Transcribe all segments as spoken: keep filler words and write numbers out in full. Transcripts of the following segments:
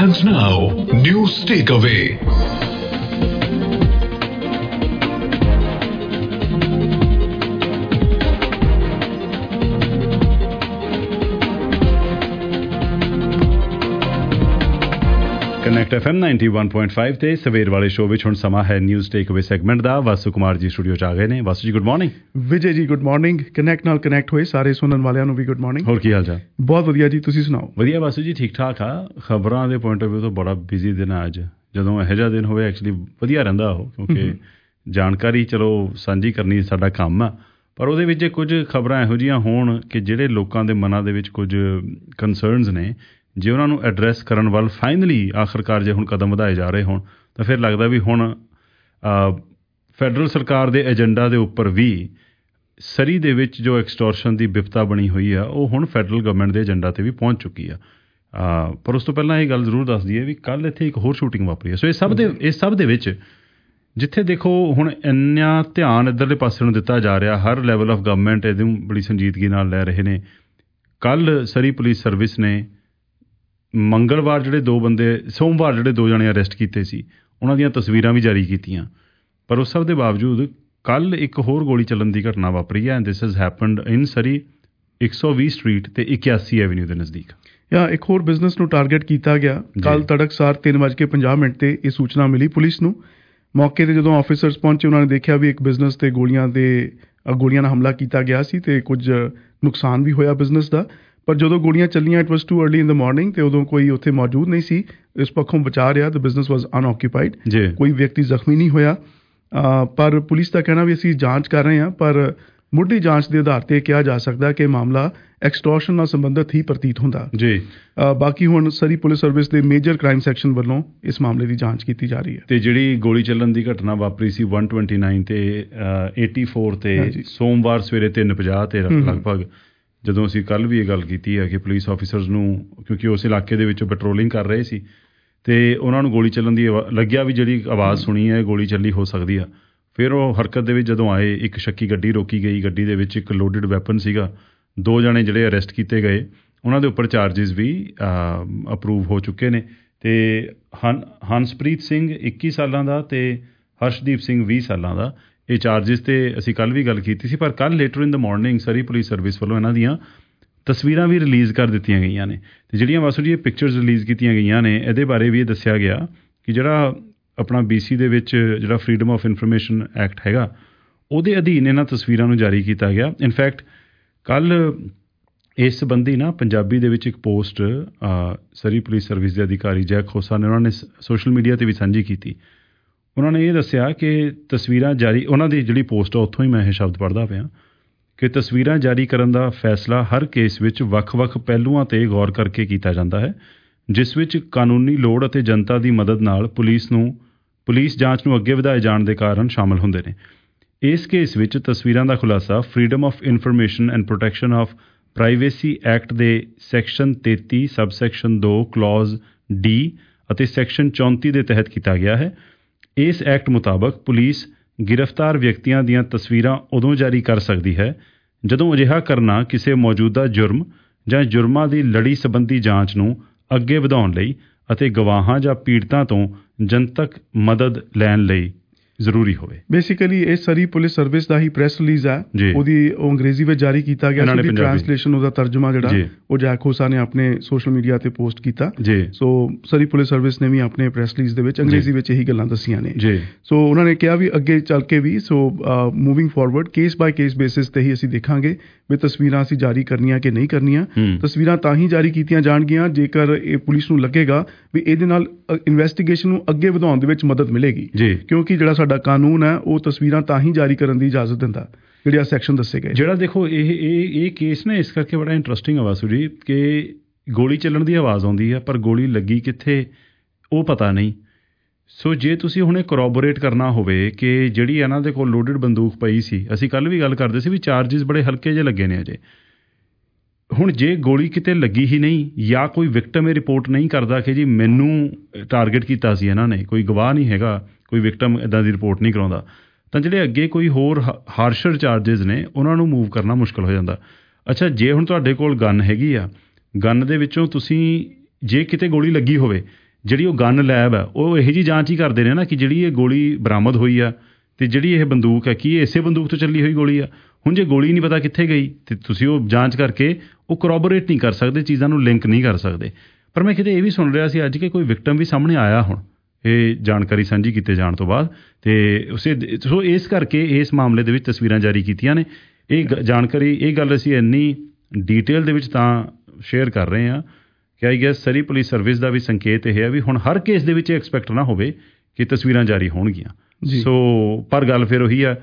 And now, News Takeaway. Connect F M ninety one point five ਤੇ ਸਵੇਰ ਵਾਲੇ show ਵਿੱਚ ਹੁਣ ਸਮਾਂ ਹੈ ਨਿਊਜ਼ ਟੇਕ ਅਵੇ ਸੈਗਮੈਂਟ ਦਾ। ਵਾਸੂ ਕੁਮਾਰ ਜੀ ਸਟੂਡੀਓ 'ਚ ਆ ਗਏ ਨੇ। ਵਾਸੂ ਜੀ good morning. Vijay ji good morning. Connect ਨਾਲ ਕਨੈਕਟ ਹੋਏ ਸਾਰੇ ਸੁਣਨ ਵਾਲਿਆਂ ਨੂੰ ਵੀ ਗੁੱਡ ਮਾਰਨਿੰਗ। ਹੋਰ ਕੀ ਹਾਲ ਚਾਲ? ਬਹੁਤ ਵਧੀਆ ਜੀ, ਤੁਸੀਂ ਸੁਣਾਓ? ਵਧੀਆ ਵਾਸੂ ਜੀ, ਠੀਕ ਠਾਕ ਆ। ਖਬਰਾਂ ਦੇ ਪੁਆਇੰਟ ਆਫ ਵਿਊ ਤੋਂ ਬੜਾ ਬਿਜ਼ੀ ਦਿਨ ਆ ਅੱਜ। ਜਦੋਂ ਇਹੋ ਜਿਹਾ ਦਿਨ ਹੋਵੇ ਐਕਚੁਅਲੀ ਵਧੀਆ ਰਹਿੰਦਾ ਉਹ, ਕਿਉਂਕਿ ਜਾਣਕਾਰੀ ਚਲੋ ਸਾਂਝੀ ਕਰਨੀ ਸਾਡਾ ਕੰਮ ਆ, ਪਰ ਉਹਦੇ ਵਿੱਚ ਕੁਝ ਖਬਰਾਂ ਇਹੋ ਜਿਹੀਆਂ ਹੋਣ ਕਿ ਜਿਹੜੇ ਲੋਕਾਂ ਦੇ ਮਨਾਂ ਦੇ ਵਿੱਚ ਕੁਝ ਕੰਸਰਨਸ ਨੇ, ਜੇ ਉਹਨਾਂ ਨੂੰ ਐਡਰੈਸ ਕਰਨ ਵੱਲ ਫਾਈਨਲੀ ਆਖਰਕਾਰ ਜੇ ਹੁਣ ਕਦਮ ਵਧਾਏ ਜਾ ਰਹੇ ਹੋਣ ਤਾਂ ਫਿਰ ਲੱਗਦਾ ਵੀ ਹੁਣ ਫੈਡਰਲ ਸਰਕਾਰ ਦੇ ਏਜੰਡਾ ਦੇ ਉੱਪਰ ਵੀ ਸਰੀ ਦੇ ਵਿੱਚ ਜੋ ਐਕਸਟੋਰਸ਼ਨ ਦੀ ਬਿਪਤਾ ਬਣੀ ਹੋਈ ਆ ਉਹ ਹੁਣ ਫੈਡਰਲ ਗਵਰਨਮੈਂਟ ਦੇ ਏਜੰਡਾ 'ਤੇ ਵੀ ਪਹੁੰਚ ਚੁੱਕੀ ਆ। ਪਰ ਉਸ ਤੋਂ ਪਹਿਲਾਂ ਇਹ ਗੱਲ ਜ਼ਰੂਰ ਦੱਸ ਦਈਏ ਵੀ ਕੱਲ੍ਹ ਇੱਥੇ ਇੱਕ ਹੋਰ ਸ਼ੂਟਿੰਗ ਵਾਪਰੀ ਹੈ। ਸੋ ਇਹ ਸਭ ਦੇ ਇਸ ਸਭ ਦੇ ਵਿੱਚ ਜਿੱਥੇ ਦੇਖੋ ਹੁਣ ਇੰਨਾ ਧਿਆਨ ਇੱਧਰਲੇ ਪਾਸੇ ਨੂੰ ਦਿੱਤਾ ਜਾ ਰਿਹਾ, ਹਰ ਲੈਵਲ ਆਫ ਗਵਰਨਮੈਂਟ ਇਹਨੂੰ ਬੜੀ ਸੰਜੀਦਗੀ ਨਾਲ ਲੈ ਰਹੇ ਨੇ। ਕੱਲ੍ਹ ਸਰੀ ਪੁਲਿਸ ਸਰਵਿਸ ਨੇ ਮੰਗਲਵਾਰ ਜਿਹੜੇ ਦੋ ਬੰਦੇ ਸੋਮਵਾਰ ਜਿਹੜੇ ਦੋ ਜਣੇ ਅਰੈਸਟ ਕੀਤੇ ਸੀ ਉਹਨਾਂ ਦੀਆਂ ਤਸਵੀਰਾਂ ਵੀ ਜਾਰੀ ਕੀਤੀਆਂ, ਪਰ ਉਸ ਸਭ ਦੇ ਬਾਵਜੂਦ ਕੱਲ੍ਹ ਇੱਕ ਹੋਰ ਗੋਲੀ ਚੱਲਣ ਦੀ ਘਟਨਾ ਵਾਪਰੀ ਹੈ। And this has happened in Surrey ਇੱਕ ਸੌ ਵੀਹ ਸਟਰੀਟ ਤੇ ਇਕਿਆਸੀ ਐਵਨਿਊ ਦੇ ਨਜ਼ਦੀਕ। ਜਾਂ ਇੱਕ ਹੋਰ ਬਿਜ਼ਨਸ ਨੂੰ ਟਾਰਗੇਟ ਕੀਤਾ ਗਿਆ। ਕੱਲ੍ਹ ਤੜਕਸਾਰ ਤਿੰਨ ਵੱਜ ਕੇ ਪੰਜਾਹ ਮਿੰਟ 'ਤੇ ਇਹ ਸੂਚਨਾ ਮਿਲੀ ਪੁਲਿਸ ਨੂੰ। ਮੌਕੇ 'ਤੇ ਜਦੋਂ ਆਫਿਸਰਸ ਪਹੁੰਚੇ ਉਹਨਾਂ ਨੇ ਦੇਖਿਆ ਵੀ ਇੱਕ ਬਿਜ਼ਨਸ 'ਤੇ ਗੋਲੀਆਂ ਦੇ ਗੋਲੀਆਂ ਨਾਲ ਹਮਲਾ ਕੀਤਾ ਗਿਆ ਸੀ ਅਤੇ ਕੁਝ ਨੁਕਸਾਨ ਵੀ ਹੋਇਆ ਬਿਜ਼ਨਸ ਦਾ। ਪਰ ਜਦੋਂ ਗੋਲੀਆਂ ਚੱਲੀਆਂ it was too early in the morning ਅਤੇ ਉਦੋਂ ਕੋਈ ਉੱਥੇ ਮੌਜੂਦ ਨਹੀਂ ਸੀ। ਇਸ ਪੱਖੋਂ ਬਚਾ ਰਿਹਾ ਦ ਬਿਜ਼ਨਸ ਵਾਜ਼ ਅਨਆਕੂਪਾਈਡ, ਕੋਈ ਵਿਅਕਤੀ ਜ਼ਖਮੀ ਨਹੀਂ ਹੋਇਆ। ਪਰ ਪੁਲਿਸ ਦਾ ਕਹਿਣਾ ਵੀ ਅਸੀਂ ਜਾਂਚ ਕਰ ਰਹੇ ਹਾਂ, ਪਰ ਮੁੱਢਲੀ ਜਾਂਚ ਦੇ ਆਧਾਰ 'ਤੇ ਕਿਹਾ ਜਾ ਸਕਦਾ ਕਿ ਮਾਮਲਾ ਐਕਸਟੋਰਸ਼ਨ ਨਾਲ ਸੰਬੰਧਿਤ ਹੀ ਪ੍ਰਤੀਤ ਹੁੰਦਾ ਜੀ। ਬਾਕੀ ਹੁਣ ਸਰੀ ਪੁਲਿਸ ਸਰਵਿਸ ਦੇ ਮੇਜਰ ਕ੍ਰਾਈਮ ਸੈਕਸ਼ਨ ਵੱਲੋਂ ਇਸ ਮਾਮਲੇ ਦੀ ਜਾਂਚ ਕੀਤੀ ਜਾ ਰਹੀ ਹੈ। ਅਤੇ ਜਿਹੜੀ ਗੋਲੀ ਚੱਲਣ ਦੀ ਘਟਨਾ ਵਾਪਰੀ ਸੀ ਵਨ ਟਵੈਂਟੀ ਨਾਈਨ ਅਤੇ ਏਟੀ ਫੋਰ 'ਤੇ ਸੋਮਵਾਰ ਸਵੇਰੇ ਤਿੰਨ ਪੰਜਾਹ 'ਤੇ ਲਗਭਗ, ਜਦੋਂ ਅਸੀਂ ਕੱਲ੍ਹ ਵੀ ਇਹ ਗੱਲ ਕੀਤੀ ਹੈ ਕਿ ਪੁਲਿਸ ਆਫਿਸਰਸ ਨੂੰ, ਕਿਉਂਕਿ ਉਸ ਇਲਾਕੇ ਦੇ ਵਿੱਚੋਂ ਪੈਟਰੋਲਿੰਗ ਕਰ ਰਹੇ ਸੀ ਅਤੇ ਉਹਨਾਂ ਨੂੰ ਗੋਲੀ ਚੱਲਣ ਦੀ ਲੱਗਿਆ ਵੀ ਜਿਹੜੀ ਆਵਾਜ਼ ਸੁਣੀ ਹੈ ਗੋਲੀ ਚੱਲੀ ਹੋ ਸਕਦੀ ਆ। ਫਿਰ ਉਹ ਹਰਕਤ ਦੇ ਵਿੱਚ ਜਦੋਂ ਆਏ, ਇੱਕ ਸ਼ੱਕੀ ਗੱਡੀ ਰੋਕੀ ਗਈ। ਗੱਡੀ ਦੇ ਵਿੱਚ ਇੱਕ ਲੋਡਿਡ ਵੈਪਨ ਸੀਗਾ। ਦੋ ਜਣੇ ਜਿਹੜੇ ਅਰੈਸਟ ਕੀਤੇ ਗਏ, ਉਹਨਾਂ ਦੇ ਉੱਪਰ ਚਾਰਜਿਸ ਵੀ ਅਪਰੂਵ ਹੋ ਚੁੱਕੇ ਨੇ। ਅਤੇ ਹਨ ਹੰਸਪ੍ਰੀਤ ਸਿੰਘ ਇੱਕੀ ਸਾਲਾਂ ਦਾ ਅਤੇ ਹਰਸ਼ਦੀਪ ਸਿੰਘ ਵੀਹ ਸਾਲਾਂ ਦਾ ਇਹ ਚਾਰਜਿਸ 'ਤੇ ਅਸੀਂ ਕੱਲ੍ਹ ਵੀ ਗੱਲ ਕੀਤੀ ਸੀ। ਪਰ ਕੱਲ੍ਹ later in the morning Surrey police Service ਵੱਲੋਂ ਇਹਨਾਂ ਦੀਆਂ ਤਸਵੀਰਾਂ ਵੀ ਰਿਲੀਜ਼ ਕਰ ਦਿੱਤੀਆਂ ਗਈਆਂ ਨੇ। ਅਤੇ ਜਿਹੜੀਆਂ ਵਾਸੂ ਜੀ ਇਹ ਪਿਕਚਰਸ ਰਿਲੀਜ਼ ਕੀਤੀਆਂ ਗਈਆਂ ਨੇ, ਇਹਦੇ ਬਾਰੇ ਵੀ ਇਹ ਦੱਸਿਆ ਗਿਆ ਕਿ ਜਿਹੜਾ ਆਪਣਾ ਬੀ ਸੀ ਦੇ ਵਿੱਚ ਜਿਹੜਾ ਫਰੀਡਮ ਆਫ ਇਨਫੋਰਮੇਸ਼ਨ ਐਕਟ ਹੈਗਾ, ਉਹਦੇ ਅਧੀਨ ਇਹਨਾਂ ਤਸਵੀਰਾਂ ਨੂੰ ਜਾਰੀ ਕੀਤਾ ਗਿਆ। ਇਨਫੈਕਟ ਕੱਲ੍ਹ ਇਸ ਸੰਬੰਧੀ ਨਾ ਪੰਜਾਬੀ ਦੇ ਵਿੱਚ ਇੱਕ ਪੋਸਟ ਸਰੀ ਪੁਲਿਸ ਸਰਵਿਸ ਦੇ ਅਧਿਕਾਰੀ ਜੈ ਖੋਸਾ ਨੇ ਉਹਨਾਂ ਨੇ ਸੋਸ਼ਲ ਮੀਡੀਆ 'ਤੇ ਵੀ ਸਾਂਝੀ ਕੀਤੀ। ਉਹਨਾਂ ਨੇ ਇਹ ਦੱਸਿਆ ਕਿ ਤਸਵੀਰਾਂ ਜਾਰੀ, ਉਹਨਾਂ ਦੀ ਜਿਹੜੀ ਪੋਸਟ ਆ ਉੱਥੋਂ ਹੀ ਮੈਂ ਇਹ ਸ਼ਬਦ ਪੜ੍ਹਦਾ ਪਿਆ ਕਿ ਤਸਵੀਰਾਂ ਜਾਰੀ ਕਰਨ ਦਾ ਫੈਸਲਾ ਹਰ ਕੇਸ ਵਿੱਚ ਵੱਖ-ਵੱਖ ਪਹਿਲੂਆਂ 'ਤੇ ਗੌਰ ਕਰਕੇ ਕੀਤਾ ਜਾਂਦਾ ਹੈ, ਜਿਸ ਵਿੱਚ ਕਾਨੂੰਨੀ ਲੋੜ ਅਤੇ ਜਨਤਾ ਦੀ ਮਦਦ ਨਾਲ ਪੁਲਿਸ ਨੂੰ ਪੁਲਿਸ ਜਾਂਚ ਨੂੰ ਅੱਗੇ ਵਧਾਏ ਜਾਣ ਦੇ ਕਾਰਨ ਸ਼ਾਮਲ ਹੁੰਦੇ ਨੇ। ਇਸ ਕੇਸ ਵਿੱਚ ਤਸਵੀਰਾਂ ਦਾ ਖੁਲਾਸਾ Freedom of Information and Protection of Privacy Act ਦੇ ਸੈਕਸ਼ਨ ਤੇਤੀ ਸਬਸੈਕਸ਼ਨ ਦੋ ਕਲੌਜ਼ ਡੀ ਅਤੇ ਸੈਕਸ਼ਨ ਚੌਂਤੀ ਦੇ ਤਹਿਤ ਕੀਤਾ ਗਿਆ ਹੈ। ਇਸ ਐਕਟ ਮੁਤਾਬਕ ਪੁਲਿਸ ਗ੍ਰਿਫਤਾਰ ਵਿਅਕਤੀਆਂ ਦੀਆਂ ਤਸਵੀਰਾਂ ਉਦੋਂ ਜਾਰੀ ਕਰ ਸਕਦੀ ਹੈ ਜਦੋਂ ਅਜਿਹਾ ਕਰਨਾ ਕਿਸੇ ਮੌਜੂਦਾ ਜੁਰਮ ਜਾਂ ਜੁਰਮਾਂ ਦੀ ਲੜੀ ਸੰਬੰਧੀ ਜਾਂਚ ਨੂੰ ਅੱਗੇ ਵਧਾਉਣ ਲਈ ਅਤੇ ਗਵਾਹਾਂ ਜਾਂ ਪੀੜਤਾਂ ਤੋਂ ਜਨਤਕ ਮਦਦ ਲੈਣ ਲਈ ਜ਼ਰੂਰੀ ਹੋਵੇ। ਬੇਸਿਕਲੀ ਇਹ ਸਰੀ ਪੁਲਿਸ ਸਰਵਿਸ ਦਾ ਹੀ ਪ੍ਰੈਸ ਰਿਲੀਜ਼ ਹੈ। ਉਹਦੀ ਉਹ ਅੰਗਰੇਜ਼ੀ ਵਿੱਚ ਜਾਰੀ ਕੀਤਾ ਗਿਆ ਸੀ। ਟ੍ਰਾਂਸਲੇਸ਼ਨ ਉਹਦਾ ਤਰਜਮਾ ਜਿਹੜਾ ਉਹ ਜੈ ਖੋਸਾ ਨੇ ਆਪਣੇ ਸੋਸ਼ਲ ਮੀਡੀਆ 'ਤੇ ਪੋਸਟ ਕੀਤਾ। ਸੋ ਸਰੀ ਪੁਲਿਸ ਸਰਵਿਸ ਨੇ ਵੀ ਆਪਣੇ ਪ੍ਰੈਸ ਰਿਲੀਜ਼ ਦੇ ਵਿੱਚ ਅੰਗਰੇਜ਼ੀ ਵਿੱਚ ਇਹੀ ਗੱਲਾਂ ਦੱਸੀਆਂ ਨੇ। ਸੋ ਉਹਨਾਂ ਨੇ ਕਿਹਾ ਵੀ ਅੱਗੇ ਚੱਲ ਕੇ ਵੀ so moving forward case by case basis 'ਤੇ ਹੀ ਅਸੀਂ ਦੇਖਾਂਗੇ ਵੀ ਤਸਵੀਰਾਂ ਅਸੀਂ ਜਾਰੀ ਕਰਨੀਆਂ ਕਿ ਨਹੀਂ ਕਰਨੀਆਂ। ਤਸਵੀਰਾਂ ਤਾਂ ਹੀ ਜਾਰੀ ਕੀਤੀਆਂ ਜਾਣਗੀਆਂ ਜੇਕਰ ਇਹ ਪੁਲਿਸ ਨੂੰ ਲੱਗੇਗਾ ਵੀ ਇਹਦੇ ਨਾਲ ਇਨਵੈਸਟੀਗੇਸ਼ਨ ਨੂੰ ਅੱਗੇ ਵਧਾਉਣ ਦੇ ਵਿੱਚ ਮਦਦ ਮਿਲੇਗੀ, ਕਿਉਂਕਿ ਜਿਹੜਾ ਸਾਡਾ ਕਾਨੂੰਨ ਹੈ ਉਹ ਤਸਵੀਰਾਂ ਤਾਂ ਹੀ ਜਾਰੀ ਕਰਨ ਦੀ ਇਜਾਜ਼ਤ ਦਿੰਦਾ ਜਿਹੜੇ ਆ ਸੈਕਸ਼ਨ ਦੱਸੇ ਗਏ। ਜਿਹੜਾ ਦੇਖੋ ਇਹ ਇਹ ਇਹ ਕੇਸ ਨਾ ਇਸ ਕਰਕੇ ਬੜਾ ਇੰਟਰਸਟਿੰਗ ਆ ਵਾਸੂ ਜੀ ਕਿ ਗੋਲੀ ਚੱਲਣ ਦੀ ਆਵਾਜ਼ ਆਉਂਦੀ ਹੈ ਪਰ ਗੋਲੀ ਲੱਗੀ ਕਿੱਥੇ ਉਹ ਪਤਾ ਨਹੀਂ। ਸੋ ਜੇ ਤੁਸੀਂ ਹੁਣ ਇਹ ਕਰੋਬੋਰੇਟ ਕਰਨਾ ਹੋਵੇ ਕਿ ਜਿਹੜੀ ਇਹਨਾਂ ਦੇ ਕੋਲ ਲੋਡਡ ਬੰਦੂਕ ਪਈ ਸੀ, ਅਸੀਂ ਕੱਲ੍ਹ ਵੀ ਗੱਲ ਕਰਦੇ ਸੀ ਵੀ ਚਾਰਜਿਸ ਬੜੇ ਹਲਕੇ ਜਿਹੇ ਲੱਗੇ ਨੇ ਅਜੇ। ਹੁਣ ਜੇ ਗੋਲੀ ਕਿਤੇ ਲੱਗੀ ਹੀ ਨਹੀਂ ਜਾਂ ਕੋਈ ਵਿਕਟਮ ਇਹ ਰਿਪੋਰਟ ਨਹੀਂ ਕਰਦਾ ਕਿ ਜੀ ਮੈਨੂੰ ਟਾਰਗੇਟ ਕੀਤਾ ਸੀ ਇਹਨਾਂ ਨੇ, ਕੋਈ ਗਵਾਹ ਨਹੀਂ ਹੈਗਾ, ਕੋਈ ਵਿਕਟਮ ਇੱਦਾਂ ਦੀ ਰਿਪੋਰਟ ਨਹੀਂ ਕਰਾਉਂਦਾ, ਤਾਂ ਜਿਹੜੇ ਅੱਗੇ ਕੋਈ ਹੋਰ ਹਾਰਸ਼ਰ ਚਾਰਜਿਸ ਨੇ ਉਹਨਾਂ ਨੂੰ ਮੂਵ ਕਰਨਾ ਮੁਸ਼ਕਿਲ ਹੋ ਜਾਂਦਾ। ਅੱਛਾ, ਜੇ ਹੁਣ ਤੁਹਾਡੇ ਕੋਲ ਗਨ ਹੈਗੀ ਆ, ਗਨ ਦੇ ਵਿੱਚੋਂ ਤੁਸੀਂ ਜੇ ਕਿਤੇ ਗੋਲੀ ਲੱਗੀ ਹੋਵੇ, ਜਿਹੜੀ ਉਹ ਗਨ ਲੈਬ ਹੈ ਉਹ ਇਹੋ ਜਿਹੀ ਜਾਂਚ ਹੀ ਕਰਦੇ ਨੇ ਨਾ ਕਿ ਜਿਹੜੀ ਇਹ ਗੋਲੀ ਬਰਾਮਦ ਹੋਈ ਆ ਅਤੇ ਜਿਹੜੀ ਇਹ ਬੰਦੂਕ ਹੈ ਕੀ ਇਹ ਇਸੇ ਬੰਦੂਕ ਤੋਂ ਚੱਲੀ ਹੋਈ ਗੋਲੀ ਆ। ਹੁਣ ਜੇ ਗੋਲੀ ਨਹੀਂ ਪਤਾ ਕਿੱਥੇ ਗਈ ਅਤੇ ਤੁਸੀਂ ਉਹ ਜਾਂਚ ਕਰਕੇ ਉਹ ਕਰੋਬੋਰੇਟ ਨਹੀਂ ਕਰ ਸਕਦੇ, ਚੀਜ਼ਾਂ ਨੂੰ ਲਿੰਕ ਨਹੀਂ ਕਰ ਸਕਦੇ। ਪਰ ਮੈਂ ਕਿਤੇ ਇਹ ਵੀ ਸੁਣ ਰਿਹਾ ਸੀ ਅੱਜ ਕਿ ਕੋਈ ਵਿਕਟਮ ਵੀ ਸਾਹਮਣੇ ਆਇਆ ਹੁਣ ਇਹ ਜਾਣਕਾਰੀ ਸਾਂਝੀ ਕੀਤੇ ਜਾਣ ਤੋਂ ਬਾਅਦ, ਅਤੇ ਉਸੇ ਸੋ ਇਸ ਕਰਕੇ ਇਸ ਮਾਮਲੇ ਦੇ ਵਿੱਚ ਤਸਵੀਰਾਂ ਜਾਰੀ ਕੀਤੀਆਂ ਨੇ। ਇਹ ਗ ਜਾਣਕਾਰੀ ਇਹ ਗੱਲ ਅਸੀਂ ਇੰਨੀ ਡੀਟੇਲ ਦੇ ਵਿੱਚ ਤਾਂ ਸ਼ੇਅਰ ਕਰ ਰਹੇ ਹਾਂ ਕਿ I guess Surrey police Service ਦਾ ਵੀ ਸੰਕੇਤ ਇਹ ਹੈ ਵੀ ਹੁਣ ਹਰ ਕੇਸ ਦੇ ਵਿੱਚ ਐਕਸਪੈਕਟ ਨਾ ਹੋਵੇ ਕਿ ਤਸਵੀਰਾਂ ਜਾਰੀ ਹੋਣਗੀਆਂ। ਸੋ ਪਰ ਗੱਲ ਫਿਰ ਉਹੀ ਆ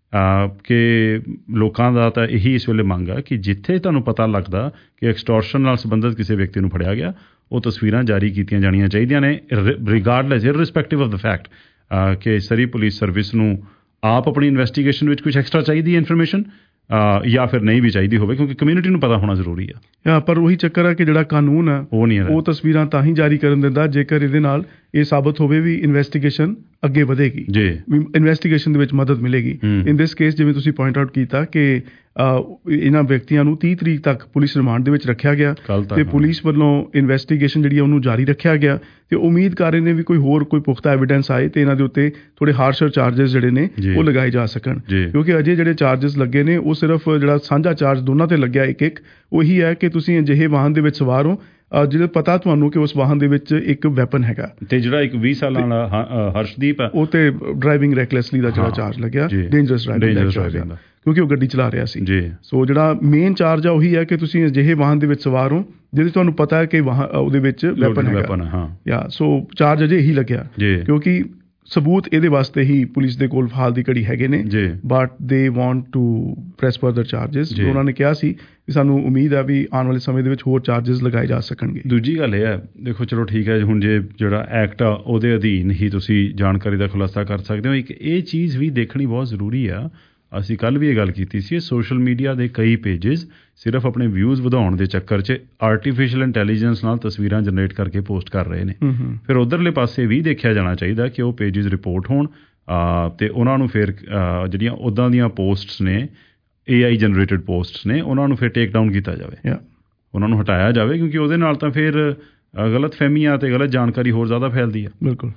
ਕਿ ਲੋਕਾਂ ਦਾ ਤਾਂ ਇਹੀ ਇਸ ਵੇਲੇ ਮੰਗ ਆ ਕਿ ਜਿੱਥੇ ਤੁਹਾਨੂੰ ਪਤਾ ਲੱਗਦਾ ਕਿ ਐਕਸਟੋਰਸ਼ਨ ਨਾਲ ਸੰਬੰਧਿਤ ਕਿਸੇ ਵਿਅਕਤੀ ਨੂੰ ਫੜਿਆ ਗਿਆ ਉਹ ਤਸਵੀਰਾਂ ਜਾਰੀ ਕੀਤੀਆਂ ਜਾਣੀਆਂ ਚਾਹੀਦੀਆਂ ਨੇ, regardless irrespective of the fact ਕਿ ਸਰੀ ਪੁਲਿਸ ਸਰਵਿਸ ਨੂੰ ਆਪ ਆਪਣੀ ਇਨਵੈਸਟੀਗੇਸ਼ਨ ਵਿੱਚ ਕੁਛ ਐਕਸਟਰਾ ਚਾਹੀਦੀ ਹੈ ਇਨਫੋਰਮੇਸ਼ਨ ਜਾਂ ਫਿਰ ਨਹੀਂ ਵੀ ਚਾਹੀਦੀ ਹੋਵੇ, ਕਿਉਂਕਿ ਕਮਿਊਨਿਟੀ ਨੂੰ ਪਤਾ ਹੋਣਾ ਜ਼ਰੂਰੀ ਆ। ਪਰ ਉਹੀ ਚੱਕਰ ਆ ਕਿ ਜਿਹੜਾ ਕਾਨੂੰਨ ਆ ਉਹ ਨਹੀਂ ਉਹ ਤਸਵੀਰਾਂ ਤਾਂ ਹੀ ਜਾਰੀ ਕਰਨ ਦਿੰਦਾ ਜੇਕਰ ਇਹਦੇ ਨਾਲ ਇਹ ਸਾਬਤ ਹੋਵੇ ਵੀ ਇਨਵੈਸਟੀਗੇਸ਼ਨ ਅੱਗੇ ਵਧੇਗੀ, ਜੀ ਇਨਵੈਸਟੀਗੇਸ਼ਨ ਦੇ ਵਿੱਚ ਮਦਦ ਮਿਲੇਗੀ। ਇਨ ਦਿਸ ਕੇਸ ਜਿਵੇਂ ਤੁਸੀਂ ਪੁਆਇੰਟ ਆਊਟ ਕੀਤਾ ਕਿ ਇਹਨਾਂ ਵਿਅਕਤੀਆਂ ਨੂੰ ਤੀਹ ਤਰੀਕ ਤੱਕ ਪੁਲਿਸ ਰਿਮਾਂਡ ਦੇ ਵਿੱਚ ਰੱਖਿਆ ਗਿਆ ਤੇ ਪੁਲਿਸ ਵੱਲੋਂ ਇਨਵੈਸਟੀਗੇਸ਼ਨ ਜਿਹੜੀ ਉਹਨੂੰ ਜਾਰੀ ਰੱਖਿਆ ਗਿਆ ਤੇ ਉਮੀਦ ਕਰ ਰਹੇ ਨੇ ਵੀ ਕੋਈ ਹੋਰ ਕੋਈ ਪੁਖਤਾ ਐਵੀਡੈਂਸ ਆਏ ਤੇ ਇਹਨਾਂ ਦੇ ਉੱਤੇ ਥੋੜੇ ਹਾਰਸ਼ਰ ਚਾਰਜਸ ਜਿਹੜੇ ਨੇ ਉਹ ਲਗਾਏ ਜਾ ਸਕਣ, ਕਿਉਂਕਿ ਅਜੇ ਜਿਹੜੇ ਚਾਰਜਸ ਲੱਗੇ ਨੇ ਉਹ ਸਿਰਫ ਜਿਹੜਾ ਸਾਂਝਾ ਚਾਰਜ ਦੋਨਾਂ ਤੇ ਲੱਗਿਆ ਇੱਕ ਇੱਕ ਉਹੀ ਹੈ ਕਿ ਤੁਸੀਂ ਅਜਿਹੇ ਵਾਹਨ ਦੇ ਵਿੱਚ ਸਵਾਰ ਹੋ ਜਿਹਦੇ ਪਤਾ ਤੁਹਾਨੂੰ ਕਿ ਉਸ ਵਾਹਨ ਦੇ ਵਿੱਚ ਇੱਕ ਵੈਪਨ ਹੈਗਾ, ਤੇ ਜਿਹੜਾ ਇੱਕ ਵੀਹ ਸਾਲਾਂ ਵਾਲਾ ਹਰਸ਼ਦੀਪ ਹੈ ਉਹ ਤੇ ਡਰਾਈਵਿੰਗ ਰੈਕਲੈਸਲੀ ਦਾ ਜਿਹੜਾ ਚਾਰਜ ਲੱਗਿਆ ਡੇਂਜਰਸ ਡਰਾਈਵਿੰਗ ਕਿਉਂਕਿ ਉਹ ਗੱਡੀ ਚਲਾ ਰਿਹਾ ਸੀ। ਸੋ ਜਿਹੜਾ ਮੇਨ ਚਾਰਜ ਆ ਉਹੀ ਹੈ ਕਿ ਤੁਸੀਂ ਅਜਿਹੇ ਵਾਹਨ ਦੇ ਵਿੱਚ ਸਵਾਰ ਹੋ ਜਿਹਦੇ ਤੁਹਾਨੂੰ ਪਤਾ ਹੈ ਕਿ ਵਾਹਨ ਉਹਦੇ ਵਿੱਚ ਵੈਪਨ ਹੈਗਾ ਯਾ ਸੋ ਚਾਰਜ ਅਜੇ ਇਹੀ ਲੱਗਿਆ ਕਿਉਂਕਿ ਸਬੂਤ ਇਹਦੇ ਵਾਸਤੇ ਹੀ ਪੁਲਿਸ ਦੇ ਕੋਲ ਹਾਲ ਦੀ ਘੜੀ ਹੈਗੇ ਨੇ, but they want to press further charges. ਉਹਨਾਂ ਨੇ ਕਿਹਾ ਸੀ ਕਿ ਸਾਨੂੰ ਉਮੀਦ ਹੈ ਵੀ ਆਉਣ ਵਾਲੇ ਸਮੇਂ ਦੇ ਵਿੱਚ ਹੋਰ ਚਾਰਜਸ ਲਗਾਏ ਜਾ ਸਕਣਗੇ। ਦੂਜੀ ਗੱਲ ਇਹ ਹੈ ਦੇਖੋ ਚਲੋ ਠੀਕ ਹੈ ਹੁਣ ਜੇ ਜਿਹੜਾ ਐਕਟ ਆ ਉਹਦੇ ਅਧੀਨ ਹੀ ਤੁਸੀਂ ਜਾਣਕਾਰੀ ਦਾ ਖੁਲਾਸਾ ਕਰ ਸਕਦੇ ਹੋ। ਇੱਕ ਇਹ ਚੀਜ਼ ਵੀ ਦੇਖਣੀ ਬਹੁਤ ਜ਼ਰੂਰੀ ਆ, ਅਸੀਂ ਕੱਲ੍ਹ ਵੀ ਇਹ ਗੱਲ ਕੀਤੀ ਸੀ, ਸੋਸ਼ਲ ਮੀਡੀਆ ਦੇ ਕਈ ਪੇਜਿਸ ਸਿਰਫ ਆਪਣੇ ਵਿਊਜ਼ ਵਧਾਉਣ ਦੇ ਚੱਕਰ 'ਚ ਆਰਟੀਫਿਸ਼ੀਅਲ ਇੰਟੈਲੀਜੈਂਸ ਨਾਲ ਤਸਵੀਰਾਂ ਜਨਰੇਟ ਕਰਕੇ ਪੋਸਟ ਕਰ ਰਹੇ ਨੇ। ਫਿਰ ਉੱਧਰਲੇ ਪਾਸੇ ਵੀ ਦੇਖਿਆ ਜਾਣਾ ਚਾਹੀਦਾ ਕਿ ਉਹ ਪੇਜਿਸ ਰਿਪੋਰਟ ਹੋਣ ਅਤੇ ਉਹਨਾਂ ਨੂੰ ਫਿਰ ਜਿਹੜੀਆਂ ਉੱਦਾਂ ਦੀਆਂ ਪੋਸਟਸ ਨੇ ਏ ਆਈ ਜਨਰੇਟਡ ਪੋਸਟਸ ਨੇ ਉਹਨਾਂ ਨੂੰ ਫਿਰ ਟੇਕ ਡਾਊਨ ਕੀਤਾ ਜਾਵੇ, ਉਹਨਾਂ ਨੂੰ ਹਟਾਇਆ ਜਾਵੇ, ਕਿਉਂਕਿ ਉਹਦੇ ਨਾਲ ਤਾਂ ਫਿਰ ਗਲਤ ਫਹਿਮੀਆਂ ਅਤੇ ਗਲਤ ਜਾਣਕਾਰੀ ਹੋਰ ਜ਼ਿਆਦਾ ਫੈਲਦੀ ਆ। ਬਿਲਕੁਲ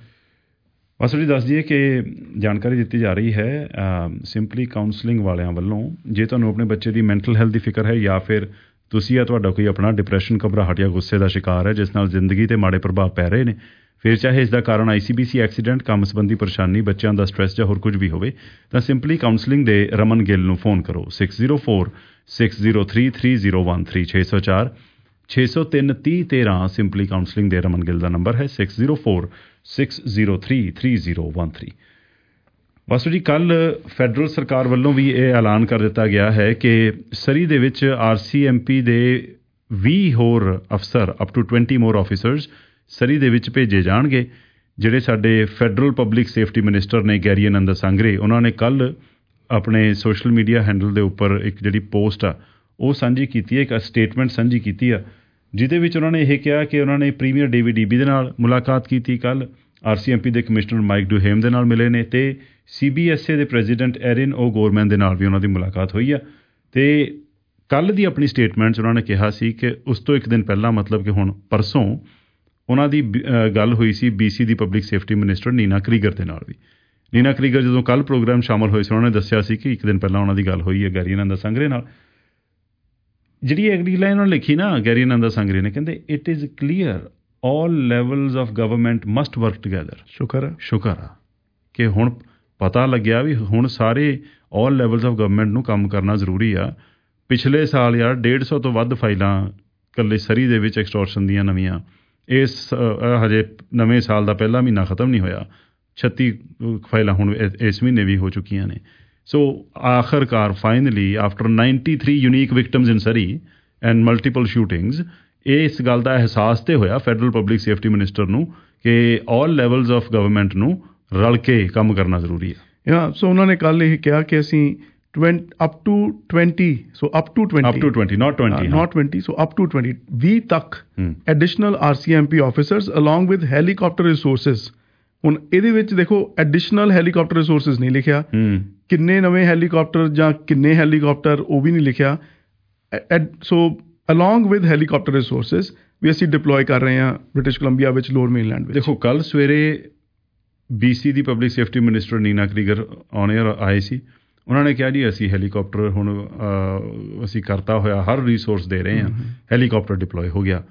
ਬਸ ਜੀ ਦੱਸ ਦਈਏ ਕਿ ਜਾਣਕਾਰੀ ਦਿੱਤੀ ਜਾ ਰਹੀ ਹੈ ਸਿੰਪਲੀ ਕਾਉਂਸਲਿੰਗ ਵਾਲਿਆਂ ਵੱਲੋਂ। ਜੇ ਤੁਹਾਨੂੰ ਆਪਣੇ ਬੱਚੇ ਦੀ ਮੈਂਟਲ ਹੈਲਥ ਦੀ ਫਿਕਰ ਹੈ ਜਾਂ ਫਿਰ ਤੁਸੀਂ ਜਾਂ ਤੁਹਾਡਾ ਕੋਈ ਆਪਣਾ ਡਿਪਰੈਸ਼ਨ, ਘਬਰਾਹਟ ਜਾਂ ਗੁੱਸੇ ਦਾ ਸ਼ਿਕਾਰ ਹੈ ਜਿਸ ਨਾਲ ਜ਼ਿੰਦਗੀ 'ਤੇ ਮਾੜੇ ਪ੍ਰਭਾਵ ਪੈ ਰਹੇ ਨੇ, ਫਿਰ ਚਾਹੇ ਇਸ ਦਾ ਕਾਰਨ ਆਈ ਸੀ ਬੀ ਸੀ ਐਕਸੀਡੈਂਟ, ਕੰਮ ਸੰਬੰਧੀ ਪਰੇਸ਼ਾਨੀ, ਬੱਚਿਆਂ ਦਾ ਸਟ੍ਰੈਸ ਜਾਂ ਹੋਰ ਕੁਝ ਵੀ ਹੋਵੇ ਤਾਂ ਸਿੰਪਲੀ ਕਾਉਂਸਲਿੰਗ ਦੇ ਰਮਨ ਗਿੱਲ ਨੂੰ ਫੋਨ ਕਰੋ six zero four six zero three three zero one three ਛੇ ਸੌ ਚਾਰ ਛੇ ਸੌ ਤਿੰਨ ਤੀਹ ਤੇਰਾਂ ਸਿੰਪਲੀ ਕਾਉਂਸਲਿੰਗ ਦੇ ਰਮਨ ਗਿੱਲ ਦਾ ਨੰਬਰ ਹੈ six zero four six zero three three zero one three. ਬਸ ਜੀ ਕੱਲ੍ਹ ਫੈਡਰਲ ਸਰਕਾਰ ਵੱਲੋਂ ਵੀ ਇਹ ਐਲਾਨ ਕਰ ਦਿੱਤਾ ਗਿਆ ਹੈ ਕਿ ਸਰੀ ਦੇ ਵਿੱਚ ਆਰ ਸੀ ਐਮ ਪੀ ਦੇ ਵੀਹ ਹੋਰ ਅਫਸਰ up to twenty more officers Surrey ਦੇ ਵਿੱਚ ਭੇਜੇ ਜਾਣਗੇ। ਜਿਹੜੇ ਸਾਡੇ ਫੈਡਰਲ ਪਬਲਿਕ ਸੇਫਟੀ ਮਿਨਿਸਟਰ ਨੇ ਗੈਰੀ ਆਨੰਦ ਅਸਾਂਗਰੇ, ਉਹਨਾਂ ਨੇ ਕੱਲ੍ਹ ਆਪਣੇ ਸੋਸ਼ਲ ਮੀਡੀਆ ਹੈਂਡਲ ਦੇ ਉੱਪਰ ਇੱਕ ਜਿਹੜੀ ਪੋਸਟ ਆ ਉਹ ਸਾਂਝੀ ਕੀਤੀ ਹੈ, ਇੱਕ ਸਟੇਟਮੈਂਟ ਸਾਂਝੀ ਕੀਤੀ ਆ ਜਿਹਦੇ ਵਿੱਚ ਉਹਨਾਂ ਨੇ ਇਹ ਕਿਹਾ ਕਿ ਉਹਨਾਂ ਨੇ ਪ੍ਰੀਮੀਅਰ ਡੇਵਿਡ ਈਬੀ ਦੇ ਨਾਲ ਮੁਲਾਕਾਤ ਕੀਤੀ, ਕੱਲ੍ਹ ਆਰ ਸੀ ਐਮ ਪੀ ਦੇ ਕਮਿਸ਼ਨਰ ਮਾਈਕ ਡੂਹੇਮ ਦੇ ਨਾਲ ਮਿਲੇ ਨੇ ਅਤੇ ਸੀ ਬੀ ਐਸ ਏ ਦੇ ਪ੍ਰੈਜ਼ੀਡੈਂਟ ਐਰਿਨ ਓ ਗੋਰਮੈਨ ਦੇ ਨਾਲ ਵੀ ਉਹਨਾਂ ਦੀ ਮੁਲਾਕਾਤ ਹੋਈ ਆ। ਅਤੇ ਕੱਲ੍ਹ ਦੀ ਆਪਣੀ ਸਟੇਟਮੈਂਟ 'ਚ ਉਹਨਾਂ ਨੇ ਕਿਹਾ ਸੀ ਕਿ ਉਸ ਤੋਂ ਇੱਕ ਦਿਨ ਪਹਿਲਾਂ ਮਤਲਬ ਕਿ ਹੁਣ ਪਰਸੋਂ ਉਹਨਾਂ ਦੀ ਗੱਲ ਹੋਈ ਸੀ ਬੀ ਸੀ ਦੀ public safety minister Nina Krieger ਦੇ ਨਾਲ ਵੀ। ਨੀਨਾ ਕਰੀਗਰ ਜਦੋਂ ਕੱਲ੍ਹ ਪ੍ਰੋਗਰਾਮ ਸ਼ਾਮਲ ਹੋਏ ਸੀ ਉਹਨਾਂ ਨੇ ਦੱਸਿਆ ਸੀ ਕਿ ਇੱਕ ਦਿਨ ਪਹਿਲਾਂ ਉਹਨਾਂ ਦੀ ਗੱਲ ਹੋਈ ਹੈ ਗੈਰੀ ਆਨੰਦ ਅਸਾਂਗਰੇ ਨਾਲ। ਜਿਹੜੀ ਅਗਲੀ ਲਾਈਨ ਉਹਨਾਂ ਲਿਖੀ ਨਾ ਗੈਰੀ ਆਨੰਦ ਅਸਾਂਗਰੇ ਨੇ, ਕਹਿੰਦੇ it is clear all levels of government must work together. ਸ਼ੁਕਰ ਆ ਸ਼ੁਕਰ ਆ ਕਿ ਹੁਣ ਪਤਾ ਲੱਗਿਆ ਵੀ ਹੁਣ ਸਾਰੇ ਆਲ ਲੈਵਲਸ ਆਫ ਗਵਰਨਮੈਂਟ ਨੂੰ ਕੰਮ ਕਰਨਾ ਜ਼ਰੂਰੀ ਆ। ਪਿਛਲੇ ਸਾਲ ਯਾਰ ਡੇਢ ਸੌ ਤੋਂ ਵੱਧ ਫਾਈਲਾਂ ਇਕੱਲੇ ਸਰੀ ਦੇ ਵਿੱਚ ਐਕਸਟੋਰਸ਼ਨ ਦੀਆਂ ਨਵੀਆਂ, ਇਸ ਹਜੇ ਨਵੇਂ ਸਾਲ ਦਾ ਪਹਿਲਾ ਮਹੀਨਾ ਖਤਮ ਨਹੀਂ ਹੋਇਆ, ਛੱਤੀ ਫਾਈਲਾਂ ਹੁਣ ਇਸ ਮਹੀਨੇ ਵੀ ਹੋ ਚੁੱਕੀਆਂ ਨੇ। ਸੋ ਆਖਰਕਾਰ finally after ninety three unique victims in Surrey and multiple shootings ਇਸ ਗੱਲ ਦਾ ਅਹਿਸਾਸ ਤੇ ਹੋਇਆ ਫੈਡਰਲ ਪਬਲਿਕ ਸੇਫਟੀ ਮਿਨਿਸਟਰ ਨੂੰ ਕਿ ਆਲ ਲੈਵਲਸ ਆਫ ਗਵਰਨਮੈਂਟ ਨੂੰ ਰਲ ਕੇ ਕੰਮ ਕਰਨਾ ਜ਼ਰੂਰੀ ਹੈ। ਯਾ ਸੋ ਉਹਨਾਂ ਨੇ ਕੱਲ੍ਹ ਇਹ ਕਿਹਾ ਕਿ ਅਸੀਂ up to twenty so up to twenty up to twenty not twenty not twenty so up to twenty ਵੀਹ ਤੱਕ additional R C M P officers along with helicopter resources. ਹੁਣ ਇਹਦੇ ਵਿੱਚ ਦੇਖੋ ਐਡੀਸ਼ਨਲ ਹੈਲੀਕਾਪਟਰ ਰਿਸੋਰਸਿਸ ਨਹੀਂ ਲਿਖਿਆ, ਕਿੰਨੇ ਨਵੇਂ ਹੈਲੀਕਾਪਟਰ ਜਾਂ ਕਿੰਨੇ ਹੈਲੀਕਾਪਟਰ ਉਹ ਵੀ ਨਹੀਂ ਲਿਖਿਆ। ਸੋ along with helicopter resources ਵੀ ਅਸੀਂ ਡਿਪਲੋਏ ਕਰ ਰਹੇ ਹਾਂ ਬ੍ਰਿਟਿਸ਼ ਕੋਲੰਬੀਆ ਵਿੱਚ ਲੋਅਰ ਮੇਨਲੈਂਡ ਵਿੱਚ। ਦੇਖੋ ਕੱਲ ਸਵੇਰੇ ਬੀ ਸੀ ਦੀ public safety minister Nina Krieger on air ਆਏ ਸੀ। ਉਹਨਾਂ ਨੇ ਕਿਹਾ ਜੀ ਅਸੀਂ ਹੈਲੀਕਾਪਟਰ ਹੁਣ ਅਸੀਂ ਕਰਤਾ ਹੋਇਆ ਹਰ ਰਿਸੋਰਸ ਦੇ ਰਹੇ ਹਾਂ, ਹੈਲੀਕਾਪਟਰ ਡਿਪਲੋਏ ਹੋ ਗਿਆ।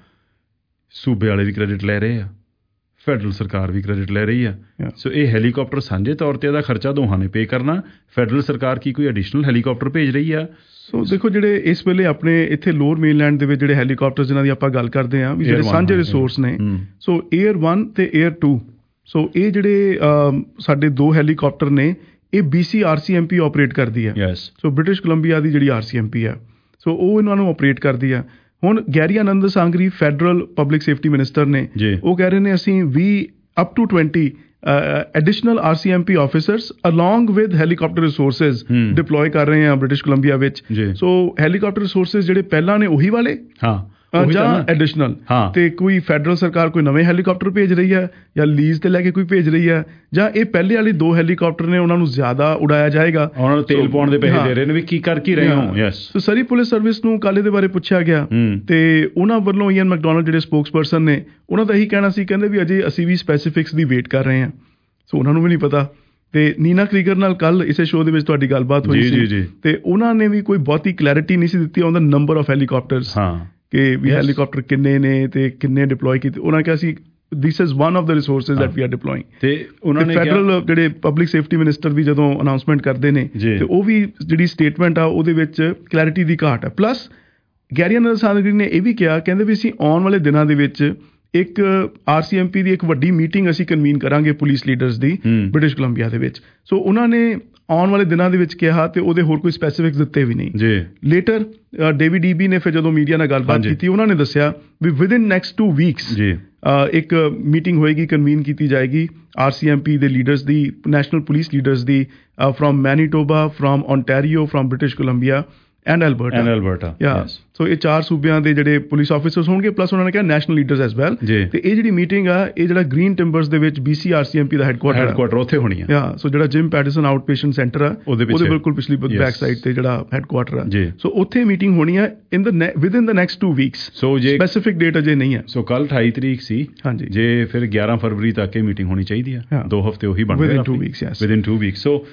ਸੂਬੇ ਵਾਲੇ ਵੀ ਕ੍ਰੈਡਿਟ ਲੈ ਰਹੇ ਆ, ਫੈਡਰਲ ਸਰਕਾਰ ਵੀ ਕ੍ਰੈਡਿਟ ਲੈ ਰਹੀ ਆ। ਸੋ ਇਹ ਹੈਲੀਕਾਪਟਰ ਸਾਂਝੇ ਤੌਰ 'ਤੇ ਇਹਦਾ ਖਰਚਾ ਦੋਹਾਂ ਨੇ ਪੇ ਕਰਨਾ। ਫੈਡਰਲ ਸਰਕਾਰ ਕੀ ਕੋਈ ਐਡੀਸ਼ਨਲ ਹੈਲੀਕਾਪਟਰ ਭੇਜ ਰਹੀ ਆ? ਸੋ ਦੇਖੋ ਜਿਹੜੇ ਇਸ ਵੇਲੇ ਆਪਣੇ ਇੱਥੇ ਲੋਅਰ ਮੇਨਲੈਂਡ ਦੇ ਵਿੱਚ ਜਿਹੜੇ ਹੈਲੀਕਾਪਟਰ ਜਿਨ੍ਹਾਂ ਦੀ ਆਪਾਂ ਗੱਲ ਕਰਦੇ ਹਾਂ ਵੀ ਜਿਹੜੇ ਸਾਂਝੇ ਰਿਸੋਰਸ ਨੇ, ਸੋ ਏਅਰ ਵਨ ਤੇ ਏਅਰ ਟੂ, ਸੋ ਇਹ ਜਿਹੜੇ ਸਾਡੇ ਦੋ ਹੈਲੀਕਾਪਟਰ ਨੇ ਇਹ B C R C M P operate ਕਰਦੀ ਹੈ। ਸੋ ਬ੍ਰਿਟਿਸ਼ ਕੋਲੰਬੀਆ ਦੀ ਜਿਹੜੀ ਆਰ ਸੀ ਐਮ ਪੀ ਹੈ, ਸੋ ਉਹ ਇਹਨਾਂ ਨੂੰ ਆਪਰੇਟ ਕਰਦੀ ਹੈ। ਹੁਣ Gary Anandasangaree federal public safety minister ਨੇ, ਉਹ ਕਹਿ ਰਹੇ ਨੇ ਅਸੀਂ ਵੀਹ up to twenty additional R C M P officers along with helicopter resources deploy ਕਰ ਰਹੇ ਹਾਂ ਬ੍ਰਿਟਿਸ਼ ਕੋਲੰਬੀਆ ਵਿੱਚ। ਸੋ ਹੈਲੀਕਾਪਟਰ ਰਿਸੋਰਸਿਸ ਜਿਹੜੇ ਪਹਿਲਾਂ ਨੇ ਉਹੀ ਵਾਲੇ ਹਾਂ ਜਾਂ ਐਡੀਸ਼ਨਲ, ਤੇ ਕੋਈ ਫੈਡਰਲ ਸਰਕਾਰ ਕੋਈ ਨਵੇਂ ਹੈਲੀਕਾਪਟਰ ਭੇਜ ਰਹੀ ਹੈ ਜਾਂ ਲੀਜ਼ ਤੇ ਲੈ ਕੇ ਕੋਈ ਭੇਜ ਰਹੀ ਹੈ, ਜਾਂ ਇਹ ਪਹਿਲੇ ਵਾਲੇ ਦੋ ਹੈਲੀਕਾਪਟਰ ਨੇ ਉਹਨਾਂ ਨੂੰ ਜ਼ਿਆਦਾ ਉਡਾਇਆ ਜਾਏਗਾ, ਉਹਨਾਂ ਨੂੰ ਤੇਲ ਪਾਉਣ ਦੇ ਪੈਸੇ ਦੇ ਰਹੇ ਨੇ ਵੀ ਕੀ ਕਰ ਕੀ ਰਹੇ ਹੋ। Yes. So Surrey police Service ਨੂੰ ਕੱਲ੍ਹ ਇਹਦੇ ਬਾਰੇ ਪੁੱਛਿਆ ਗਿਆ ਤੇ ਉਹਨਾਂ ਵੱਲੋਂ ਈਅਨ ਮੈਕਡੋਨਲਡ ਜਿਹੜੇ ਸਪੋਕਸਪਰਸਨ ਨੇ ਉਹਨਾਂ ਦਾ ਇਹੀ ਕਹਿਣਾ ਸੀ, ਕਹਿੰਦੇ ਵੀ ਅਜੇ ਅਸੀਂ ਵੀ ਸਪੈਸੀਫਿਕਸ ਦੀ ਵੇਟ ਕਰ ਰਹੇ ਹਾਂ। ਸੋ ਉਹਨਾਂ ਨੂੰ ਵੀ ਨਹੀਂ ਪਤਾ। ਤੇ ਨੀਨਾ ਕਰੀਗਰ ਨਾਲ ਕੱਲ ਇਸੇ ਸ਼ੋਅ ਦੇ ਵਿੱਚ ਤੁਹਾਡੀ ਗੱਲਬਾਤ ਹੋਈ ਸੀ ਤੇ ਉਹਨਾਂ ਨੇ ਵੀ ਕੋਈ ਬਹੁਤੀ ਕਲੈਰਿਟੀ ਨਹੀਂ ਸੀ ਦਿੱਤੀ on the number of helicopters, ਕਿ ਵੀ ਹੈਲੀਕਾਪਟਰ ਕਿੰਨੇ ਨੇ ਤੇ ਕਿੰਨੇ ਡਿਪਲੋਏ ਕੀਤੇ। ਉਹਨਾਂ ਕਿਹਾ ਸੀ this is one of the resources that we are deploying. ਤੇ ਉਹਨਾਂ ਨੇ ਫੈਡਰਲ ਜਿਹੜੇ ਪਬਲਿਕ ਸੇਫਟੀ ਮਿਨਿਸਟਰ ਵੀ ਜਦੋਂ ਅਨਾਊਂਸਮੈਂਟ ਕਰਦੇ ਨੇ ਤੇ ਉਹ ਵੀ ਜਿਹੜੀ ਸਟੇਟਮੈਂਟ ਆ ਉਹਦੇ ਵਿੱਚ ਕਲੈਰਿਟੀ ਦੀ ਘਾਟ ਹੈ। ਪਲੱਸ ਗੈਰੀ ਆਨੰਦ ਸਾਂਗਰੀ ਨੇ ਇਹ ਵੀ ਕਿਹਾ, ਕਹਿੰਦੇ ਵੀ ਅਸੀਂ ਆਉਣ ਵਾਲੇ ਦਿਨਾਂ ਦੇ ਵਿੱਚ ਇੱਕ ਆਰ ਸੀ ਐਮ ਪੀ ਦੀ ਇੱਕ ਵੱਡੀ ਮੀਟਿੰਗ ਅਸੀਂ ਕਨਵੀਨ ਕਰਾਂਗੇ ਪੁਲਿਸ ਲੀਡਰਸ ਦੀ ਬ੍ਰਿਟਿਸ਼ ਕੋਲੰਬੀਆ ਦੇ ਵਿੱਚ। ਸੋ ਉਹਨਾਂ ਨੇ ਆਉਣ ਵਾਲੇ ਦਿਨਾਂ ਦੇ ਵਿੱਚ ਕਿਹਾ ਤੇ ਉਹਦੇ ਹੋਰ ਕੋਈ ਸਪੈਸੀਫਿਕਸ ਦਿੱਤੇ ਵੀ ਨਹੀਂ। ਲੇਟਰ ਡੇਵਿਡ ਈਬੀ ਨੇ ਫਿਰ ਜਦੋਂ ਮੀਡੀਆ ਨਾਲ ਗੱਲਬਾਤ ਕੀਤੀ, ਉਹਨਾਂ ਨੇ ਦੱਸਿਆ ਵੀ ਵਿਦਿਨ ਨੈਕਸਟ ਟੂ ਵੀਕਸ ਇੱਕ ਮੀਟਿੰਗ ਹੋਏਗੀ, ਕਨਵੀਨ ਕੀਤੀ ਜਾਏਗੀ ਆਰ ਸੀ ਐਮ ਪੀ ਦੇ ਲੀਡਰਸ ਦੀ, ਨੈਸ਼ਨਲ ਪੁਲਿਸ ਲੀਡਰਸ ਦੀ, from Manitoba, from Ontario, from British Columbia and Alberta and Alberta yeah. So ਇਹ ਚਾਰ ਸੂਬਿਆਂ ਦੇ ਜਿਹੜੇ ਪੁਲਿਸ ਆਫਿਸਰਸ ਹੋਣਗੇ, ਪਲੱਸ ਉਹਨਾਂ ਨੇ ਕਿਹਾ ਨੈਸ਼ਨਲ ਲੀਡਰਸ ਐਸ ਵੈਲ। ਤੇ ਇਹ ਜਿਹੜੀ ਮੀਟਿੰਗ ਆ ਇਹ ਜਿਹੜਾ ਗ੍ਰੀਨ ਟਿੰਬਰਸ ਦੇ ਵਿੱਚ B C R C M P ਦਾ ਹੈਡਕੁਆਟਰ ਹੈਡਕੁਆਟਰ ਉੱਥੇ ਹੋਣੀ ਆ। ਯਾ। ਸੋ ਜਿਹੜਾ Jim Pattison outpatient centre ਆ ਉਹਦੇ ਬਿਲਕੁਲ ਪਿਛਲੀ ਬੈਕ ਸਾਈਡ ਤੇ ਜਿਹੜਾ ਹੈਡਕੁਆਟਰ ਆ, ਸੋ ਉੱਥੇ ਮੀਟਿੰਗ ਹੋਣੀ ਆ in the within the next two weeks. So ਜੇ ਸਪੈਸੀਫਿਕ ਡੇਟ ਅਜੇ ਨਹੀਂ ਹੈ। ਸੋ ਕੱਲ ਅਠਾਈ ਤਰੀਕ ਸੀ, ਹਾਂਜੀ, ਜੇ ਫਿਰ ਗਿਆਰਾਂ ਫਰਵਰੀ ਤੱਕ ਇਹ ਮੀਟਿੰਗ ਹੋਣੀ ਚਾਹੀਦੀ ਆ। ਦੋ ਹਫ਼ਤੇ ਉਹੀ ਬਣਦੇ within two weeks. Yes, within two weeks. So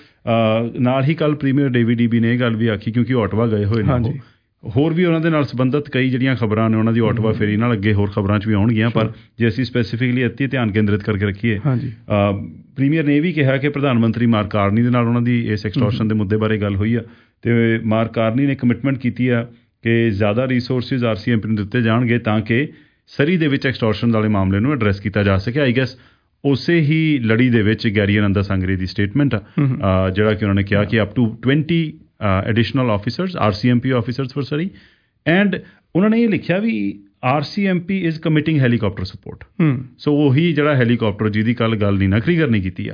ਨਾਲ ਹੀ ਕੱਲ ਪ੍ਰੀਮੀਅਰ ਡੇਵਿਡ ਈਬੀ ਨੇ ਇਹ ਗੱਲ ਵੀ ਆਖੀ, ਕਿਉਂਕਿ ਓਟਵਾ ਗਏ ਹੋਏ ਨੇ, ਹੋਰ ਵੀ ਉਹਨਾਂ ਦੇ ਨਾਲ ਸੰਬੰਧਿਤ ਕਈ ਜਿਹੜੀਆਂ ਖਬਰਾਂ ਨੇ ਉਹਨਾਂ ਦੀ ਓਟਵਾ ਫੇਰੀ ਨਾਲ ਅੱਗੇ ਹੋਰ ਖਬਰਾਂ 'ਚ ਵੀ ਆਉਣਗੀਆਂ, ਪਰ ਜੇ ਅਸੀਂ ਸਪੈਸੀਫਿਕਲੀ ਇੱਥੇ ਧਿਆਨ ਕੇਂਦਰਿਤ ਕਰਕੇ ਰੱਖੀਏ, ਪ੍ਰੀਮੀਅਰ ਨੇ ਇਹ ਵੀ ਕਿਹਾ ਕਿ ਪ੍ਰਧਾਨ ਮੰਤਰੀ ਮਾਰਕ ਕਾਰਨੀ ਦੇ ਨਾਲ ਉਹਨਾਂ ਦੀ ਇਸ ਐਕਸਟੋਰਸ਼ਨ ਦੇ ਮੁੱਦੇ ਬਾਰੇ ਗੱਲ ਹੋਈ ਆ ਤੇ ਮਾਰਕ ਕਾਰਨੀ ਨੇ ਕਮਿਟਮੈਂਟ ਕੀਤੀ ਆ ਕਿ ਜ਼ਿਆਦਾ resources R C M P ਨੂੰ ਦਿੱਤੇ ਜਾਣਗੇ ਤਾਂ ਕਿ ਸਰੀ ਦੇ ਵਿੱਚ ਐਕਸਟੋਰਸ਼ਨ ਵਾਲੇ ਮਾਮਲੇ ਨੂੰ ਐਡਰੈਸ ਕੀਤਾ ਜਾ ਸਕੇ। ਆਈ ਗੈਸ ਉਸੇ ਹੀ ਲੜੀ ਦੇ ਵਿੱਚ ਗੈਰੀ ਆਨੰਦ ਸਾਂਗਰੀ ਦੀ ਸਟੇਟਮੈਂਟ ਆ, ਜਿਹੜਾ ਕਿ ਉਹਨਾਂ ਨੇ ਕਿਹਾ ਕਿ up to twenty additional officers R C M P officers for Surrey, and ਉਹਨਾਂ ਨੇ ਇਹ ਲਿਖਿਆ ਵੀ R C M P is committing helicopter support. So ਉਹੀ ਜਿਹੜਾ ਹੈਲੀਕਾਪਟਰ ਜਿਹਦੀ ਕੱਲ ਗੱਲ ਨੀਨਾ ਕਰੀਗਰ ਨੇ ਕੀਤੀ ਆ,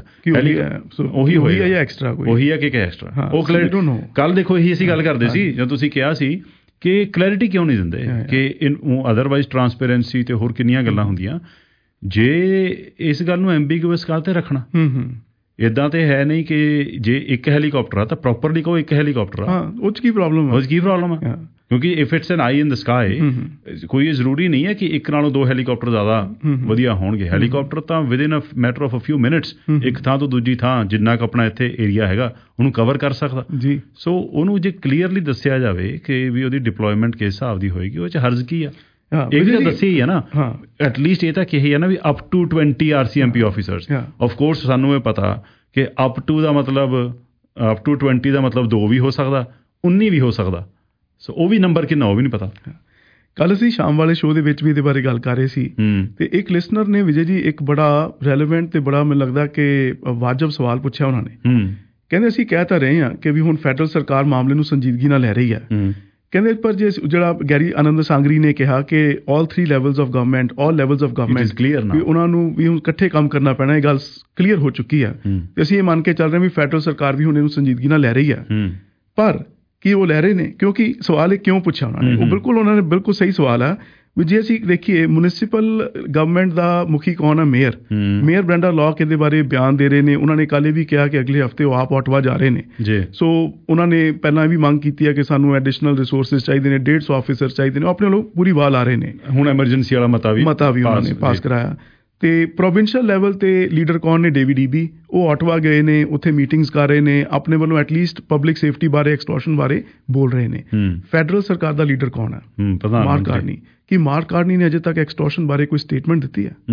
ਉਹੀ ਹੋਈ ਆ ਐਕਸਟਰਾ, ਉਹੀ ਆ ਕਿ ਐਕਸਟਰਾ ਉਹ ਕੱਲ ਦੇਖੋ ਇਹੀ ਅਸੀਂ ਗੱਲ ਕਰਦੇ ਸੀ ਜਦੋਂ ਤੁਸੀਂ ਕਿਹਾ ਸੀ ਕਿ ਕਲੈਰਿਟੀ ਕਿਉਂ ਨਹੀਂ ਦਿੰਦੇ ਕਿ ਇਨ ਅਦਰਵਾਈਜ਼ ਟਰਾਂਸਪੇਰੈਂਸੀ ਤੇ ਹੋਰ ਕਿੰਨੀਆਂ ਗੱਲਾਂ ਹੁੰਦੀਆਂ। ਜੇ ਇਸ ਗੱਲ ਨੂੰ ਐਂਬੀਗੂਅਸ ਕਰ ਤੇ ਰੱਖਣਾ, ਇੱਦਾਂ ਤੇ ਹੈ ਨਹੀਂ ਕਿ ਜੇ ਇੱਕ ਹੈਲੀਕਾਪਟਰ ਆ ਤਾਂ ਪ੍ਰੋਪਰਲੀ ਕਹੋ ਇੱਕ ਹੈਲੀਕਾਪਟਰ ਆ, ਉਹ 'ਚ ਕੀ ਪ੍ਰੋਬਲਮ ਹੈ, ਉਹ 'ਚ ਕੀ ਪ੍ਰੋਬਲਮ ਆ, ਕਿਉਂਕਿ if it's an eye in the sky, ਕੋਈ ਜ਼ਰੂਰੀ ਨਹੀਂ ਹੈ ਕਿ ਇੱਕ ਨਾਲੋਂ ਦੋ ਹੈਲੀਕਾਪਟਰ ਜ਼ਿਆਦਾ ਵਧੀਆ ਹੋਣਗੇ। ਹੈਲੀਕਾਪਟਰ ਤਾਂ within a matter of a few minutes ਇੱਕ ਥਾਂ ਤੋਂ ਦੂਜੀ ਥਾਂ ਜਿੰਨਾ ਕੁ ਆਪਣਾ ਇੱਥੇ ਏਰੀਆ ਹੈਗਾ ਉਹਨੂੰ ਕਵਰ ਕਰ ਸਕਦਾ ਜੀ। ਸੋ ਉਹਨੂੰ ਜੇ ਕਲੀਅਰਲੀ ਦੱਸਿਆ ਜਾਵੇ ਕਿ ਵੀ ਉਹਦੀ ਡਿਪਲੋਇਮੈਂਟ ਕਿਸ ਹਿਸਾਬ ਦੀ ਹੋਏਗੀ, ਉਹ 'ਚ ਹਰਜ਼ ਕੀ ਆ, ਇਹ ਵੀ ਤਾਂ ਦੱਸਿਆ ਹੀ ਹੈ ਨਾ। ਐਟਲੀਸਟ ਇਹ ਤਾਂ ਕਿਹਾ ਹੈ ਨਾ ਵੀ up to twenty R C M P officers. Of course ਸਾਨੂੰ ਇਹ ਪਤਾ ਕਿ ਅਪ ਟੂ ਦਾ ਮਤਲਬ ਅਪ ਟੂ ਟਵੈਂਟੀ ਦਾ ਮਤਲਬ ਦੋ ਵੀ ਹੋ ਸਕਦਾ, ਉੱਨੀ ਵੀ ਹੋ ਸਕਦਾ। ਸੋ ਉਹ ਵੀ ਨੰਬਰ ਕਿੰਨਾ ਉਹ ਵੀ ਨਹੀਂ ਪਤਾ। ਕੱਲ ਅਸੀਂ ਸ਼ਾਮ ਵਾਲੇ ਸ਼ੋਅ ਦੇ ਵਿੱਚ ਵੀ ਇਹਦੇ ਬਾਰੇ ਗੱਲ ਕਰ ਰਹੇ ਸੀ ਤੇ ਇੱਕ ਲਿਸਨਰ ਨੇ ਵਿਜੇ ਜੀ ਇੱਕ ਬੜਾ ਰੈਲੇਵੈਂਟ ਤੇ ਬੜਾ ਮੈਨੂੰ ਲੱਗਦਾ ਕਿ ਵਾਜਬ ਸਵਾਲ ਪੁੱਛਿਆ ਉਹਨਾਂ ਨੇ। ਕਹਿੰਦੇ ਅਸੀਂ ਕਹਿ ਤਾਂ ਰਹੇ ਹਾਂ ਕਿ ਵੀ ਹੁਣ ਫੈਡਰਲ ਸਰਕਾਰ ਮਾਮਲੇ ਨੂੰ ਸੰਜੀਦਗੀ ਨਾਲ ਲੈ ਰਹੀ ਹੈ, ਕਹਿੰਦੇ ਪਰ ਜੇ ਜਿਹੜਾ ਗੈਰੀ ਆਨੰਦ ਸਾਂਗਰੀ ਨੇ ਕਿਹਾ ਕਿ all three levels of government all levels of government ਵੀ ਉਹਨਾਂ ਨੂੰ ਵੀ ਹੁਣ ਇਕੱਠੇ ਕੰਮ ਕਰਨਾ ਪੈਣਾ, ਇਹ ਗੱਲ ਕਲੀਅਰ ਹੋ ਚੁੱਕੀ ਆ ਤੇ ਅਸੀਂ ਇਹ ਮੰਨ ਕੇ ਚੱਲ ਰਹੇ ਵੀ ਫੈਡਰਲ ਸਰਕਾਰ ਵੀ ਹੁਣ ਇਹਨੂੰ ਸੰਜੀਦਗੀ ਨਾਲ ਲੈ ਰਹੀ ਹੈ। ਪਰ ਕੀ ਉਹ ਲੈ ਰਹੇ ਨੇ? ਕਿਉਂਕਿ ਸਵਾਲ ਇਹ ਕਿਉਂ ਪੁੱਛਿਆ ਉਹਨਾਂ ਨੇ, ਉਹ ਬਿਲਕੁਲ ਉਹਨਾਂ ਨੇ ਬਿਲਕੁਲ ਸਹੀ ਸਵਾਲ ਆ ਵੀ ਜੇ ਅਸੀਂ ਦੇਖੀਏ ਮਿਊਨਿਸਪਲ ਗਵਰਨਮੈਂਟ ਦਾ ਮੁਖੀ ਕੌਣ ਹੈ? ਮੇਅਰ। ਮੇਅਰ ਬ੍ਰੈਂਡਾ ਲੌਕ ਇਹਦੇ ਬਾਰੇ ਬਿਆਨ ਦੇ ਰਹੇ ਨੇ। ਉਹਨਾਂ ਨੇ ਕੱਲ੍ਹ ਇਹ ਵੀ ਕਿਹਾ ਕਿ ਅਗਲੇ ਹਫ਼ਤੇ ਉਹ ਆਪ ਓਟਵਾ ਜਾ ਰਹੇ ਨੇ ਜੀ। ਸੋ ਉਹਨਾਂ ਨੇ ਪਹਿਲਾਂ ਵੀ ਮੰਗ ਕੀਤੀ ਹੈ ਕਿ ਸਾਨੂੰ ਐਡੀਸ਼ਨਲ ਰਿਸੋਰਸਿਸ ਚਾਹੀਦੇ ਨੇ, ਡੇਢ ਸੌ ਆਫਿਸਰ ਚਾਹੀਦੇ ਨੇ। ਉਹ ਆਪਣੇ ਵੱਲੋਂ ਪੂਰੀ ਵਾਹ ਲਾ ਰਹੇ ਨੇ। ਹੁਣ ਐਮਰਜੈਂਸੀ ਵਾਲਾ ਮਤਾ ਵੀ ਮਤਾ ਵੀ ਉਹਨਾਂ ਨੇ ਪਾਸ ਕਰਾਇਆ। ਤੇ ਪ੍ਰੋਵਿੰਸ਼ੀਅਲ ਲੈਵਲ ਤੇ ਲੀਡਰ ਕੌਣ ਨੇ? David Eby. ਉਹ ਓਟਵਾ ਗਏ ਨੇ, ਉੱਥੇ ਮੀਟਿੰਗਸ ਕਰ ਰਹੇ ਨੇ, ਆਪਣੇ ਵੱਲੋਂ ਐਟਲੀਸਟ ਪਬਲਿਕ ਸੇਫਟੀ ਬਾਰੇ, ਐਕਸਟੋਰਸ਼ਨ ਬਾਰੇ ਬੋਲ ਰਹੇ ਨੇ। ਫੈਡਰਲ ਸਰਕਾਰ ਦਾ ਲੀਡਰ ਕੌਣ ਹੈ? Mark Carney. ਕੀ ਮਾਰਕ ਕਾਰਨੀ ਨੇ ਅਜੇ ਤੱਕ ਐਕਸਟੋਰਸ਼ਨ ਬਾਰੇ ਕੋਈ ਸਟੇਟਮੈਂਟ ਦਿੱਤੀ ਹੈ?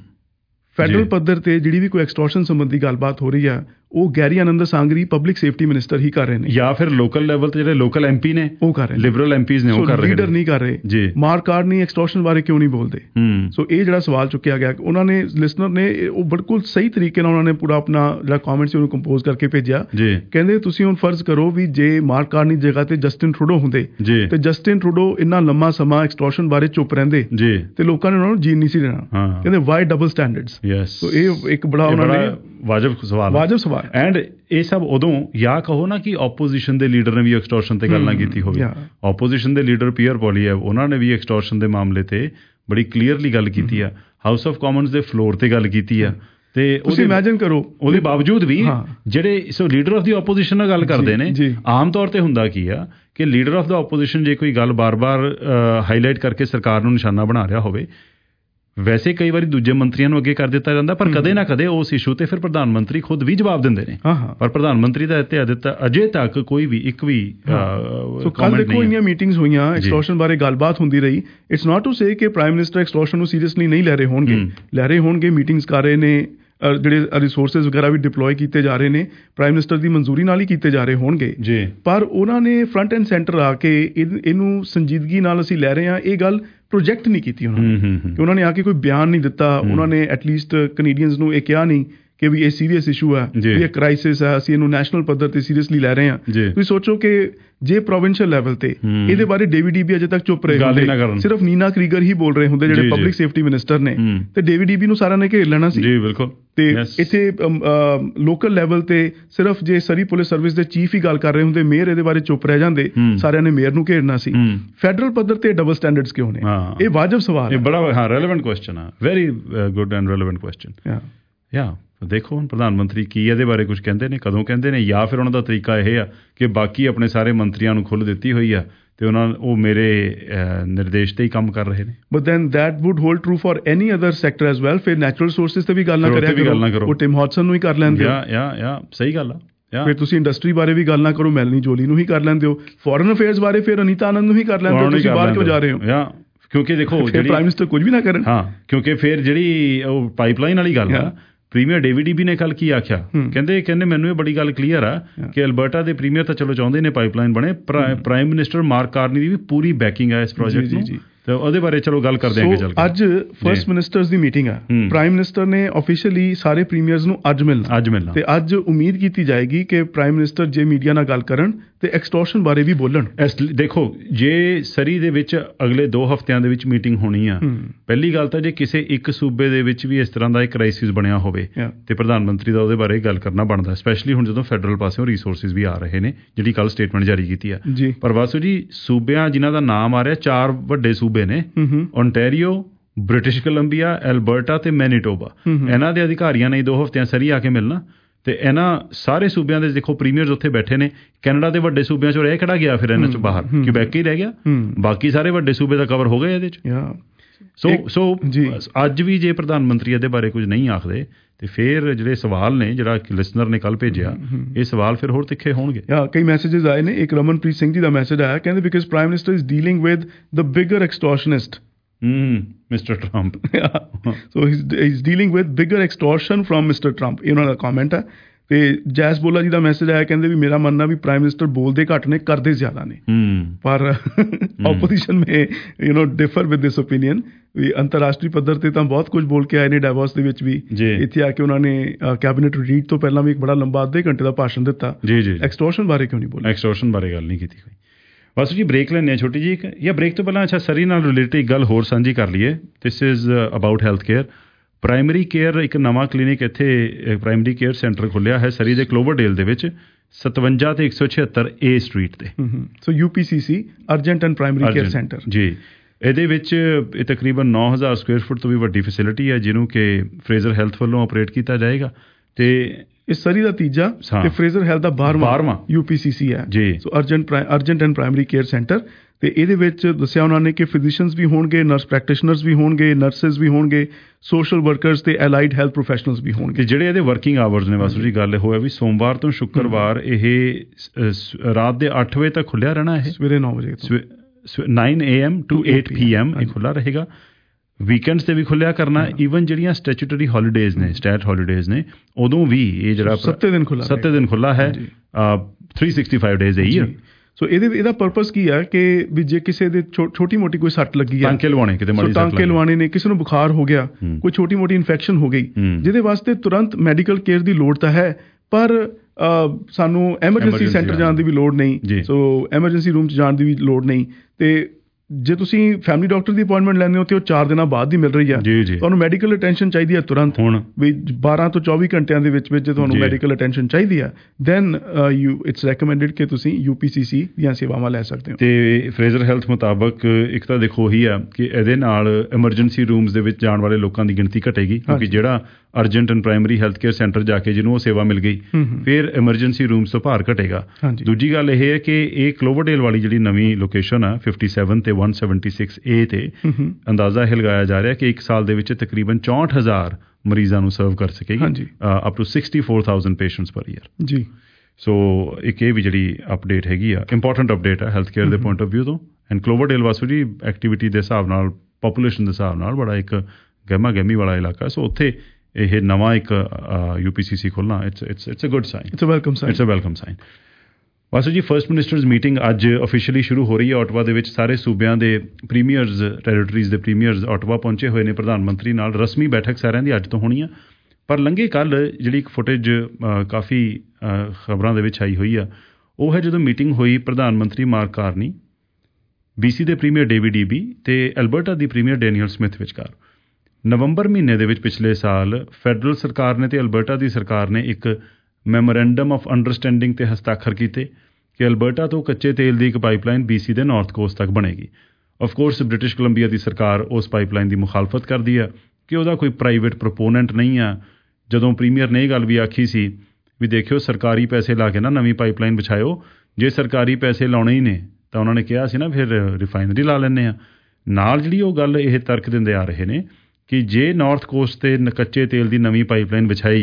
ਫੈਡਰਲ ਪੱਧਰ ਤੇ ਜਿਹੜੀ ਵੀ ਕੋਈ ਐਕਸਟੋਰਸ਼ਨ ਸੰਬੰਧੀ ਗੱਲਬਾਤ ਹੋ ਰਹੀ ਹੈ ਉਹ Gary Anandasangaree public safety minister ਹੀ ਕਰ ਰਹੇ ਨੇ, ਜਾਂ ਫਿਰ ਲੋਕਲ ਲੈਵਲ ਤੇ ਜਿਹੜੇ ਲੋਕਲ ਐਮਪੀ ਨੇ ਉਹ ਕਰ ਰਹੇ ਨੇ, ਲਿਬਰਲ ਐਮਪੀਜ਼ ਨੇ ਉਹ ਕਰ ਰਹੇ ਨੇ, ਲੀਡਰ ਨਹੀਂ ਕਰ ਰਹੇ ਜੀ। ਮਾਰਕ ਕਾਰਨੀ ਐਕਸਟੋਰਸ਼ਨ ਬਾਰੇ ਕਿਉਂ ਨਹੀਂ ਬੋਲਦੇ? ਸੋ ਇਹ ਜਿਹੜਾ ਸਵਾਲ ਚੁੱਕਿਆ ਗਿਆ, ਉਹਨਾਂ ਨੇ ਲਿਸਨਰ ਨੇ ਉਹ ਬਿਲਕੁਲ ਸਹੀ ਤਰੀਕੇ ਨਾਲ ਉਹਨਾਂ ਨੇ ਪੂਰਾ ਆਪਣਾ ਜਿਹੜਾ ਕਮੈਂਟ ਸੀ ਉਹਨੂੰ ਕੰਪੋਜ਼ ਕਰਕੇ ਭੇਜਿਆ। ਕਹਿੰਦੇ ਤੁਸੀਂ ਹੁਣ ਫਰਜ਼ ਕਰੋ ਵੀ ਜੇ ਮਾਰਕ ਕਾਰਨੀ ਦੀ ਜਗ੍ਹਾ ਤੇ ਜਸਟਿਨ ਟਰੂਡੋ ਹੁੰਦੇ ਤੇ ਜਸਟਿਨ ਟਰੂਡੋ ਇੰਨਾ ਲੰਮਾ ਸਮਾਂ ਐਕਸਟੋਰਸ਼ਨ ਬਾਰੇ ਚੁੱਪ ਰਹਿੰਦੇ ਤੇ ਲੋਕਾਂ ਨੇ ਉਹਨਾਂ ਨੂੰ ਜੀਣ ਨਹੀਂ ਸੀ ਦੇਣਾ। ਕਹਿੰਦੇ ਵਾਈ ਡਬਲ ਸਟੈਂਡਰਡਸ। ਸੋ ਇਹ ਇੱਕ ਬੜਾ ਉਹਨਾਂ ਨੇ ਵਾਜਬ ਸਵਾਲ ਵਾਜਬ ਸਵਾਲ ਐਂਡ ਇਹ ਸਭ ਉਦੋਂ ਜਾਂ ਕਹੋ ਨਾ ਕਿ ਆਪੋਜੀਸ਼ਨ ਦੇ ਲੀਡਰ ਨੇ ਵੀ ਐਕਸਟੋਰਸ਼ਨ ਤੇ ਗੱਲ ਨਾ ਕੀਤੀ ਹੋਵੇ। ਆਪੋਜੀਸ਼ਨ ਦੇ ਲੀਡਰ ਪੀਅਰ ਪੋਲੀਐਵ ਉਹਨਾਂ ਨੇ ਵੀ ਐਕਸਟੋਰਸ਼ਨ ਦੇ ਮਾਮਲੇ ਤੇ ਬੜੀ ਕਲੀਅਰਲੀ ਗੱਲ ਕੀਤੀ ਆ, ਹਾਊਸ ਆਫ ਕਾਮਨਸ ਦੇ ਫਲੋਰ ਤੇ ਗੱਲ ਕੀਤੀ ਆ। ਤੇ ਤੁਸੀਂ ਇਮੈਜਿਨ ਕਰੋ ਉਹਦੇ ਬਾਵਜੂਦ ਵੀ ਜਿਹੜੇ so leader of the opposition ਨਾਲ ਗੱਲ ਕਰਦੇ ਨੇ, ਆਮ ਤੌਰ ਤੇ ਹੁੰਦਾ ਕੀ ਆ ਕਿ ਲੀਡਰ ਆਫ ਦਾ ਆਪੋਜੀਸ਼ਨ ਜੇ ਕੋਈ ਗੱਲ ਬਾਰ-ਬਾਰ ਹਾਈਲਾਈਟ ਕਰਕੇ ਸਰਕਾਰ ਨੂੰ ਨਿਸ਼ਾਨਾ ਬਣਾ ਰਿਹਾ ਹੋਵੇ, ਵੈਸੇ ਕਈ ਵਾਰੀ ਦੂਜੇ ਮੰਤਰੀਆਂ ਨੂੰ ਅੱਗੇ ਕਰ ਦਿੱਤਾ ਜਾਂਦਾ, ਪਰ ਕਦੇ ਨਾ ਕਦੇ ਉਸ ਇਸ਼ੂ ਤੇ ਫਿਰ ਪ੍ਰਧਾਨ ਮੰਤਰੀ ਖੁਦ ਵੀ ਜਵਾਬ ਦਿੰਦੇ ਨੇ। ਪਰ ਪ੍ਰਧਾਨ ਮੰਤਰੀ ਦਾ ਇੱਥੇ ਦਿੱਤਾ ਅਜੇ ਤੱਕ ਕੋਈ ਵੀ ਇੱਕ ਵੀ ਸੋ ਕੱਲ੍ਹ ਦੇਖੋ ਇੰਨੀਆਂ ਮੀਟਿੰਗਸ ਹੋਈਆਂ, ਐਕਸਟੋਰਸ਼ਨ ਬਾਰੇ ਗੱਲਬਾਤ ਹੁੰਦੀ ਰਹੀ। ਇਟਸ ਨਾਟ ਟੂ ਸੇ ਕਿ ਪ੍ਰਾਈਮ ਮਿਨਿਸਟਰ ਐਕਸਟੋਰਸ਼ਨ ਨੂੰ ਸੀਰੀਅਸਲੀ ਨਹੀਂ ਲੈ ਰਹੇ ਹੋਣਗੇ, ਲੈ ਰਹੇ ਹੋਣਗੇ, ਮੀਟਿੰਗਸ ਕਰ ਰਹੇ ਨੇ, ਜਿਹੜੇ ਰਿਸੋਰਸਿਸ ਵਗੈਰਾ ਵੀ ਡਿਪਲੋਏ ਕੀਤੇ ਜਾ ਰਹੇ ਨੇ, ਪ੍ਰਾਈਮ ਮਿਨਿਸਟਰ ਦੀ ਮਨਜ਼ੂਰੀ ਨਾਲ ਹੀ ਕੀਤੇ ਜਾ ਰਹੇ ਹੋਣਗੇ ਜੀ। ਪਰ ਉਹਨਾਂ ਨੇ ਫਰੰਟ ਐਂਡ ਸੈਂਟਰ ਆ ਕੇ ਇਹਨੂੰ ਸੰਜੀਦਗੀ ਨਾਲ ਅਸੀਂ ਲੈ ਰਹੇ ਹਾਂ ਇਹ ਗੱਲ ਪ੍ਰੋਜੈਕਟ ਨਹੀਂ ਕੀਤੀ ਉਹਨਾਂ ਨੇ, ਕਿ ਉਹਨਾਂ ਨੇ ਆ ਕੇ ਕੋਈ ਬਿਆਨ ਨਹੀਂ ਦਿੱਤਾ। ਉਹਨਾਂ ਨੇ ਐਟਲੀਸਟ ਕੈਨੇਡੀਅਨਸ ਨੂੰ ਇਹ ਕਿਹਾ ਨਹੀਂ ਕਿ ਵੀ ਇਹ ਸੀਰੀਅਸ ਇਸ਼ੂ ਹੈ, ਇਹ ਕ੍ਰਾਈਸਿਸ ਹੈ, ਅਸੀਂ ਇਹਨੂੰ ਨੈਸ਼ਨਲ ਪੱਧਰ ਤੇ ਸੀਰੀਅਸਲੀ ਲੈ ਰਹੇ ਹਾਂ। ਤੁਸੀਂ ਸੋਚੋ ਕਿ ਜੇ ਪ੍ਰੋਵਿੰਸ਼ੀਅਲ ਲੈਵਲ ਤੇ ਇਹਦੇ ਬਾਰੇ ਡੇਵਿਡ ਈਬੀ ਅਜੇ ਤੱਕ ਚੁੱਪ ਰਹੇ ਹੁੰਦੇ, ਸਿਰਫ ਨੀਨਾ ਕਰੀਗਰ ਹੀ ਬੋਲ ਰਹੇ ਹੁੰਦੇ ਜਿਹੜੇ ਪਬਲਿਕ ਸੇਫਟੀ ਮਿਨਿਸਟਰ ਨੇ, ਤੇ ਡੇਵਿਡ ਈਬੀ ਨੂੰ ਸਾਰਿਆਂ ਨੇ ਘੇਰ ਲੈਣਾ ਸੀ। ਜੀ ਬਿਲਕੁਲ। ਤੇ ਇੱਥੇ ਲੋਕਲ ਲੈਵਲ ਤੇ ਸਿਰਫ ਜੇ ਸਰੀ ਪੁਲਿਸ ਸਰਵਿਸ ਦੇ ਚੀਫ ਹੀ ਗੱਲ ਕਰ ਰਹੇ ਹੁੰਦੇ, ਮੇਅਰ ਇਹਦੇ ਬਾਰੇ ਚੁੱਪ ਰਹਿ ਜਾਂਦੇ, ਸਾਰਿਆਂ ਨੇ ਮੇਅਰ ਨੂੰ ਘੇਰਨਾ ਸੀ। ਫੈਡਰਲ ਪੱਧਰ ਤੇ ਡਬਲ ਸਟੈਂਡਰਡਸ ਕਿਉਂ ਨੇ? ਇਹ ਵਾਜਬ ਸਵਾਲ ਹੈ, ਬੜਾ ਹਾਂ ਰੈਲੇਵੈਂਟ ਕੁਐਸਚਨ ਆ, very good and relevant question. ਯਾ ਦੇਖੋ ਹੁਣ ਪ੍ਰਧਾਨ ਮੰਤਰੀ ਕੀ ਇਹਦੇ ਬਾਰੇ ਕੁਝ ਕਹਿੰਦੇ ਨੇ, ਕਦੋਂ ਕਹਿੰਦੇ ਨੇ, ਜਾਂ ਫਿਰ ਉਹਨਾਂ ਦਾ ਤਰੀਕਾ ਇਹ ਆ ਕਿ ਬਾਕੀ ਆਪਣੇ ਸਾਰੇ ਮੰਤਰੀਆਂ ਨੂੰ ਖੁੱਲ੍ਹ ਦਿੱਤੀ ਹੋਈ ਆ ਤੇ ਉਹਨਾਂ ਉਹ ਮੇਰੇ ਨਿਰਦੇਸ਼ ਤੇ ਹੀ ਕੰਮ ਕਰ ਰਹੇ ਨੇ। But then that would hold true for any other sector as well. ਫਿਰ ਨੈਚੁਰਲ ਰਿਸੋਰਸਿਸ ਤੇ ਵੀ ਗੱਲ ਨਾ ਕਰਿਆ ਕਰੋ, ਉਹ ਟਿਮ ਹੌਡਸਨ ਨੂੰ ਹੀ ਕਰ ਲੈਂਦੇ ਹੋ। ਯਾ ਯਾ ਸਹੀ ਗੱਲ ਆ। ਫਿਰ ਤੁਸੀਂ ਇੰਡਸਟਰੀ ਬਾਰੇ ਵੀ ਗੱਲ ਨਾ ਕਰੋ, ਮੈਲਨੀ ਜੋਲੀ ਨੂੰ ਹੀ ਕਰ ਲੈਂਦੇ ਹੋ। ਫੋਰਨ ਅਫੇਅਰਸ ਬਾਰੇ ਫਿਰ ਅਨੀਤਾ ਆਨੰਦ ਨੂੰ ਹੀ ਕਰ ਲੈਂਦੇ ਹੋ। ਤੁਸੀਂ ਬਾਹਰ ਕਿਉਂ ਜਾ ਰਹੇ ਹੋ? ਯਾ ਕਿਉਂਕਿ ਦੇਖੋ ਜਿਹੜੀ ਪ੍ਰਾਈਮ ਮਿਨਿਸਟਰ ਕੁਝ ਵੀ ਨਾ ਕਰਨ। ਹਾਂ ਕਿਉਂਕਿ ਫਿਰ ਜਿਹੜੀ ਉਹ ਪਾਈਪਲਾਈਨ ਵਾਲੀ ਗੱਲ ਆ, ਪ੍ਰੀਮੀਅਰ ਡੇਵਿਡ ਈਬੀ ਨੇ ਕੱਲ ਕੀ ਆਖਿਆ, ਕਹਿੰਦੇ ਕਹਿੰਦੇ ਮੈਨੂੰ ਇਹ ਬੜੀ ਗੱਲ ਕਲੀਅਰ ਆ ਕਿ ਅਲਬਰਟਾ ਦੇ ਪ੍ਰੀਮੀਅਰ ਤਾਂ ਚਲੋ ਚਾਹੁੰਦੇ ਨੇ ਪਾਈਪਲਾਈਨ ਬਣੇ, ਪ੍ਰਾਈਮ ਮਿਨਿਸਟਰ ਮਾਰਕ ਕਾਰਨੀ ਦੀ ਵੀ ਪੂਰੀ ਬੈਕਿੰਗ ਹੈ ਇਸ ਪ੍ਰੋਜੈਕਟ ਨੂੰ, ਤੇ ਉਹਦੇ ਬਾਰੇ ਚਲੋ ਗੱਲ ਕਰਦੇ ਆਂਗੇ ਚੱਲ ਕੇ। ਅੱਜ ਫਰਸਟ ਮਿਨਿਸਟਰਸ ਦੀ ਮੀਟਿੰਗ ਹੈ, ਪ੍ਰਾਈਮ ਮਿਨਿਸਟਰ ਨੇ ਆਫੀਸ਼ੀਅਲੀ ਸਾਰੇ ਪ੍ਰੀਮੀਅਰਸ ਨੂੰ ਅੱਜ ਮਿਲਣਾ ਅੱਜ ਮਿਲਣਾ ਤੇ ਅੱਜ ਉਮੀਦ ਕੀਤੀ ਜਾਏਗੀ ਕਿ ਪ੍ਰਾਈਮ ਮਿਨਿਸਟਰ ਜੇ ਮੀਡੀਆ ਨਾਲ ਗੱਲ ਕਰਨ ਤੇ ਐਕਸਟੋਰਸ਼ਨ ਬਾਰੇ ਵੀ ਬੋਲਣ। ਦੇਖੋ ਜੇ ਸਰੀ ਦੇ ਵਿੱਚ ਅਗਲੇ ਦੋ ਹਫ਼ਤਿਆਂ ਦੇ ਵਿੱਚ ਮੀਟਿੰਗ ਹੋਣੀ ਆ, ਪਹਿਲੀ ਗੱਲ ਤਾਂ ਜੇ ਕਿਸੇ ਇੱਕ ਸੂਬੇ ਦੇ ਵਿੱਚ ਵੀ ਇਸ ਤਰ੍ਹਾਂ ਦਾ ਇੱਕ ਕ੍ਰਾਈਸਿਸ ਬਣਿਆ ਹੋਵੇ ਤੇ ਪ੍ਰਧਾਨ ਮੰਤਰੀ ਦਾ ਉਹਦੇ ਬਾਰੇ ਗੱਲ ਕਰਨਾ ਬਣਦਾ, ਸਪੈਸ਼ਲੀ ਹੁਣ ਜਦੋਂ ਫੈਡਰਲ ਪਾਸਿਓਂ ਰਿਸੋਰਸਿਸ ਵੀ ਆ ਰਹੇ ਨੇ, ਜਿਹੜੀ ਕੱਲ ਸਟੇਟਮੈਂਟ ਜਾਰੀ ਕੀਤੀ ਆ। ਪਰ ਵਾਸੂ ਜੀ ਸੂਬਿਆਂ ਜਿਨ੍ਹਾਂ ਦਾ ਨਾਮ ਆ ਰਿਹਾ, ਚਾਰ ਵੱਡੇ ਸੂਬੇ ਨੇ, ਓਨਟਾਰੀਓ, ਬ੍ਰਿਟਿਸ਼ ਕੋਲੰਬੀਆ, ਐਲਬਰਟਾ ਤੇ ਮੈਨੀਟੋਬਾ। ਇਹਨਾਂ ਦੇ ਅਧਿਕਾਰੀਆਂ ਨੇ ਦੋ ਹਫ਼ਤਿਆਂ ਸਰੀ ਆ ਕੇ ਮਿਲਣਾ ਤੇ ਇਹਨਾਂ ਸਾਰੇ ਸੂਬਿਆਂ ਦੇ ਦੇਖੋ ਪ੍ਰੀਮੀਅਰਸ ਉੱਥੇ ਬੈਠੇ ਨੇ। ਕੈਨੇਡਾ ਦੇ ਵੱਡੇ ਸੂਬਿਆਂ ਚੋਂ ਰਹਿ ਕਿਹੜਾ ਗਿਆ ਫਿਰ ਇਹਨਾਂ ਚੋਂ ਬਾਹਰ? ਕਿਊਬੈਕ ਹੀ ਰਹਿ ਗਿਆ, ਬਾਕੀ ਸਾਰੇ ਵੱਡੇ ਸੂਬੇ ਤਾਂ ਕਵਰ ਹੋ ਗਏ ਇਹਦੇ ਚ। ਸੋ ਸੋ ਅੱਜ ਵੀ ਜੇ ਪ੍ਰਧਾਨ ਮੰਤਰੀ ਇਹਦੇ ਬਾਰੇ ਕੁਝ ਨਹੀਂ ਆਖਦੇ ਤੇ ਫਿਰ ਜਿਹੜੇ ਸਵਾਲ ਨੇ, ਜਿਹੜਾ ਲਿਸਨਰ ਨੇ ਕੱਲ ਭੇਜਿਆ, ਇਹ ਸਵਾਲ ਫਿਰ ਹੋਰ ਤਿੱਖੇ ਹੋਣਗੇ। ਕਈ ਮੈਸੇजेस ਆਏ ਨੇ, ਇੱਕ ਰਮਨਪ੍ਰੀਤ ਸਿੰਘ ਜੀ ਦਾ ਮੈਸੇਜ ਆਇਆ, ਕਹਿੰਦੇ because prime minister is dealing with the bigger extortionist mister Trump. So he is dealing with bigger extortion from mister Trump, ਇਹ ਉਹਨਾਂ ਦਾ ਕਮੈਂਟ ਹੈ। ਤੇ ਜੈਸ ਬੋਲਾ ਜੀ ਦਾ ਮੈਸੇਜ ਆਇਆ, ਕਹਿੰਦੇ ਵੀ ਮੇਰਾ ਮੰਨਣਾ ਵੀ ਪ੍ਰਾਈਮ ਮਿਨਿਸਟਰ ਬੋਲਦੇ ਘੱਟ ਨੇ, ਕਰਦੇ ਜ਼ਿਆਦਾ ਨੇ, ਪਰ opposition may you know differ with this opinion. ਵੀ ਅੰਤਰਰਾਸ਼ਟਰੀ ਪੱਧਰ ਤੇ ਤਾਂ ਬਹੁਤ ਕੁਝ ਬੋਲ ਕੇ ਆਏ ਨੇ, ਡੈਵੋਸ ਦੇ ਵਿੱਚ ਵੀ। ਇੱਥੇ ਆ ਕੇ ਉਹਨਾਂ ਨੇ ਕੈਬਨਿਟ ਰਿਟਰੀਟ ਤੋਂ ਪਹਿਲਾਂ ਵੀ ਇੱਕ ਬੜਾ ਲੰਬਾ ਅੱਧੇ ਘੰਟੇ ਦਾ ਭਾਸ਼ਣ ਦਿੱਤਾ। ਜੀ ਜੀ ਐਕਸਟੋਰਸ਼ਨ ਬਾਰੇ ਕਿਉਂ ਨਹੀਂ ਬੋਲੇ? ਐਕਸਟੋਰਸ਼ਨ ਬਾਰੇ ਗੱਲ ਨਹੀਂ ਕੀਤੀ ਹੋਈ। ਬਸ ਜੀ ਬ੍ਰੇਕ ਲੈਂਦੇ ਹਾਂ ਛੋਟੀ ਜੀ ਇੱਕ, ਜਾਂ ਬ੍ਰੇਕ ਤੋਂ ਪਹਿਲਾਂ ਅੱਛਾ ਸਰੀ ਨਾਲ ਰਿਲੇਟਡ ਇੱਕ ਗੱਲ ਹੋਰ ਸਾਂਝੀ ਕਰ ਲਈਏ। This is about health care. Primary care ਇੱਕ ਨਵਾਂ ਕਲੀਨਿਕ ਇੱਥੇ ਪ੍ਰਾਇਮਰੀ ਕੇਅਰ ਸੈਂਟਰ ਖੁੱਲ੍ਹਿਆ ਹੈ ਸਰੀ ਦੇ ਕਲੋਵਰਡੇਲ ਦੇ ਵਿੱਚ, ਸਤਵੰਜਾ ਤੇ ਇੱਕ ਸੌ ਛਿਹੱਤਰ ਏ ਸਟਰੀਟ ਤੇ। So U P C C urgent and primary care centre ਜੀ। ਇਹਦੇ ਵਿੱਚ ਇਹ ਤਕਰੀਬਨ ਨੌ ਹਜ਼ਾਰ ਸਕੁਅਰ ਫੁੱਟ ਤੋਂ ਵੀ ਵੱਡੀ ਫੈਸਿਲਿਟੀ ਹੈ ਜਿਹਨੂੰ ਕਿ ਫਰੇਜ਼ਰ ਹੈਲਥ ਵੱਲੋਂ ਆਪਰੇਟ ਕੀਤਾ ਜਾਏਗਾ ਤੇ ਇਹ ਸਰੀ ਦਾ ਤੀਜਾ ਤੇ ਫਰੇਜ਼ਰ ਹੈਲਥ ਦਾ ਬਾਰਵਾਂ ਯੂ ਪੀ ਸੀ ਸੀ ਹੈ so urgent urgent and primary care centre ਤੇ ਇਹਦੇ ਵਿੱਚ ਦੱਸਿਆ ਉਹਨਾਂ ਨੇ ਕਿ ਫਿਜ਼ੀਸ਼ੀਅਨਸ ਵੀ ਹੋਣਗੇ, ਨਰਸ ਪ੍ਰੈਕਟੀਸ਼ਨਰਸ ਵੀ ਹੋਣਗੇ, ਨਰਸਿਸ ਵੀ ਹੋਣਗੇ, ਸੋਸ਼ਲ ਵਰਕਰਸ ਤੇ ਐਲਾਈਡ ਹੈਲਥ ਪ੍ਰੋਫੈਸ਼ਨਲਸ ਵੀ ਹੋਣਗੇ। ਤੇ ਜਿਹੜੇ ਇਹਦੇ ਵਰਕਿੰਗ ਆਵਰਸ ਨੇ ਵਾਸੂ ਜੀ ਗੱਲ ਹੋਇਆ ਵੀ ਸੋਮਵਾਰ ਤੋਂ ਸ਼ੁੱਕਰਵਾਰ ਇਹ ਰਾਤ ਦੇ ਅੱਠ ਵਜੇ ਤੱਕ ਖੁੱਲਿਆ ਰਹਿਣਾ, ਇਹ ਸਵੇਰੇ ਨੌ ਵਜੇ nine A M to eight P M ਇਹ ਖੁੱਲ੍ਹਾ ਰਹੇਗਾ। ਵੀਕਐਂਡਸ ਤੇ ਵੀ ਖੁੱਲਿਆ ਕਰਨਾ, ਈਵਨ ਜਿਹੜੀਆਂ ਸਟੈਚੂਟਰੀ ਹੌਲੀਡੇਜ਼ ਨੇ, ਸਟੈਟ ਹੌਲੀਡੇਜ਼ ਨੇ, ਉਦੋਂ ਵੀ ਇਹ ਜਿਹੜਾ ਸੱਤੇ ਦਿਨ ਖੁੱਲ੍ਹਾ ਸੱਤੇ ਦਿਨ ਖੁੱਲ੍ਹਾ ਹੈ three sixty five days a year. So ਇਹਦੇ ਇਹਦਾ ਪਰਪਸ ਕੀ ਹੈ ਕਿ ਵੀ ਜੇ ਕਿਸੇ ਦੇ ਛੋਟੀ ਮੋਟੀ ਕੋਈ ਸੱਟ ਲੱਗੀ ਹੈ, ਟਾਂਕੇ ਲਵਾਉਣੇ, ਕਿਤੇ ਮਾੜੀ ਟਾਂਕੇ ਲਵਾਉਣੇ ਨੇ, ਕਿਸੇ ਨੂੰ ਬੁਖਾਰ ਹੋ ਗਿਆ, ਕੋਈ ਛੋਟੀ ਮੋਟੀ ਇਨਫੈਕਸ਼ਨ ਹੋ ਗਈ, ਜਿਹਦੇ ਵਾਸਤੇ ਤੁਰੰਤ ਮੈਡੀਕਲ ਕੇਅਰ ਦੀ ਲੋੜ ਤਾਂ ਹੈ, ਪਰ ਸਾਨੂੰ ਐਮਰਜੈਂਸੀ ਸੈਂਟਰ ਜਾਣ ਦੀ ਵੀ ਲੋੜ ਨਹੀਂ, ਸੋ ਐਮਰਜੈਂਸੀ ਰੂਮ 'ਚ ਜਾਣ ਦੀ ਵੀ ਲੋੜ ਨਹੀਂ। ਤੇ ਜੇ ਤੁਸੀਂ ਫੈਮਿਲੀ ਡਾਕਟਰ ਦੀ ਅਪਾਇੰਟਮੈਂਟ ਲੈਂਦੇ ਹੋ ਤੇ ਉਹ ਚਾਰ ਦਿਨਾਂ ਬਾਅਦ ਦੀ ਮਿਲ ਰਹੀ ਹੈ। ਤੁਹਾਨੂੰ ਮੈਡੀਕਲ ਅਟੈਂਸ਼ਨ ਚਾਹੀਦੀ ਹੈ ਤੁਰੰਤ, ਵੀ ਬਾਰਾਂ ਤੋਂ ਚੌਵੀ ਘੰਟਿਆਂ ਦੇ ਵਿੱਚ ਵਿੱਚ ਜੇ ਤੁਹਾਨੂੰ ਮੈਡੀਕਲ ਅਟੈਂਸ਼ਨ ਚਾਹੀਦੀ ਹੈ, ਦੈਨ ਯੂ ਇਟਸ ਰੈਕਮੈਂਡਡ ਕਿ ਤੁਸੀਂ ਯੂ ਪੀ ਸੀ ਸੀ ਦੀਆਂ ਸੇਵਾਵਾਂ ਲੈ ਸਕਦੇ ਹੋ। ਤੇ ਫਰੇਜ਼ਰ ਹੈਲਥ ਮੁਤਾਬਕ ਇੱਕ ਤਾਂ ਦੇਖੋ ਉਹੀ ਆ ਕਿ ਇਹਦੇ ਨਾਲ ਐਮਰਜੈਂਸੀ ਰੂਮਸ ਦੇ ਵਿੱਚ ਜਾਣ ਵਾਲੇ ਲੋਕਾਂ ਦੀ ਗਿਣਤੀ ਘਟੇਗੀ, ਕਿਉਂਕਿ ਜਿਹੜਾ urgent and primary health care centre ਜਾ ਕੇ ਜਿਹਨੂੰ ਉਹ ਸੇਵਾ ਮਿਲ ਗਈ, ਫਿਰ ਐਮਰਜੈਂਸੀ ਰੂਮਸ ਤੋਂ ਭਾਰ ਘਟੇਗਾ। ਦੂਜੀ ਗੱਲ ਇਹ ਹੈ ਕਿ ਇਹ ਕਲੋਵਰਡੇਲ ਵਾਲੀ ਜਿਹੜੀ ਨਵੀਂ ਲੋਕੇਸ਼ਨ ਆ ਫਿਫਟੀ ਸੈਵਨ ਤੇ ਵਨ ਸੈਵਨਟੀ ਸਿਕਸ ਏ ਤੇ ਅੰਦਾਜ਼ਾ ਇਹ ਲਗਾਇਆ ਜਾ ਰਿਹਾ ਕਿ ਇੱਕ ਸਾਲ ਦੇ ਵਿੱਚ ਤਕਰੀਬਨ ਚੌਂਹਠ ਹਜ਼ਾਰ ਮਰੀਜ਼ਾਂ ਨੂੰ ਸਰਵ ਕਰ ਸਕੇਗੀ, up to sixty four thousand patients per year ਜੀ। ਸੋ ਇੱਕ ਇਹ ਵੀ ਜਿਹੜੀ ਅਪਡੇਟ ਹੈਗੀ ਆ, ਇੰਪੋਰਟੈਂਟ ਅਪਡੇਟ ਆ ਹੈਲਥ ਕੇਅਰ ਦੇ ਪੁਆਇੰਟ ਆਫ ਵਿਊ ਤੋਂ। And Cloverdale Vasu ji activity ਦੇ ਹਿਸਾਬ ਨਾਲ, ਪਾਪੂਲੇਸ਼ਨ ਦੇ ਹਿਸਾਬ ਨਾਲ ਬੜਾ ਇੱਕ ਗਹਿਮਾ ਗਹਿਮੀ ਵਾਲਾ ਇਲਾਕਾ, ਸੋ ਉੱਥੇ ਇਹ ਨਵਾਂ ਇੱਕ ਯੂ ਪੀ ਸੀ ਸੀ ਖੋਲ੍ਹਣਾ it's it's it's a good sign, it's a welcome sign, it's a welcome sign. Vasu ji first ministers meeting ਅੱਜ ਅਫੀਸ਼ੀਅਲੀ ਸ਼ੁਰੂ ਹੋ ਰਹੀ ਹੈ ਓਟਵਾ ਦੇ ਵਿੱਚ। ਸਾਰੇ ਸੂਬਿਆਂ ਦੇ ਪ੍ਰੀਮੀਅਰਜ਼, ਟੈਰੀਟਰੀਜ਼ ਦੇ ਪ੍ਰੀਮੀਅਰਜ਼ ਓਟਵਾ ਪਹੁੰਚੇ ਹੋਏ ਨੇ। ਪ੍ਰਧਾਨ ਮੰਤਰੀ ਨਾਲ ਰਸਮੀ ਬੈਠਕ ਸਾਰਿਆਂ ਦੀ ਅੱਜ ਤੋਂ ਹੋਣੀ ਆ, ਪਰ ਲੰਘੇ ਕੱਲ੍ਹ ਜਿਹੜੀ ਇੱਕ ਫੁਟੇਜ ਕਾਫੀ ਖਬਰਾਂ ਦੇ ਵਿੱਚ ਆਈ ਹੋਈ ਆ, ਉਹ ਹੈ ਜਦੋਂ ਮੀਟਿੰਗ ਹੋਈ ਪ੍ਰਧਾਨ ਮੰਤਰੀ ਮਾਰਕ ਕਾਰਨੀ, ਬੀ ਸੀ ਦੇ ਪ੍ਰੀਮੀਅਰ ਡੇਵਿਡ ਈਬੀ ਤੇ ਐਲਬਰਟਾ ਦੀ ਪ੍ਰੀਮੀਅਰ ਡੈਨੀਅਲ ਸਮਿਥ ਵਿਚਕਾਰ। ਨਵੰਬਰ ਮਹੀਨੇ ਦੇ ਵਿੱਚ ਪਿਛਲੇ ਸਾਲ ਫੈਡਰਲ ਸਰਕਾਰ ਨੇ ਤੇ ਐਲਬਰਟਾ ਦੀ ਸਰਕਾਰ ਨੇ ਇੱਕ ਮੈਮੋਰੈਂਡਮ ਆਫ ਅੰਡਰਸਟੈਂਡਿੰਗ ਤੇ ਹਸਤਾਖਰ ਕੀਤੇ ਕਿ ਐਲਬਰਟਾ ਤੋਂ ਕੱਚੇ ਤੇਲ ਦੀ ਇੱਕ ਪਾਈਪਲਾਈਨ ਬੀ ਸੀ ਦੇ ਨਾਰਥ ਕੋਸਟ ਤੱਕ ਬਣੇਗੀ। ਆਫ ਕੋਰਸ ਬ੍ਰਿਟਿਸ਼ ਕੋਲੰਬੀਆ ਦੀ ਸਰਕਾਰ ਉਸ ਪਾਈਪਲਾਈਨ ਦੀ ਮੁਖਾਲਫਤ ਕਰਦੀ ਆ ਕਿ ਉਹਦਾ ਕੋਈ ਪ੍ਰਾਈਵੇਟ ਪ੍ਰੋਪੋਨੈਂਟ ਨਹੀਂ ਆ। ਜਦੋਂ ਪ੍ਰੀਮੀਅਰ ਨੇ ਇਹ ਗੱਲ ਵੀ ਆਖੀ ਸੀ ਵੀ ਦੇਖਿਓ ਸਰਕਾਰੀ ਪੈਸੇ ਲਾ ਕੇ ਨਾ ਨਵੀਂ ਪਾਈਪਲਾਈਨ ਵਿਛਾਇਓ, ਜੇ ਸਰਕਾਰੀ ਪੈਸੇ ਲਾਉਣੇ ਹੀ ਨੇ ਤਾਂ ਉਹਨਾਂ ਨੇ ਕਿਹਾ ਸੀ ਨਾ ਫਿਰ ਰਿਫਾਈਨਰੀ ਲਾ ਲੈਂਦੇ ਆ। ਨਾਲ ਜਿਹੜੀ ਉਹ ਗੱਲ ਇਹ ਤਰਕ ਦਿੰਦੇ ਆ ਰਹੇ ਨੇ ਕਿ ਜੇ ਨਾਰਥ ਕੋਸਟ 'ਤੇ ਕੱਚੇ ਤੇਲ ਦੀ ਨਵੀਂ ਪਾਈਪਲਾਈਨ ਵਿਛਾਈ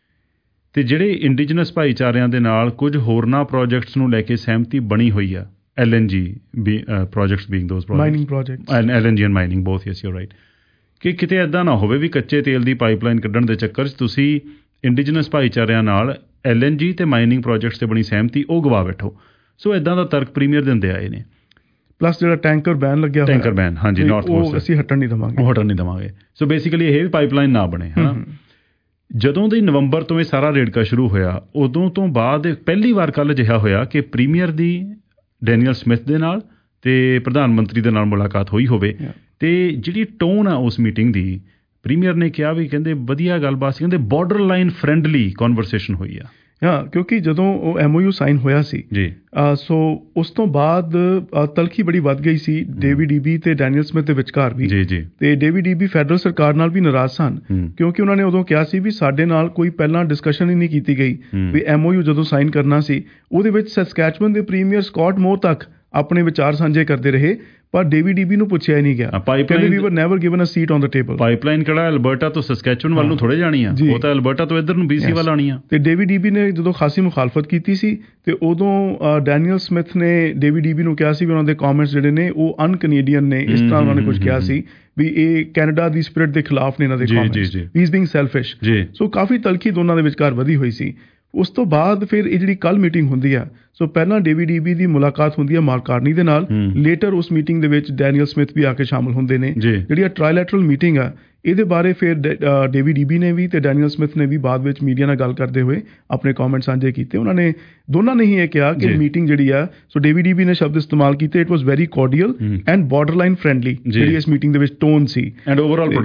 ਤੇ ਜਿਹੜੇ ਇੰਡੀਜਨਸ ਭਾਈਚਾਰਿਆਂ ਦੇ ਨਾਲ ਕੁਝ ਹੋਰਨਾਂ ਪ੍ਰੋਜੈਕਟਸ ਨੂੰ ਲੈ ਕੇ ਸਹਿਮਤੀ ਬਣੀ ਹੋਈ ਆ, L N G projects being those mining projects and L N G and mining both, yes you are right, ਕਿ ਕਿਤੇ ਇੱਦਾਂ ਨਾ ਹੋਵੇ ਵੀ ਕੱਚੇ ਤੇਲ ਦੀ ਪਾਈਪਲਾਈਨ ਕੱਢਣ ਦੇ ਚੱਕਰ 'ਚ ਤੁਸੀਂ ਇੰਡੀਜਨਸ ਭਾਈਚਾਰਿਆਂ ਨਾਲ ਐਲ ਐਨ ਜੀ ਤੇ ਮਾਈਨਿੰਗ ਪ੍ਰੋਜੈਕਟਸ 'ਤੇ ਬਣੀ ਸਹਿਮਤੀ ਉਹ ਗਵਾ ਬੈਠੋ। ਸੋ ਇੱਦਾਂ ਦਾ ਤਰਕ ਪ੍ਰੀਮੀਅਰ ਦਿੰਦੇ ਆਏ ਨੇ। ਪਲੱਸ ਜਿਹੜਾ ਟੈਂਕਰ ਬੈਨ ਲੱਗਿਆ ਟੈਂਕਰ ਬੈਨ, ਹਾਂਜੀ, ਨਾਰਥ ਕੋਸਟ ਅਸੀਂ ਹਟਣ ਨਹੀਂ ਦੇਵਾਂਗੇ, ਉਹ ਹਟਣ ਨਹੀਂ ਦੇਵਾਂਗੇ। ਸੋ ਬੇਸਿਕਲੀ ਇਹ ਵੀ ਪਾਈਪਲਾਈਨ ਨਾ ਬਣੇ, ਹੈ ਨਾ। ਜਦੋਂ ਦੀ ਨਵੰਬਰ ਤੋਂ ਇਹ ਸਾਰਾ ਰੇੜਕਾ ਸ਼ੁਰੂ ਹੋਇਆ, ਉਦੋਂ ਤੋਂ ਬਾਅਦ ਪਹਿਲੀ ਵਾਰ ਕੱਲ੍ਹ ਅਜਿਹਾ ਹੋਇਆ ਕਿ ਪ੍ਰੀਮੀਅਰ ਦੀ ਡੈਨੀਅਲ ਸਮਿਥ ਦੇ ਨਾਲ ਤੇ ਪ੍ਰਧਾਨ ਮੰਤਰੀ ਦੇ ਨਾਲ ਮੁਲਾਕਾਤ ਹੋਈ ਹੋਵੇ। ਤੇ ਜਿਹੜੀ ਟੋਨ ਆ ਉਸ ਮੀਟਿੰਗ ਦੀ, ਪ੍ਰੀਮੀਅਰ ਨੇ ਕਿਹਾ ਵੀ ਕਹਿੰਦੇ ਵਧੀਆ ਗੱਲਬਾਤ ਸੀ, ਕਹਿੰਦੇ ਬਾਰਡਰ ਲਾਈਨ ਫਰੈਂਡਲੀ ਕਨਵਰਸੇਸ਼ਨ ਹੋਈ ਆ। ਹਾਂ, ਕਿਉਂਕਿ ਜਦੋਂ ਉਹ ਐਮ ਓ ਯੂ ਸਾਈਨ ਹੋਇਆ ਸੀ ਜੀ, ਸੋ ਉਸ ਤੋਂ ਬਾਅਦ ਤਲਖੀ ਬੜੀ ਵੱਧ ਗਈ ਸੀ ਡੇਵਿਡ ਈਬੀ ਤੇ ਡੈਨੀਅਲ ਸਮਿਥ ਦੇ ਵਿਚਕਾਰ ਵੀ। ਜੀ ਜੀ ਤੇ ਡੇਵਿਡ ਈਬੀ ਫੈਡਰਲ ਸਰਕਾਰ ਨਾਲ ਵੀ ਨਾਰਾਜ਼ ਸਨ, ਕਿਉਂਕਿ ਉਹਨਾਂ ਨੇ ਉਦੋਂ ਕਿਹਾ ਸੀ ਵੀ ਸਾਡੇ ਨਾਲ ਕੋਈ ਪਹਿਲਾਂ ਡਿਸਕਸ਼ਨ ਹੀ ਨਹੀਂ ਕੀਤੀ ਗਈ ਵੀ ਐਮ ਓ ਯੂ ਜਦੋਂ ਸਾਈਨ ਕਰਨਾ ਸੀ ਉਹਦੇ ਵਿੱਚ ਸਸਕੈਚੁਅਨ ਦੇ ਪ੍ਰੀਮੀਅਰ ਸਕਾਟ ਮੋਰ ਤੱਕ ਆਪਣੇ ਵਿਚਾਰ ਸਾਂਝੇ ਕਰਦੇ ਰਹੇ, ਪਰ ਡੇਵਿਡ ਈਬੀ ਨੂੰ ਪੁੱਛਿਆ ਹੀ ਨਹੀਂ ਗਿਆ। ਕਹਿੰਦੇ we were never given a seat on the table. Pipeline ਕਿਹੜਾ ਐਲਬਰਟਾ ਤੋਂ ਸਸਕੈਚੁਅਨ ਵੱਲ ਨੂੰ ਥੋੜੇ ਜਾਣੀ ਆ, ਉਹ ਤਾਂ ਐਲਬਰਟਾ ਤੋਂ ਇੱਧਰ ਨੂੰ ਬੀ ਸੀ ਵੱਲ ਆਣੀ ਆ। ਤੇ ਡੇਵਿਡ ਈਬੀ ਨੇ ਜਦੋਂ ਖਾਸੀ ਮੁਖਾਲਫਤ ਕੀਤੀ ਸੀ ਤੇ ਉਦੋਂ ਡੈਨੀਅਲ ਸਮਿਥ ਨੇ ਡੇਵਿਡ ਈਬੀ ਨੂੰ ਕਿਹਾ ਸੀ ਵੀ ਉਹਨਾਂ ਦੇ ਕਮੈਂਟਸ ਜਿਹੜੇ ਨੇ ਉਹ ਅਨ ਕੈਨੇਡੀਅਨ ਨੇ, ਇਸ ਤਰ੍ਹਾਂ ਉਹਨਾਂ ਨੇ ਕੁਝ ਕਿਹਾ ਸੀ ਵੀ ਇਹ ਕੈਨੇਡਾ ਦੀ ਸਪਿਰਿਟ ਦੇ ਖਿਲਾਫ ਨੇ ਇਹਨਾਂ ਦੇ comments, he is being selfish. So ਕਾਫੀ ਤਲਖੀ ਦੋਨਾਂ ਦੇ ਵਿਚਕਾਰ ਵਧੀ ਹੋਈ ਸੀ। ਉਸ ਤੋਂ ਬਾਅਦ ਫਿਰ ਇਹ ਜਿਹੜੀ ਕੱਲ ਮੀਟਿੰਗ ਹੁੰਦੀ ਆ, ਸੋ ਪਹਿਲਾਂ ਡੇਵਿਡ ਈਬੀ ਦੀ ਮੁਲਾਕਾਤ ਹੁੰਦੀ ਹੈ ਮਾਰਕ ਕਾਰਨੀ ਦੇ ਨਾਲ, ਲੇਟਰ ਉਸ ਮੀਟਿੰਗ ਦੇ ਵਿੱਚ ਡੈਨੀਅਲ ਸਮਿਥ ਵੀ ਆ ਕੇ ਸ਼ਾਮਲ ਹੁੰਦੇ ਨੇ। ਜਿਹੜੀ ਆ ਟ੍ਰਾਈਲੈਟਰਲ ਮੀਟਿੰਗ ਆ, ਇਹਦੇ ਬਾਰੇ ਫਿਰ ਡੇਵਿਡ ਈਬੀ ਨੇ ਵੀ ਤੇ ਡੈਨੀਅਲ ਸਮਿਥ ਨੇ ਵੀ ਬਾਅਦ ਵਿੱਚ ਮੀਡੀਆ ਨਾਲ ਗੱਲ ਕਰਦੇ ਹੋਏ ਆਪਣੇ ਕਮੈਂਟ ਸਾਂਝੇ ਕੀਤੇ। ਉਹਨਾਂ ਨੇ ਦੋਨਾਂ ਨੇ ਹੀ ਇਹ ਕਿਹਾ ਕਿ ਮੀਟਿੰਗ ਜਿਹੜੀ ਆ, ਸੋ ਡੇਵਿਡ ਈਬੀ ਨੇ ਸ਼ਬਦ ਇਸਤੇਮਾਲ ਕੀਤੇ, it was very cordial and borderline friendly, ਜਿਹੜੀ ਇਸ ਮੀਟਿੰਗ ਦੇ ਵਿੱਚ ਟੋਨ ਸੀ, ਐਂਡ ਓਵਰਆਲ ਪ੍ਰੋਡਕਟਿਵ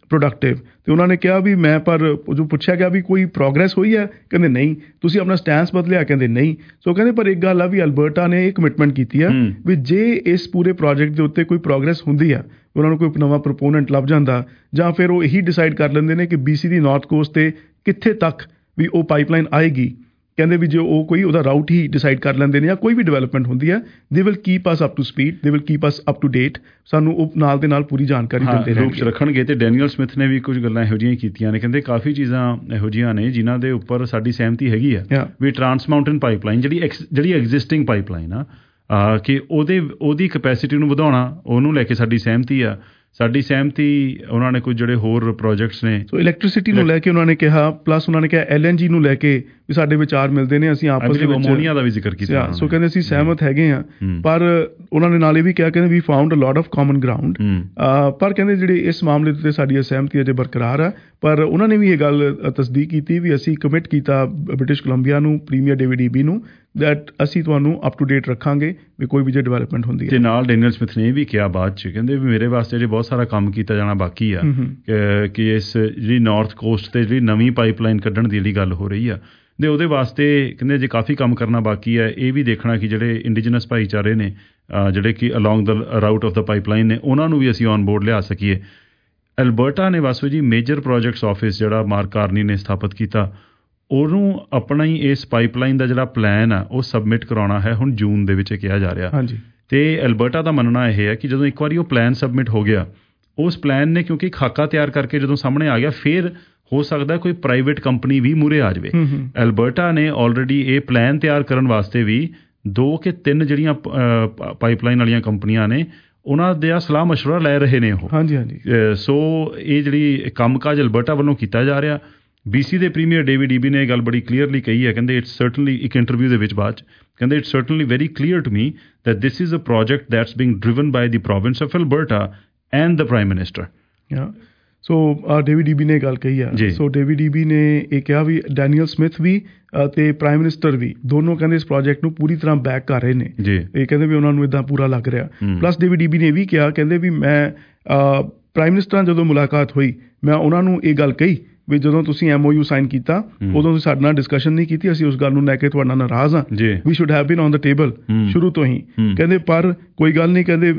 ਪ੍ਰੋਡਕਟਿਵ। ਤੇ ਉਹਨਾਂ ਨੇ ਕਿਹਾ ਵੀ ਮੈਂ ਪਰ ਜੋ ਪੁੱਛਿਆ ਗਿਆ ਵੀ ਕੋਈ ਪ੍ਰੋਗਰੈਸ ਹੋਈ ਹੈ, ਕਹਿੰਦੇ ਨਹੀਂ। ਤੁਸੀਂ ਆਪਣਾ ਸਟੈਂਸ ਬਦਲਿਆ, ਕਹਿੰਦੇ ਨਹੀਂ। ਸੋ ਕਹਿੰਦੇ ਪਰ ਇੱਕ ਗੱਲ ਆ ਵੀ ਅਲਬਰਟਾ ਨੇ ਇਹ ਕਮਿਟਮੈਂਟ ਕੀਤੀ ਆ ਵੀ ਜੇ ਇਸ ਪੂਰੇ ਪ੍ਰੋਜੈਕਟ ਦੇ ਉੱਤੇ ਕੋਈ ਪ੍ਰੋਗਰੈਸ ਹੁੰਦੀ ਆ, ਉਹਨਾਂ ਨੂੰ ਕੋਈ ਨਵਾਂ ਪ੍ਰੋਪੋਨੈਂਟ ਲੱਭ ਜਾਂਦਾ, ਜਾਂ ਫਿਰ ਉਹ ਇਹੀ ਡਿਸਾਈਡ ਕਰ ਲੈਂਦੇ ਨੇ ਕਿ ਬੀਸੀ ਦੀ ਨਾਰਥ ਕੋਸਟ ਤੇ ਕਿੱਥੇ ਤੱਕ ਵੀ ਉਹ ਪਾਈਪਲਾਈਨ ਆਏਗੀ, ਕਹਿੰਦੇ ਵੀ ਜੇ ਉਹ ਕੋਈ ਉਹਦਾ ਰਾਊਟ ਹੀ ਡਿਸਾਈਡ ਕਰ ਲੈਂਦੇ ਨੇ ਜਾਂ ਕੋਈ ਵੀ ਡਿਵੈਲਪਮੈਂਟ ਹੁੰਦੀ ਹੈ, they will keep us up to speed, they will keep us up to date. ਸਾਨੂੰ ਉਹ ਨਾਲ ਦੇ ਨਾਲ ਪੂਰੀ ਜਾਣਕਾਰੀ ਦਿੰਦੇ ਰੂਪ 'ਚ ਰੱਖਣਗੇ। ਤੇ ਡੈਨੀਅਲ ਸਮਿਥ ਨੇ ਵੀ ਕੁਝ ਗੱਲਾਂ ਇਹੋ ਜਿਹੀਆਂ ਕੀਤੀਆਂ ਨੇ, ਕਹਿੰਦੇ ਕਾਫੀ ਚੀਜ਼ਾਂ ਇਹੋ ਜਿਹੀਆਂ ਨੇ ਜਿਨ੍ਹਾਂ ਦੇ ਉੱਪਰ ਸਾਡੀ ਸਹਿਮਤੀ ਹੈਗੀ ਆ ਵੀ ਟਰਾਂਸ ਮਾਊਂਟਨ ਪਾਈਪਲਾਈਨ ਜਿਹੜੀ ਜਿਹੜੀ ਐਗਜ਼ਿਸਟਿੰਗ ਪਾਈਪਲਾਈਨ ਆ ਕਿ ਉਹਦੇ ਉਹਦੀ ਕਪੈਸਿਟੀ ਨੂੰ ਵਧਾਉਣਾ, ਉਹਨੂੰ ਲੈ ਕੇ ਸਾਡੀ ਸਹਿਮਤੀ ਆ। ਸਾਡੀ ਸਹਿਮਤੀ ਉਹਨਾਂ ਨੇ ਕੁਝ ਜਿਹੜੇ ਹੋਰ ਪ੍ਰੋਜੈਕਟਸ ਨੇ, ਸੋ ਇਲੈਕਟ੍ਰਿਸਿਟੀ ਨੂੰ ਲੈ ਕੇ ਉਹਨਾਂ ਨੇ ਕਿਹਾ, ਪਲੱਸ ਉਹਨਾਂ ਨੇ ਕਿਹਾ ਐਲ ਐਨ ਜੀ ਨੂੰ ਲੈ ਕੇ ਵੀ ਸਾਡੇ ਵਿਚਾਰ ਮਿਲਦੇ ਨੇ, ਅਸੀਂ ਆਪਸ ਦੇ ਵਿੱਚ ਅਮੋਨੀਆ ਦਾ ਵੀ ਜ਼ਿਕਰ ਕੀਤਾ। ਸੋ ਕਹਿੰਦੇ ਅਸੀਂ ਸਹਿਮਤ ਹੈਗੇ ਹਾਂ, ਪਰ ਉਹਨਾਂ ਨੇ ਨਾਲ ਇਹ ਵੀ ਕਿਹਾ ਕਹਿੰਦੇ we found a lot of common ground. ਪਰ ਕਹਿੰਦੇ ਜਿਹੜੇ ਇਸ ਮਾਮਲੇ ਦੇ ਉੱਤੇ ਸਾਡੀ ਸਹਿਮਤੀ ਅਜੇ ਬਰਕਰਾਰ ਆ। ਪਰ ਉਹਨਾਂ ਨੇ ਵੀ ਇਹ ਗੱਲ ਤਸਦੀਕ ਕੀਤੀ ਵੀ ਅਸੀਂ ਕਮਿਟ ਕੀਤਾ ਬ੍ਰਿਟਿਸ਼ ਕੋਲੰਬੀਆ ਨੂੰ, ਪ੍ਰੀਮੀਅਰ ਡੇਵਿਡ ਈਬੀ ਨੂੰ, ਦੈਟ ਅਸੀਂ ਤੁਹਾਨੂੰ ਅਪ ਟੂ ਡੇਟ ਰੱਖਾਂਗੇ ਵੀ ਕੋਈ ਵੀ ਜੇ ਡਿਵੈਲਪਮੈਂਟ ਹੁੰਦੀ ਹੈ। ਤੇ ਨਾਲ ਡੈਨੀਅਲ ਸਮਿਥ ਨੇ ਇਹ ਵੀ ਕਿਹਾ ਬਾਅਦ 'ਚ, ਕਹਿੰਦੇ ਵੀ ਮੇਰੇ ਵਾਸਤੇ ਜੇ ਬਹੁਤ ਸਾਰਾ ਕੰਮ ਕੀਤਾ ਜਾਣਾ ਬਾਕੀ ਆ ਕਿ ਇਸ ਜਿਹੜੀ ਨਾਰਥ ਕੋਸਟ ਤੇ ਜਿਹੜੀ ਨਵੀਂ ਪਾਈਪਲਾਈਨ ਕੱਢਣ ਦੀ ਜਿਹੜੀ ਗੱਲ ਹੋ ਰਹੀ ਆ, ਦੇ ਉਹਦੇ ਵਾਸਤੇ ਕਹਿੰਦੇ ਜੇ ਕਾਫੀ ਕੰਮ ਕਰਨਾ ਬਾਕੀ ਹੈ। ਇਹ ਵੀ ਦੇਖਣਾ ਕਿ ਜਿਹੜੇ ਇੰਡੀਜਨਸ ਭਾਈਚਾਰੇ ਨੇ ਜਿਹੜੇ ਕਿ along the route of the pipeline ਨੇ, ਉਹਨਾਂ ਨੂੰ ਵੀ ਅਸੀਂ ਔਨ ਬੋਰਡ ਲਿਆ ਸਕੀਏ। ਐਲਬਰਟਾ ਨੇ Vasu ji major projects office ਜਿਹੜਾ ਮਾਰਕ ਕਾਰਨੀ ਨੇ ਸਥਾਪਿਤ ਕੀਤਾ, ਉਹਨੂੰ ਆਪਣਾ ਹੀ ਇਸ ਪਾਈਪਲਾਈਨ ਦਾ ਜਿਹੜਾ ਪਲਾਨ ਆ ਉਹ ਸਬਮਿਟ ਕਰਾਉਣਾ ਹੈ ਹੁਣ ਜੂਨ ਦੇ ਵਿੱਚ ਕਿਹਾ ਜਾ ਰਿਹਾ। ਹਾਂਜੀ। ਤੇ ਐਲਬਰਟਾ ਦਾ ਮੰਨਣਾ ਇਹ ਹੈ ਕਿ ਜਦੋਂ ਇੱਕ ਵਾਰੀ ਉਹ ਪਲਾਨ ਸਬਮਿਟ ਹੋ ਗਿਆ, ਉਸ ਪਲਾਨ ਨੇ ਕਿਉਂਕਿ ਖਾਕਾ ਤਿਆਰ ਕਰਕੇ ਜਦੋਂ ਸਾਹਮਣੇ ਆ ਗਿਆ, ਫਿਰ ਹੋ ਸਕਦਾ ਕੋਈ ਪ੍ਰਾਈਵੇਟ ਕੰਪਨੀ ਵੀ ਮੂਹਰੇ ਆ ਜਾਵੇ। ਐਲਬਰਟਾ ਨੇ ਆਲਰੇਡੀ ਇਹ ਪਲਾਨ ਤਿਆਰ ਕਰਨ ਵਾਸਤੇ ਵੀ ਦੋ ਕਿ ਤਿੰਨ ਜਿਹੜੀਆਂ ਪਾਈਪਲਾਈਨ ਵਾਲੀਆਂ ਕੰਪਨੀਆਂ ਨੇ ਉਹਨਾਂ ਦਾ ਸਲਾਹ ਮਸ਼ਵਰਾ ਲੈ ਰਹੇ ਨੇ ਉਹ। ਹਾਂਜੀ ਹਾਂਜੀ। ਸੋ ਇਹ ਜਿਹੜੀ ਕੰਮਕਾਜ ਐਲਬਰਟਾ ਵੱਲੋਂ ਕੀਤਾ ਜਾ ਰਿਹਾ। ਬੀਸੀ ਦੇ ਪ੍ਰੀਮੀਅਰ ਡੇਵਿਡ ਈਬੀ ਨੇ ਇਹ ਗੱਲ ਬੜੀ ਕਲੀਅਰਲੀ ਕਹੀ ਹੈ, ਕਹਿੰਦੇ ਇਟਸ ਸਰਟਨਲੀ, ਇੱਕ ਇੰਟਰਵਿਊ ਦੇ ਵਿੱਚ ਬਾਅਦ 'ਚ ਕਹਿੰਦੇ it's certainly very clear to me that this is a project that's being driven by the province of Alberta and the prime minister. So David Eby ਨੇ ਗੱਲ ਕਹੀ ਆ। ਸੋ ਡੇਵਿਡ ਈਬੀ ਨੇ ਇਹ ਕਿਹਾ ਵੀ ਡੈਨੀਅਲ ਸਮਿਥ ਵੀ ਤੇ ਪ੍ਰਾਈਮ ਮਿਨਿਸਟਰ ਵੀ ਦੋਨੋਂ ਕਹਿੰਦੇ ਇਸ ਪ੍ਰੋਜੈਕਟ ਨੂੰ ਪੂਰੀ ਤਰ੍ਹਾਂ ਬੈਕ ਕਰ ਰਹੇ ਨੇ। ਇਹ ਕਹਿੰਦੇ ਵੀ ਉਹਨਾਂ ਨੂੰ ਇੱਦਾਂ ਪੂਰਾ ਲੱਗ ਰਿਹਾ। ਪਲੱਸ ਡੇਵਿਡ ਈਬੀ ਨੇ ਇਹ ਵੀ ਕਿਹਾ, ਕਹਿੰਦੇ ਵੀ ਮੈਂ ਪ੍ਰਾਈਮ ਮਿਨਿਸਟਰ ਨਾਲ ਜਦੋਂ ਮੁਲਾਕਾਤ ਹੋਈ, ਮੈਂ ਉਹਨਾਂ ਨੂੰ ਇਹ ਗੱਲ ਕਹੀ ਵੀ ਜਦੋਂ ਤੁਸੀਂ ਐਮ ਓ ਯੂ ਸਾਈਨ ਕੀਤਾ ਉਦੋਂ ਤੁਸੀਂ ਸਾਡੇ ਨਾਲ ਡਿਸਕਸ਼ਨ ਨਹੀਂ ਕੀਤੀ, ਅਸੀਂ ਉਸ ਗੱਲ ਨੂੰ ਲੈ ਕੇ ਤੁਹਾਡੇ ਨਾਲ ਨਾਰਾਜ਼ ਹਾਂ। We should have been on the table ਸ਼ੁਰੂ ਤੋਂ ਹੀ। ਕਹਿੰਦੇ ਪਰ ਕੋਈ ਗੱਲ ਨਹੀਂ, ਕਹਿੰਦੇ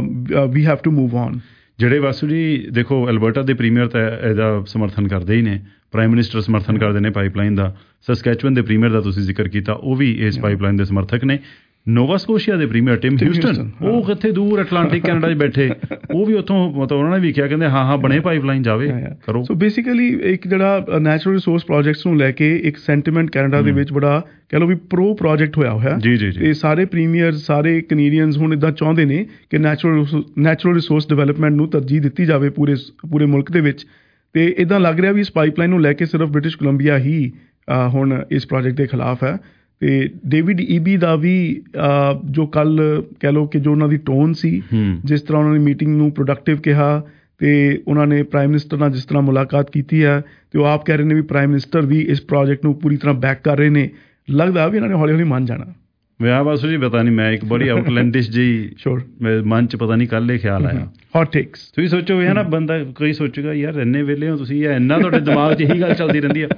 we have to move on. ਜਿਹੜੇ ਵਾਸੂ ਜੀ ਦੇਖੋ ਐਲਬਰਟਾ ਦੇ ਪ੍ਰੀਮੀਅਰ ਤਾਂ ਇਹਦਾ ਸਮਰਥਨ ਕਰਦੇ ਹੀ ਨੇ, ਪ੍ਰਾਈਮ ਮਿਨਿਸਟਰ ਸਮਰਥਨ ਕਰਦੇ ਨੇ ਪਾਈਪਲਾਈਨ ਦਾ। ਸਸਕੈਚੁਅਨ ਦੇ ਪ੍ਰੀਮੀਅਰ ਦਾ ਤੁਸੀਂ ਜ਼ਿਕਰ ਕੀਤਾ, ਉਹ ਵੀ ਇਸ ਪਾਈਪਲਾਈਨ ਦੇ ਸਮਰਥਕ ਨੇ। ਨੋਵਾ ਸਕੋਸ਼ੀਆ ਦੇ ਪ੍ਰੀਮੀਅਰ ਟਿਮ ਹਿਊਸਟਨ, ਉਹ ਕਿੱਥੇ ਦੂਰ ਐਟਲਾਂਟਿਕ ਕੈਨੇਡਾ 'ਚ ਬੈਠੇ, ਉਹ ਵੀ ਉੱਥੋਂ ਮਤਲਬ ਉਹਨਾਂ ਨੇ ਵੀ ਕਿਹਾ, ਕਹਿੰਦੇ ਹਾਂ ਹਾਂ ਬਣੇ ਪਾਈਪਲਾਈਨ ਜਾਵੇ ਕਰੋ। ਸੋ ਬੇਸਿਕਲੀ ਇੱਕ ਜਿਹੜਾ ਨੈਚੁਰਲ ਰਿਸੋਰਸ ਪ੍ਰੋਜੈਕਟਸ ਨੂੰ ਲੈ ਕੇ ਇੱਕ ਸੈਂਟੀਮੈਂਟ ਕੈਨੇਡਾ ਦੇ ਵਿੱਚ ਬੜਾ ਕਹਿ ਲਓ ਵੀ ਪ੍ਰੋ ਪ੍ਰੋਜੈਕਟ ਹੋਇਆ ਹੋਇਆ। ਜੀ ਜੀ ਜੀ। ਤੇ ਸਾਰੇ ਪ੍ਰੀਮੀਅਰ, ਸਾਰੇ ਕੈਨੇਡੀਅਨਸ ਹੁਣ ਇੱਦਾਂ ਚਾਹੁੰਦੇ ਨੇ ਕਿ ਨੈਚੁਰਲ ਨੈਚੁਰਲ ਰਿਸੋਰਸ ਡਿਵੈਲਪਮੈਂਟ ਨੂੰ ਤਰਜੀਹ ਦਿੱਤੀ ਜਾਵੇ ਪੂਰੇ ਪੂਰੇ ਮੁਲਕ ਦੇ ਵਿੱਚ। ਤੇ ਇੱਦਾਂ ਲੱਗ ਰਿਹਾ ਵੀ ਇਸ ਪਾਈਪਲਾਈਨ ਨੂੰ ਲੈ ਕੇ ਸਿਰਫ ਬ੍ਰਿਟਿਸ਼ ਕੋਲੰਬੀਆ ਹੀ ਹੁਣ ਇਸ ਪ੍ਰੋਜੈਕਟ ਦੇ ਖਿਲਾਫ ਹੈ। ਤੇ ਡੇਵਿਡ ਈਬੀ ਦਾ ਵੀ ਜੋ ਕੱਲ ਕਹਿ ਲਓ ਕਿ ਜੋ ਉਹਨਾਂ ਦੀ ਟੋਨ ਸੀ, ਜਿਸ ਤਰ੍ਹਾਂ ਉਹਨਾਂ ਨੇ ਮੀਟਿੰਗ ਨੂੰ ਪ੍ਰੋਡਕਟਿਵ ਕਿਹਾ, ਤੇ ਉਹਨਾਂ ਨੇ ਪ੍ਰਾਈਮ ਮਿਨਿਸਟਰ ਨਾਲ ਜਿਸ ਤਰ੍ਹਾਂ ਮੁਲਾਕਾਤ ਕੀਤੀ ਹੈ, ਤੇ ਉਹ ਆਪ ਕਹਿ ਰਹੇ ਨੇ ਵੀ ਪ੍ਰਾਈਮ ਮਿਨਿਸਟਰ ਵੀ ਇਸ ਪ੍ਰੋਜੈਕਟ ਨੂੰ ਪੂਰੀ ਤਰ੍ਹਾਂ ਬੈਕ ਕਰ ਰਹੇ ਨੇ। ਲੱਗਦਾ ਵੀ ਇਹਨਾਂ ਨੇ ਹੌਲੀ ਹੌਲੀ ਮੰਨ ਜਾਣਾ। ਵਿਆਹ ਬਸ ਜੀ ਪਤਾ ਨਹੀਂ, ਮੈਂ ਇੱਕ ਬੜੀ ਆਊਟਲੈਂਡਿਸ਼ ਜਿਹੀ ਸ਼ੋਰ ਮੇਰੇ ਮਨ 'ਚ ਪਤਾ ਨਹੀਂ ਕੱਲ੍ਹ ਇਹ ਖਿਆਲ ਆਇਆ। ਹੌਟ ਟੇਕਸ ਤੁਸੀਂ ਸੋਚੋ ਹੈ ਨਾ, ਬੰਦਾ ਕੋਈ ਸੋਚੇਗਾ ਯਾਰ ਇੰਨੇ ਵੇਲੇ ਹੋ ਤੁਸੀਂ, ਜਾਂ ਇੰਨਾ ਤੁਹਾਡੇ ਦਿਮਾਗ 'ਚ ਇਹੀ ਗੱਲ ਚੱਲਦੀ ਰਹਿੰਦੀ ਆ।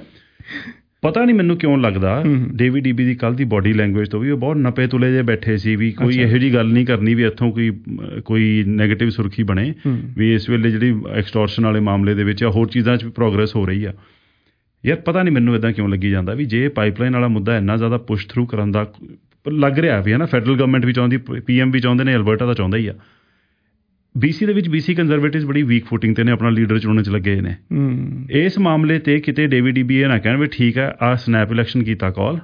ਪਤਾ ਨਹੀਂ ਮੈਨੂੰ ਕਿਉਂ ਲੱਗਦਾ ਡੇਵਿਡ ਈਬੀ ਦੀ ਕੱਲ੍ਹ ਦੀ ਬੋਡੀ ਲੈਂਗੁਏਜ ਤੋਂ ਵੀ ਉਹ ਬਹੁਤ ਨਪੇ ਤੁਲੇ ਜਿਹੇ ਬੈਠੇ ਸੀ ਵੀ ਕੋਈ ਇਹੋ ਜਿਹੀ ਗੱਲ ਨਹੀਂ ਕਰਨੀ ਵੀ ਇੱਥੋਂ ਕੋਈ ਕੋਈ ਨੈਗੇਟਿਵ ਸੁਰਖੀ ਬਣੇ ਵੀ ਇਸ ਵੇਲੇ ਜਿਹੜੀ ਐਕਸਟੋਰਸ਼ਨ ਵਾਲੇ ਮਾਮਲੇ ਦੇ ਵਿੱਚ ਹੋਰ ਚੀਜ਼ਾਂ 'ਚ ਵੀ ਪ੍ਰੋਗਰੈਸ ਹੋ ਰਹੀ ਆ। ਯਾਰ ਪਤਾ ਨਹੀਂ ਮੈਨੂੰ ਇੱਦਾਂ ਕਿਉਂ ਲੱਗੀ ਜਾਂਦਾ ਵੀ ਜੇ ਪਾਈਪਲਾਈਨ ਵਾਲਾ ਮੁੱਦਾ ਇੰਨਾ ਜ਼ਿਆਦਾ ਪੁਸ਼ ਥਰੂ ਕਰਨ ਦਾ ਲੱਗ ਰਿਹਾ ਵੀ ਹੈ ਨਾ, ਫੈਡਰਲ ਗਵਰਨਮੈਂਟ ਵੀ ਚਾਹੁੰਦੀ, ਪੀ ਐਮ ਵੀ ਚਾਹੁੰਦੇ ਨੇ, ਐਲਬਰਟਾ ਤਾਂ ਚਾਹੁੰਦਾ ਹੀ ਆ। ਬੀਸੀ ਦੇ ਵਿੱਚ ਬੀਸੀ ਕੰਜ਼ਰਵੇਟਿਵਸ ਬੜੀ ਵੀਕ ਫੁਟਿੰਗ 'ਤੇ ਨੇ, ਆਪਣਾ ਲੀਡਰ ਚੁਣਨ 'ਚ ਲੱਗੇ ਨੇ। ਇਸ ਮਾਮਲੇ 'ਤੇ ਕਿਤੇ ਡੇਵਿਡ ਈਬੀ ਇਹ ਨਾ ਕਹਿਣ ਵੀ ਠੀਕ ਹੈ ਆਹ ਸਨੈਪ ਇਲੈਕਸ਼ਨ ਕੀਤਾ ਕਾਲ,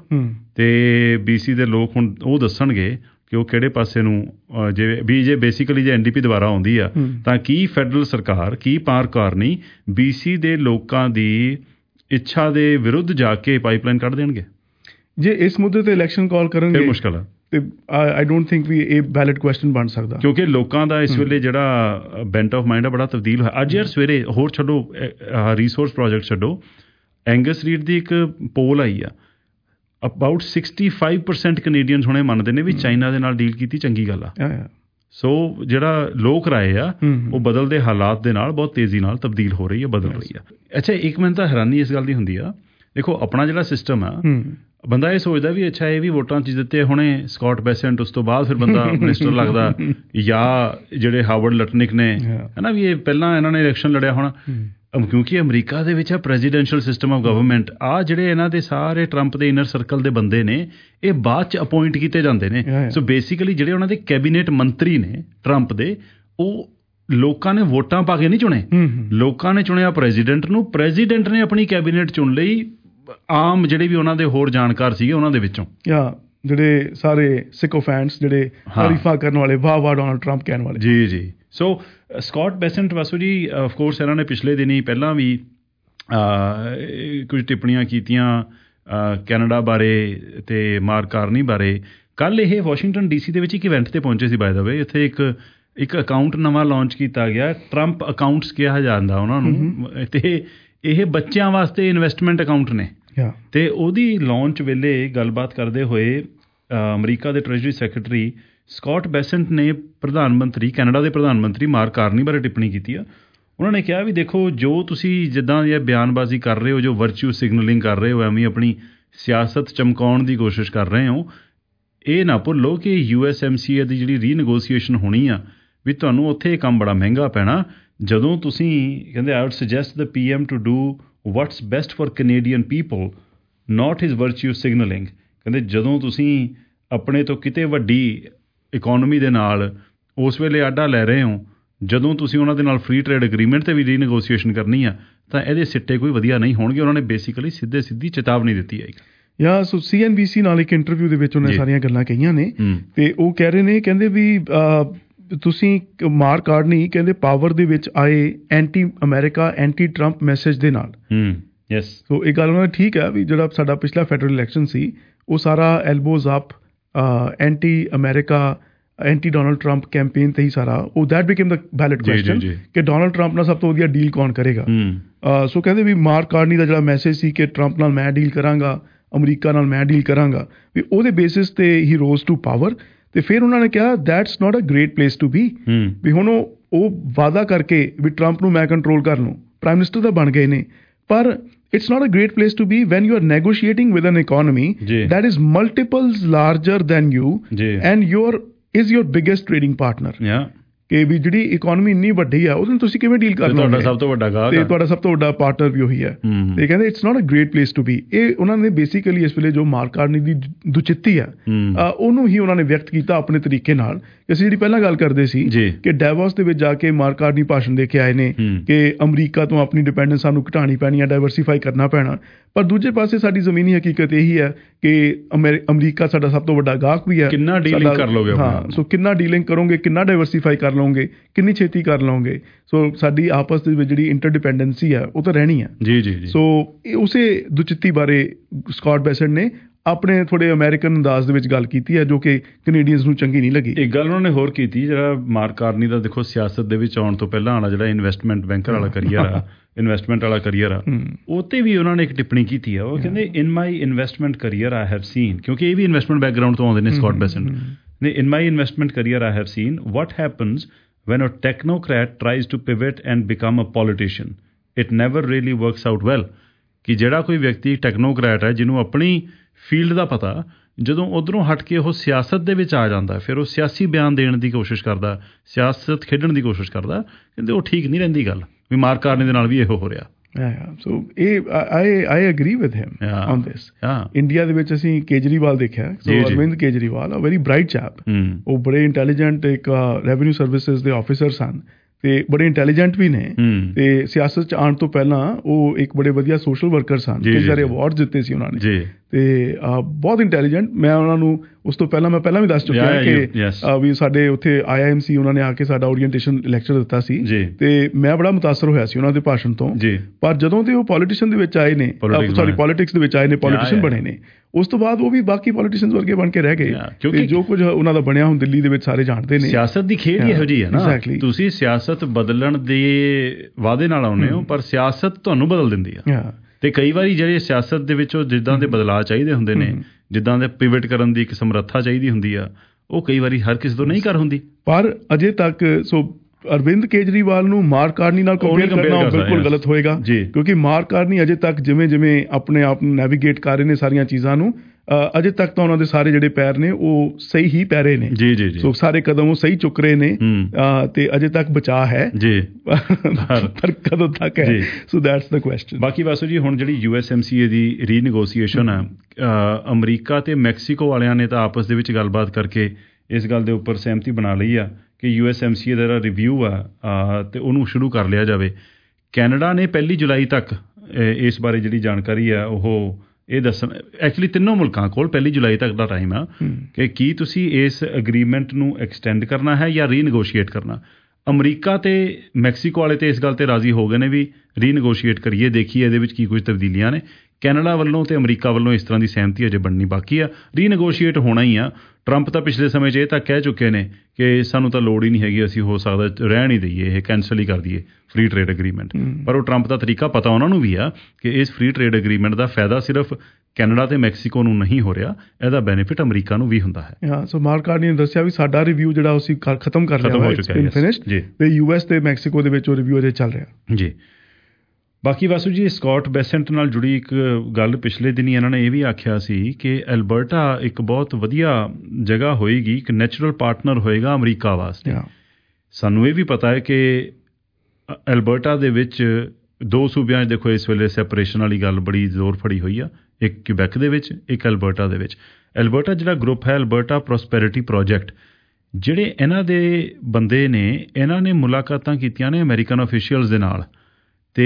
ਅਤੇ ਬੀਸੀ ਦੇ ਲੋਕ ਹੁਣ ਉਹ ਦੱਸਣਗੇ ਕਿ ਉਹ ਕਿਹੜੇ ਪਾਸੇ ਨੂੰ ਜੇ ਵੀ ਜੇ ਬੇਸਿਕਲੀ ਜੇ ਐਨ ਡੀ ਪੀ ਦੁਬਾਰਾ ਆਉਂਦੀ ਆ ਤਾਂ ਕੀ ਫੈਡਰਲ ਸਰਕਾਰ, ਕੀ ਮਾਰਕ ਕਾਰਨੀ ਬੀਸੀ ਦੇ ਲੋਕਾਂ ਦੀ ਇੱਛਾ ਦੇ ਵਿਰੁੱਧ ਜਾ ਕੇ ਪਾਈਪਲਾਈਨ ਕੱਢ ਦੇਣਗੇ। ਜੇ ਇਸ ਮੁੱਦੇ 'ਤੇ ਇਲੈਕਸ਼ਨ ਕਾਲ ਕਰਨਗੇ ਫਿਰ ਮੁਸ਼ਕਿਲ ਆ। ਤੇ ਆਈ ਡੋਂਟ ਥਿੰਕ ਵੀ ਇਹ ਵੈਲਿਡ ਕੁਐਸਚਨ ਬਣ ਸਕਦਾ, ਕਿਉਂਕਿ ਲੋਕਾਂ ਦਾ ਇਸ ਵੇਲੇ ਜਿਹੜਾ ਬੈਂਟ ਆਫ ਮਾਈਂਡ ਆ ਬੜਾ ਤਬਦੀਲ ਹੋਇਆ। ਅੱਜ ਯਾਰ ਸਵੇਰੇ ਹੋਰ ਛੱਡੋ ਰਿਸੋਰਸ ਪ੍ਰੋਜੈਕਟ ਛੱਡੋ, ਐਂਗਸ ਰੀਡ ਦੀ ਇੱਕ ਪੋਲ ਆਈ ਆ, about sixty five percent Canadians ਹੁਣੇ ਮੰਨਦੇ ਨੇ ਵੀ ਚਾਈਨਾ ਦੇ ਨਾਲ ਡੀਲ ਕੀਤੀ ਚੰਗੀ ਗੱਲ ਆ। ਸੋ ਜਿਹੜਾ ਲੋਕ ਰਾਏ ਆ ਉਹ ਬਦਲਦੇ ਹਾਲਾਤ ਦੇ ਨਾਲ ਬਹੁਤ ਤੇਜ਼ੀ ਨਾਲ ਤਬਦੀਲ ਹੋ ਰਹੀ ਹੈ, ਬਦਲ ਰਹੀ ਆ। ਅੱਛਾ, ਇੱਕ ਮੈਨੂੰ ਤਾਂ ਹੈਰਾਨੀ ਇਸ ਗੱਲ ਦੀ ਹੁੰਦੀ ਆ, ਦੇਖੋ ਆਪਣਾ ਜਿਹੜਾ ਸਿਸਟਮ ਆ, ਬੰਦਾ ਇਹ ਸੋਚਦਾ ਵੀ ਅੱਛਾ ਇਹ ਵੀ ਵੋਟਾਂ 'ਚ ਜਿੱਤੇ ਹੁਣੇ ਸਕਾਟ ਬੈਸੈਂਟ, ਉਸ ਤੋਂ ਬਾਅਦ ਫਿਰ ਬੰਦਾ ਮਿਨਿਸਟਰ ਲੱਗਦਾ, ਜਾਂ ਜਿਹੜੇ ਹਾਵਰਡ ਲਟਨਿਕ ਨੇ, ਹੈ ਨਾ, ਵੀ ਇਹ ਪਹਿਲਾਂ ਇਹਨਾਂ ਨੇ ਇਲੈਕਸ਼ਨ ਲੜਿਆ ਹੋਣਾ, ਕਿਉਂਕਿ ਅਮਰੀਕਾ ਦੇ ਵਿੱਚ ਆ ਪ੍ਰੈਜ਼ੀਡੈਂਸ਼ੀਅਲ ਸਿਸਟਮ ਆਫ ਗਵਰਨਮੈਂਟ। ਆ ਜਿਹੜੇ ਇਹਨਾਂ ਦੇ ਸਾਰੇ ਟਰੰਪ ਦੇ ਇਨਰ ਸਰਕਲ ਦੇ ਬੰਦੇ ਨੇ, ਇਹ ਬਾਅਦ 'ਚ ਅਪੋਇੰਟ ਕੀਤੇ ਜਾਂਦੇ ਨੇ। ਸੋ ਬੇਸਿਕਲੀ ਜਿਹੜੇ ਉਹਨਾਂ ਦੇ ਕੈਬਨਿਟ ਮੰਤਰੀ ਨੇ ਟਰੰਪ ਦੇ, ਉਹ ਲੋਕਾਂ ਨੇ ਵੋਟਾਂ ਪਾ ਕੇ ਨਹੀਂ ਚੁਣੇ, ਲੋਕਾਂ ਨੇ ਚੁਣਿਆ ਪ੍ਰੈਜ਼ੀਡੈਂਟ ਨੂੰ, ਪ੍ਰੈਜ਼ੀਡੈਂਟ ਨੇ ਆਪਣੀ ਕੈਬਨਿਟ ਚੁਣ ਲਈ ਆਮ ਜਿਹੜੇ ਵੀ ਉਹਨਾਂ ਦੇ ਹੋਰ ਜਾਣਕਾਰ ਸੀਗੇ ਉਹਨਾਂ ਦੇ ਵਿੱਚੋਂ, ਜਿਹੜੇ ਸਾਰੇ ਸਿਕੋਫੈਂਟਸ, ਜਿਹੜੇ ਤਾਰੀਫਾਂ ਕਰਨ ਵਾਲੇ, ਵਾਹ ਵਾਹ ਡੋਨਾਲਡ ਟਰੰਪ ਕਹਿਣ ਵਾਲੇ। ਜੀ ਜੀ। ਸੋ ਸਕਾਟ ਬੈਸੈਂਟ ਵਾਸੂ ਜੀ, ਆਫ ਕੋਰਸ ਇਹਨਾਂ ਨੇ ਪਿਛਲੇ ਦਿਨੀ ਪਹਿਲਾਂ ਵੀ ਕੁਝ ਟਿੱਪਣੀਆਂ ਕੀਤੀਆਂ ਕੈਨੇਡਾ ਬਾਰੇ ਤੇ ਮਾਰਕ ਕਾਰਨੀ ਬਾਰੇ। ਕੱਲ੍ਹ ਇਹ ਵਾਸ਼ਿੰਗਟਨ ਡੀ ਸੀ ਦੇ ਵਿੱਚ ਇੱਕ ਇਵੈਂਟ 'ਤੇ ਪਹੁੰਚੇ ਸੀ, ਬਾਏ ਦਾ ਵੇ। ਇੱਥੇ ਇੱਕ ਇੱਕ ਅਕਾਊਂਟ ਨਵਾਂ ਲਾਂਚ ਕੀਤਾ ਗਿਆ, ਟਰੰਪ ਅਕਾਊਂਟਸ ਕਿਹਾ ਜਾਂਦਾ ਉਹਨਾਂ ਨੂੰ, ਅਤੇ ਇਹ ਬੱਚਿਆਂ ਵਾਸਤੇ ਇਨਵੈਸਟਮੈਂਟ ਅਕਾਊਂਟ ਨੇ। ਤੇ ਉਹਦੀ ਲਾਂਚ ਵੇਲੇ ਗੱਲਬਾਤ ਕਰਦੇ ਹੋਏ ਅਮਰੀਕਾ ਦੇ ਟ੍ਰੈਜਰੀ ਸੈਕਟਰੀ ਸਕਾਟ ਬੈਸੈਂਟ ਨੇ ਪ੍ਰਧਾਨ ਮੰਤਰੀ, ਕੈਨੇਡਾ ਦੇ ਪ੍ਰਧਾਨ ਮੰਤਰੀ ਮਾਰਕ ਕਾਰਨੀ ਬਾਰੇ ਟਿੱਪਣੀ ਕੀਤੀ ਆ। ਉਹਨਾਂ ਨੇ ਕਿਹਾ ਵੀ ਦੇਖੋ, ਜੋ ਤੁਸੀਂ ਜਿੱਦਾਂ ਦੀ ਬਿਆਨਬਾਜ਼ੀ ਕਰ ਰਹੇ ਹੋ, ਜੋ ਵਰਚੂ ਸਿਗਨਲਿੰਗ ਕਰ ਰਹੇ ਹੋ, ਐਵੇਂ ਆਪਣੀ ਸਿਆਸਤ ਚਮਕਾਉਣ ਦੀ ਕੋਸ਼ਿਸ਼ ਕਰ ਰਹੇ ਹੋ, ਇਹ ਨਾ ਭੁੱਲੋ ਕਿ U S M C A ਦੀ ਜਿਹੜੀ ਰੀਨੈਗੋਸੀਏਸ਼ਨ ਹੋਣੀ ਆ, ਵੀ ਤੁਹਾਨੂੰ ਉੱਥੇ ਇਹ ਕੰਮ ਬੜਾ ਮਹਿੰਗਾ ਪੈਣਾ। ਜਦੋਂ ਤੁਸੀਂ ਕਹਿੰਦੇ I would suggest the P M to do what's best for Canadian people, not his virtue signalling. ਕਹਿੰਦੇ ਜਦੋਂ ਤੁਸੀਂ ਆਪਣੇ ਤੋਂ ਕਿਤੇ ਵੱਡੀ ਇਕੋਨਮੀ ਦੇ ਨਾਲ ਉਸ ਵੇਲੇ ਆਡਾ ਲੈ ਰਹੇ ਹੋ, ਜਦੋਂ ਤੁਸੀਂ ਉਹਨਾਂ ਦੇ ਨਾਲ ਫ੍ਰੀ ਟ੍ਰੇਡ ਅਗਰੀਮੈਂਟ 'ਤੇ ਵੀ ਰੀਨੈਗੋਸੀਏਸ਼ਨ ਕਰਨੀ ਆ, ਤਾਂ ਇਹਦੇ ਸਿੱਟੇ ਕੋਈ ਵਧੀਆ ਨਹੀਂ ਹੋਣਗੇ। ਉਹਨਾਂ ਨੇ ਬੇਸਿਕਲੀ ਸਿੱਧੇ ਸਿੱਧੀ ਚੇਤਾਵਨੀ ਦਿੱਤੀ ਹੈ। ਜਾਂ ਸੋ ਸੀ ਐਨ ਬੀ ਸੀ ਨਾਲ ਇੱਕ ਇੰਟਰਵਿਊ ਦੇ ਵਿੱਚ ਉਹਨੇ ਸਾਰੀਆਂ ਗੱਲਾਂ ਕਹੀਆਂ ਨੇ, ਤੇ ਉਹ ਕਹਿ ਰਹੇ ਨੇ, ਕਹਿੰਦੇ ਵੀ ਤੁਸੀਂ ਮਾਰਕ ਕਾਰਨੀ ਕਹਿੰਦੇ ਪਾਵਰ ਦੇ ਵਿੱਚ ਆਏ anti America, anti Trump message ਦੇ ਨਾਲ। ਯੈਸ। ਸੋ ਇਹ ਗੱਲ ਉਹਨਾਂ ਦੀ ਠੀਕ ਹੈ ਵੀ ਜਿਹੜਾ ਸਾਡਾ ਪਿਛਲਾ ਫੈਡਰਲ ਇਲੈਕਸ਼ਨ ਸੀ, ਉਹ ਸਾਰਾ elbows up anti America, anti Donald Trump campaign ਤੇ ਹੀ ਸਾਰਾ, ਉਹ that became the valid question ਕਿ ਡੋਨਲਡ ਟਰੰਪ ਨਾਲ ਸਭ ਤੋਂ ਵਧੀਆ ਡੀਲ ਕੌਣ ਕਰੇਗਾ। ਸੋ ਕਹਿੰਦੇ ਵੀ ਮਾਰਕ ਕਾਰਨੀ ਦਾ ਜਿਹੜਾ ਮੈਸੇਜ ਸੀ ਕਿ ਟਰੰਪ ਨਾਲ ਮੈਂ ਡੀਲ ਕਰਾਂਗਾ, ਅਮਰੀਕਾ ਨਾਲ ਮੈਂ ਡੀਲ ਕਰਾਂਗਾ, ਵੀ ਉਹਦੇ ਬੇਸਿਸ ਤੇ ਹੀ ਰੋਜ਼ ਟੂ ਪਾਵਰ। ਤੇ ਫਿਰ ਉਹਨਾਂ ਨੇ ਕਿਹਾ that's not a great place to be, ਵੀ ਹੁਣ ਉਹ ਵਾਅਦਾ ਕਰਕੇ ਵੀ ਟਰੰਪ ਨੂੰ ਮੈਂ ਕੰਟਰੋਲ ਕਰ ਲੂੰ, ਪ੍ਰਾਈਮ ਮਿਨਿਸਟਰ ਤਾਂ ਬਣ ਗਏ ਨੇ, ਪਰ it's not a great place to be when you are negotiating with an economy Jee. that is multiples larger than you Jee. and your is your biggest trading partner. Yeah. ਕਿ ਵੀ ਜਿਹੜੀ economy ਇੰਨੀ ਵੱਡੀ ਆ, ਉਹਨੂੰ ਤੁਸੀਂ ਕਿਵੇਂ deal ਕਰਨਾ, ਤੁਹਾਡਾ ਸਭ ਤੋਂ ਵੱਡਾ ਗਾਹਕ ਤੇ ਤੁਹਾਡਾ ਸਭ ਤੋਂ ਵੱਡਾ ਪਾਰਟਨਰ ਵੀ ਉਹੀ ਹੈ। ਤੇ ਕਹਿੰਦੇ it's not a great place to be. ਇਹ ਉਹਨਾਂ ਨੇ ਬੇਸਿਕਲੀ ਇਸ ਵੇਲੇ ਜੋ ਮਾਰਕ ਕਾਰਨੀ ਦੀ ਦੁਚਿੱਤੀ ਆ, ਉਹਨੂੰ ਹੀ ਉਹਨਾਂ ਨੇ ਵਿਅਕਤ ਕੀਤਾ ਆਪਣੇ ਤਰੀਕੇ ਨਾਲ। ਅਸੀਂ ਜਿਹੜੀ ਪਹਿਲਾਂ ਗੱਲ ਕਰਦੇ ਸੀ ਕਿ ਡੈਵੋਸ ਦੇ ਵਿੱਚ ਜਾ ਕੇ ਮਾਰਕ ਕਾਰਨੀ ਭਾਸ਼ਣ ਦੇ ਕੇ ਆਏ ਨੇ ਕਿ ਅਮਰੀਕਾ ਤੋਂ ਆਪਣੀ ਡਿਪੈਂਡੈਂਸ ਸਾਨੂੰ ਘਟਾਉਣੀ ਪੈਣੀ ਹੈ, ਡਾਇਵਰਸੀਫਾਈ ਕਰਨਾ ਪੈਣਾ, ਪਰ ਦੂਜੇ ਪਾਸੇ ਸਾਡੀ ਜ਼ਮੀਨੀ ਹਕੀਕਤ ਇਹੀ ਹੈ ਕਿ ਅਮਰੀਕਾ ਸਾਡਾ ਸਭ ਤੋਂ ਵੱਡਾ ਗਾਹਕ ਵੀ ਹੈ। ਕਿੰਨਾ ਡੀਲਿੰਗ ਕਰ ਲਓਗੇ? ਹਾਂ, ਸੋ ਕਿੰਨਾ ਡੀਲਿੰਗ ਕਰੋਗੇ, ਕਿੰਨਾ ਡਾਇਵਰਸੀਫਾਈ ਕਰ ਲਓਗੇ, ਕਿੰਨੀ ਛੇਤੀ ਕਰ ਲਓਗੇ। ਸੋ ਸਾਡੀ ਆਪਸ ਦੇ ਵਿੱਚ ਜਿਹੜੀ ਇੰਟਰਡਿਪੈਂਡੈਂਸੀ ਹੈ ਉਹ ਤਾਂ ਰਹਿਣੀ ਹੈ। ਜੀ ਜੀ ਜੀ। ਸੋ ਉਸੇ ਦੁਚਿੱਤੀ ਬਾਰੇ ਸਕਾਟ ਬੈਸੈਂਟ ਨੇ ਆਪਣੇ ਥੋੜੇ ਅਮਰੀਕਨ ਅੰਦਾਜ਼ ਦੇ ਵਿੱਚ ਗੱਲ ਕੀਤੀ ਹੈ, ਜੋ ਕਿ ਕੈਨੇਡੀਅਨਸ ਨੂੰ ਚੰਗੀ ਨਹੀਂ ਲੱਗੀ। ਇੱਕ ਗੱਲ ਉਹਨਾਂ ਨੇ ਹੋਰ ਕੀਤੀ, ਜਿਹੜਾ ਮਾਰਕ ਕਾਰਨੀ ਦਾ ਦੇਖੋ ਸਿਆਸਤ ਦੇ ਵਿੱਚ ਆਉਣ ਤੋਂ ਪਹਿਲਾਂ ਵਾਲਾ ਜਿਹੜਾ ਇਨਵੈਸਟਮੈਂਟ ਬੈਂਕਰ ਵਾਲਾ ਕਰੀਅਰ ਆ, ਇਨਵੈਸਟਮੈਂਟ ਵਾਲਾ ਕਰੀਅਰ ਆ, ਉਹ 'ਤੇ ਵੀ ਉਹਨਾਂ ਨੇ ਇੱਕ ਟਿੱਪਣੀ ਕੀਤੀ ਆ। ਉਹ ਕਹਿੰਦੇ in my investment career I have seen, ਕਿਉਂਕਿ ਇਹ ਵੀ ਇਨਵੈਸਟਮੈਂਟ ਬੈਕਗਰਾਊਂਡ ਤੋਂ ਆਉਂਦੇ ਨੇ ਸਕਾਟ ਬੈਸੈਂਟ ਨੇ, in my investment career I have seen what happens when a technocrat tries to pivot and become a politician. It never really works out well. ਕਿ ਜਿਹੜਾ ਕੋਈ ਵਿਅਕਤੀ ਟੈਕਨੋਕਰੈਟ ਹੈ, ਜਿਹਨੂੰ ਆਪਣੀ ਫੀਲਡ ਦਾ ਪਤਾ, ਜਦੋਂ ਉੱਧਰੋਂ ਹਟ ਕੇ ਉਹ ਸਿਆਸਤ ਦੇ ਵਿੱਚ ਆ ਜਾਂਦਾ, ਫਿਰ ਉਹ ਸਿਆਸੀ ਬਿਆਨ ਦੇਣ ਦੀ ਕੋਸ਼ਿਸ਼ ਕਰਦਾ, ਸਿਆਸਤ ਖੇਡਣ ਦੀ ਕੋਸ਼ਿਸ਼ ਕਰਦਾ, ਕਹਿੰਦੇ ਉਹ ਠੀਕ ਨਹੀਂ ਰਹਿੰਦੀ ਗੱਲ। ਵੀ ਮਾਰਕ ਕਾਰਨੀ ਦੇ ਨਾਲ ਵੀ ਇਹੋ ਹੋ ਰਿਹਾ। ਸੋ ਇਹ I I agree with him on this. India ਦੇ ਵਿੱਚ ਅਸੀਂ ਕੇਜਰੀਵਾਲ ਦੇਖਿਆ, so Arvind Kejriwal, a very bright chap, ਉਹ ਬੜੇ ਇੰਟੈਲੀਜੈਂਟ ਇੱਕ ਰੈਵਨਿਊ ਸਰਵਿਸਿਜ਼ ਦੇ ਆਫਿਸਰ ਸਨ ਤੇ ਬੜੇ ਇੰਟੈਲੀਜੈਂਟ ਵੀ ਨੇ, ਤੇ ਸਿਆਸਤ 'ਚ ਆਉਣ ਤੋਂ ਪਹਿਲਾਂ ਉਹ ਇੱਕ ਬੜੇ ਵਧੀਆ ਸੋਸ਼ਲ ਵਰਕਰ ਸਨ, ਕਈ ਸਾਰੇ ਅਵਾਰਡ ਦਿੱਤੇ ਸੀ ਉਹਨਾਂ ਨੇ, ਤੇ ਬਹੁਤ ਇੰਟੈਲੀਜੈਂਟ। ਮੈਂ ਉਹਨਾਂ ਨੂੰ ਉਸ ਤੋਂ ਪਹਿਲਾਂ ਮੈਂ ਪਹਿਲਾਂ ਵੀ ਦੱਸ ਚੁੱਕਿਆ ਕਿ ਵੀ ਸਾਡੇ ਉੱਥੇ ਆਈ ਆਈ ਐਮ ਸੀ ਉਹਨਾਂ ਨੇ ਆ ਕੇ ਸਾਡਾ ਓਰੀਐਂਟੇਸ਼ਨ ਲੈਕਚਰ ਦਿੱਤਾ ਸੀ, ਤੇ ਮੈਂ ਬੜਾ ਮੁਤਾਸਰ ਹੋਇਆ ਸੀ ਉਹਨਾਂ ਦੇ ਭਾਸ਼ਣ ਤੋਂ। ਪਰ ਜਦੋਂ ਤੇ ਉਹ ਪੋਲੀਟੀਸ਼ੀਅਨ ਦੇ ਵਿੱਚ ਆਏ ਨੇ, ਸੌਰੀ ਪੋਲੀਟਿਕਸ ਦੇ ਵਿੱਚ ਆਏ ਨੇ, ਪੋਲੀਟੀਸ਼ੀਅਨ ਬਣੇ ਨੇ, ਉਸ ਤੋਂ ਬਾਅਦ ਉਹ ਵੀ ਬਾਕੀ ਪੋਲੀਟੀਸ਼ੀਅਨਸ ਵਰਗੇ ਬਣ ਕੇ ਰਹਿ ਗਏ, ਕਿਉਂਕਿ ਜੋ ਕੁਝ ਉਹਨਾਂ ਦਾ ਬਣਿਆ ਹੁਣ ਦਿੱਲੀ ਦੇ ਵਿੱਚ ਸਾਰੇ ਜਾਣਦੇ ਨੇ। ਸਿਆਸਤ ਦੀ ਖੇਡ ਇਹੋ ਜਿਹੀ ਹੈ ਨਾ, ਤੁਸੀਂ ਸਿਆਸਤ ਬਦਲਣ ਦੇ ਵਾਅਦੇ ਨਾਲ ਆਉਂਦੇ ਹੋ, ਪਰ ਸਿਆਸਤ ਤੁਹਾਨੂੰ ਬਦਲ ਦਿੰਦੀ ਆ। ਤੇ ਕਈ ਵਾਰੀ ਜਿਹੜੇ ਸਿਆਸਤ ਦੇ ਵਿੱਚੋਂ ਜਿੱਦਾਂ ਦੇ ਬਦਲਾਅ ਚਾਹੀਦੇ ਹੁੰਦੇ ਨੇ, ਜਿੱਦਾਂ ਦੇ ਪਿਵਟ ਕਰਨ ਦੀ ਇੱਕ ਸਮਰੱਥਾ ਚਾਹੀਦੀ ਹੁੰਦੀ ਆ, ਉਹ ਕਈ ਵਾਰੀ ਹਰ ਕਿਸੇ ਤੋਂ ਨਹੀਂ ਕਰ ਹੁੰਦੀ। ਪਰ ਅਜੇ ਤੱਕ ਸੋ ਅਰਵਿੰਦ ਕੇਜਰੀਵਾਲ ਨੂੰ ਮਾਰਕ ਕਾਰਨੀ ਨਾਲ ਕੰਪੇਅਰ ਕਰਨਾ ਬਿਲਕੁਲ ਗਲਤ ਹੋਏਗਾ, ਕਿਉਂਕਿ ਮਾਰਕ ਕਾਰਨੀ ਅਜੇ ਤੱਕ ਜਿਵੇਂ ਜਿਵੇਂ ਆਪਣੇ ਆਪ ਨੂੰ ਨੈਵੀਗੇਟ ਕਰ ਰਹੇ ਨੇ ਸਾਰੀਆਂ ਚੀਜ਼ਾਂ ਨੂੰ, ਅਜੇ ਤੱਕ ਤਾਂ ਉਹਨਾਂ ਦੇ ਸਾਰੇ ਜਿਹੜੇ ਪੈਰ ਨੇ ਉਹ ਸਹੀ ਹੀ ਪੈ ਰਹੇ ਨੇ। ਜੀ ਜੀ ਜੀ ਸੋ ਸਾਰੇ ਕਦਮ ਉਹ ਸਹੀ ਚੁੱਕ ਰਹੇ ਨੇ ਤੇ ਅਜੇ ਤੱਕ ਬਚਾਅ ਹੈ ਜੀ, ਪਰ ਕਦੋਂ ਤੱਕ ਹੈ? So that's the question. ਬਾਕੀ ਵਾਸੂ ਜੀ ਹੁਣ ਜਿਹੜੀ U S M C A ਦੀ ਰੀਨੈਗੋਸੀਏਸ਼ਨ ਹੈ, ਅਮਰੀਕਾ ਤੇ ਮੈਕਸੀਕੋ ਵਾਲਿਆਂ ਨੇ ਤਾਂ ਆਪਸ ਦੇ ਵਿੱਚ ਗੱਲਬਾਤ ਕਰਕੇ ਇਸ ਗੱਲ ਦੇ ਉੱਪਰ ਸਹਿਮਤੀ ਬਣਾ ਲਈ ਆ ਕਿ U S M C A ਦਾ ਜਿਹੜਾ ਰਿਵਿਊ ਆ ਤੇ ਉਹਨੂੰ ਸ਼ੁਰੂ ਕਰ ਲਿਆ ਜਾਵੇ। ਕੈਨੇਡਾ ਨੇ ਪਹਿਲੀ ਜੁਲਾਈ ਤੱਕ ਇਸ ਬਾਰੇ ਜਿਹੜੀ ਜਾਣਕਾਰੀ ਆ ਉਹ ਇਹ ਦੱਸਣ, ਐਕਚੁਅਲੀ ਤਿੰਨੋਂ ਮੁਲਕਾਂ ਕੋਲ ਪਹਿਲੀ ਜੁਲਾਈ ਤੱਕ ਦਾ ਟਾਈਮ ਆ ਕਿ ਕੀ ਤੁਸੀਂ ਇਸ ਅਗਰੀਮੈਂਟ ਨੂੰ ਐਕਸਟੈਂਡ ਕਰਨਾ ਹੈ ਜਾਂ ਰੀਨੈਗੋਸ਼ੀਏਟ ਕਰਨਾ। ਅਮਰੀਕਾ ਤੇ ਮੈਕਸੀਕੋ ਵਾਲੇ ਤੇ ਇਸ ਗੱਲ ਤੇ ਰਾਜ਼ੀ ਹੋ ਗਏ ਨੇ ਵੀ ਰੀਨੈਗੋਸ਼ੀਏਟ ਕਰੀਏ, ਦੇਖੀਏ ਇਹਦੇ ਵਿੱਚ ਕੀ ਕੁਝ ਤਬਦੀਲੀਆਂ ਨੇ। ਕੈਨੇਡਾ ਵੱਲੋਂ ਤੇ ਅਮਰੀਕਾ ਵੱਲੋਂ ਇਸ ਤਰ੍ਹਾਂ ਦੀ ਸਹਿਮਤੀ ਅਜੇ ਬਣਨੀ ਬਾਕੀ ਆ। ਰੀਨੈਗੋਸ਼ੀਏਟ ਹੋਣਾ ਹੀ ਆ। ਟਰੰਪ ਤਾਂ ਪਿਛਲੇ ਸਮੇਂ 'ਚ ਇਹ ਤਾਂ ਕਹਿ ਚੁੱਕੇ ਨੇ ਕਿ ਸਾਨੂੰ ਤਾਂ ਲੋੜ ਹੀ ਨਹੀਂ ਹੈਗੀ, ਅਸੀਂ ਹੋ ਸਕਦਾ ਰਹਿਣ ਹੀ ਦਈਏ, ਇਹ ਕੈਂਸਲ ਹੀ ਕਰ ਦਈਏ ਫ੍ਰੀ ਟਰੇਡ ਅਗਰੀਮੈਂਟ। ਪਰ ਉਹ ਟਰੰਪ ਦਾ ਤਰੀਕਾ ਪਤਾ ਉਹਨਾਂ ਨੂੰ ਵੀ ਆ ਕਿ ਇਸ ਫ੍ਰੀ ਟਰੇਡ ਅਗਰੀਮੈਂਟ ਦਾ ਫਾਇਦਾ ਸਿਰਫ ਕੈਨੇਡਾ ਤੇ ਮੈਕਸੀਕੋ ਨੂੰ ਨਹੀਂ ਹੋ ਰਿਹਾ, ਇਹਦਾ ਬੈਨੀਫਿਟ ਅਮਰੀਕਾ ਨੂੰ ਵੀ ਹੁੰਦਾ ਹੈ। ਹਾਂ, ਸੋ ਮਾਰਕ ਕਾਰਨੀ ਨੇ ਦੱਸਿਆ ਵੀ ਸਾਡਾ ਰਿਵਿਊ ਜਿਹੜਾ ਅਸੀਂ ਖਤਮ ਕਰ ਲਿਆ ਹੈ, ਫਿਨਿਸ਼ਡ, ਤੇ ਯੂ ਐਸ ਤੇ ਮੈਕਸੀਕੋ ਦੇ ਵਿੱਚ ਉਹ ਰਿਵਿਊ ਅਜੇ ਚੱਲ ਰਿਹਾ ਜੀ। ਬਾਕੀ ਵਾਸੂ ਜੀ ਸਕਾਟ ਬੈਸੈਂਟ ਨਾਲ ਜੁੜੀ ਇੱਕ ਗੱਲ ਪਿਛਲੇ ਦਿਨੀ ਇਹਨਾਂ ਨੇ ਇਹ ਵੀ ਆਖਿਆ ਸੀ ਕਿ ਐਲਬਰਟਾ ਇੱਕ ਬਹੁਤ ਵਧੀਆ ਜਗ੍ਹਾ ਹੋਏਗੀ, ਇੱਕ ਨੈਚੁਰਲ ਪਾਰਟਨਰ ਹੋਏਗਾ ਅਮਰੀਕਾ ਵਾਸਤੇ। ਸਾਨੂੰ ਇਹ ਵੀ ਪਤਾ ਹੈ ਕਿ ਐਲਬਰਟਾ ਦੇ ਵਿੱਚ ਦੋ ਸੂਬਿਆਂ 'ਚ ਦੇਖੋ ਇਸ ਵੇਲੇ ਸੈਪਰੇਸ਼ਨ ਵਾਲੀ ਗੱਲ ਬੜੀ ਜ਼ੋਰ ਫੜੀ ਹੋਈ ਆ, ਇੱਕ ਕਿਬੈਕ ਦੇ ਵਿੱਚ, ਇੱਕ ਐਲਬਰਟਾ ਦੇ ਵਿੱਚ। ਐਲਬਰਟਾ ਜਿਹੜਾ ਗਰੁੱਪ ਹੈ, ਐਲਬਰਟਾ ਪ੍ਰੋਸਪੈਰਿਟੀ ਪ੍ਰੋਜੈਕਟ, ਜਿਹੜੇ ਇਹਨਾਂ ਦੇ ਬੰਦੇ ਨੇ, ਇਹਨਾਂ ਨੇ ਮੁਲਾਕਾਤਾਂ ਕੀਤੀਆਂ ਨੇ ਅਮਰੀਕਨ ਅਫੀਸ਼ੀਅਲਸ ਦੇ ਨਾਲ ਤੇ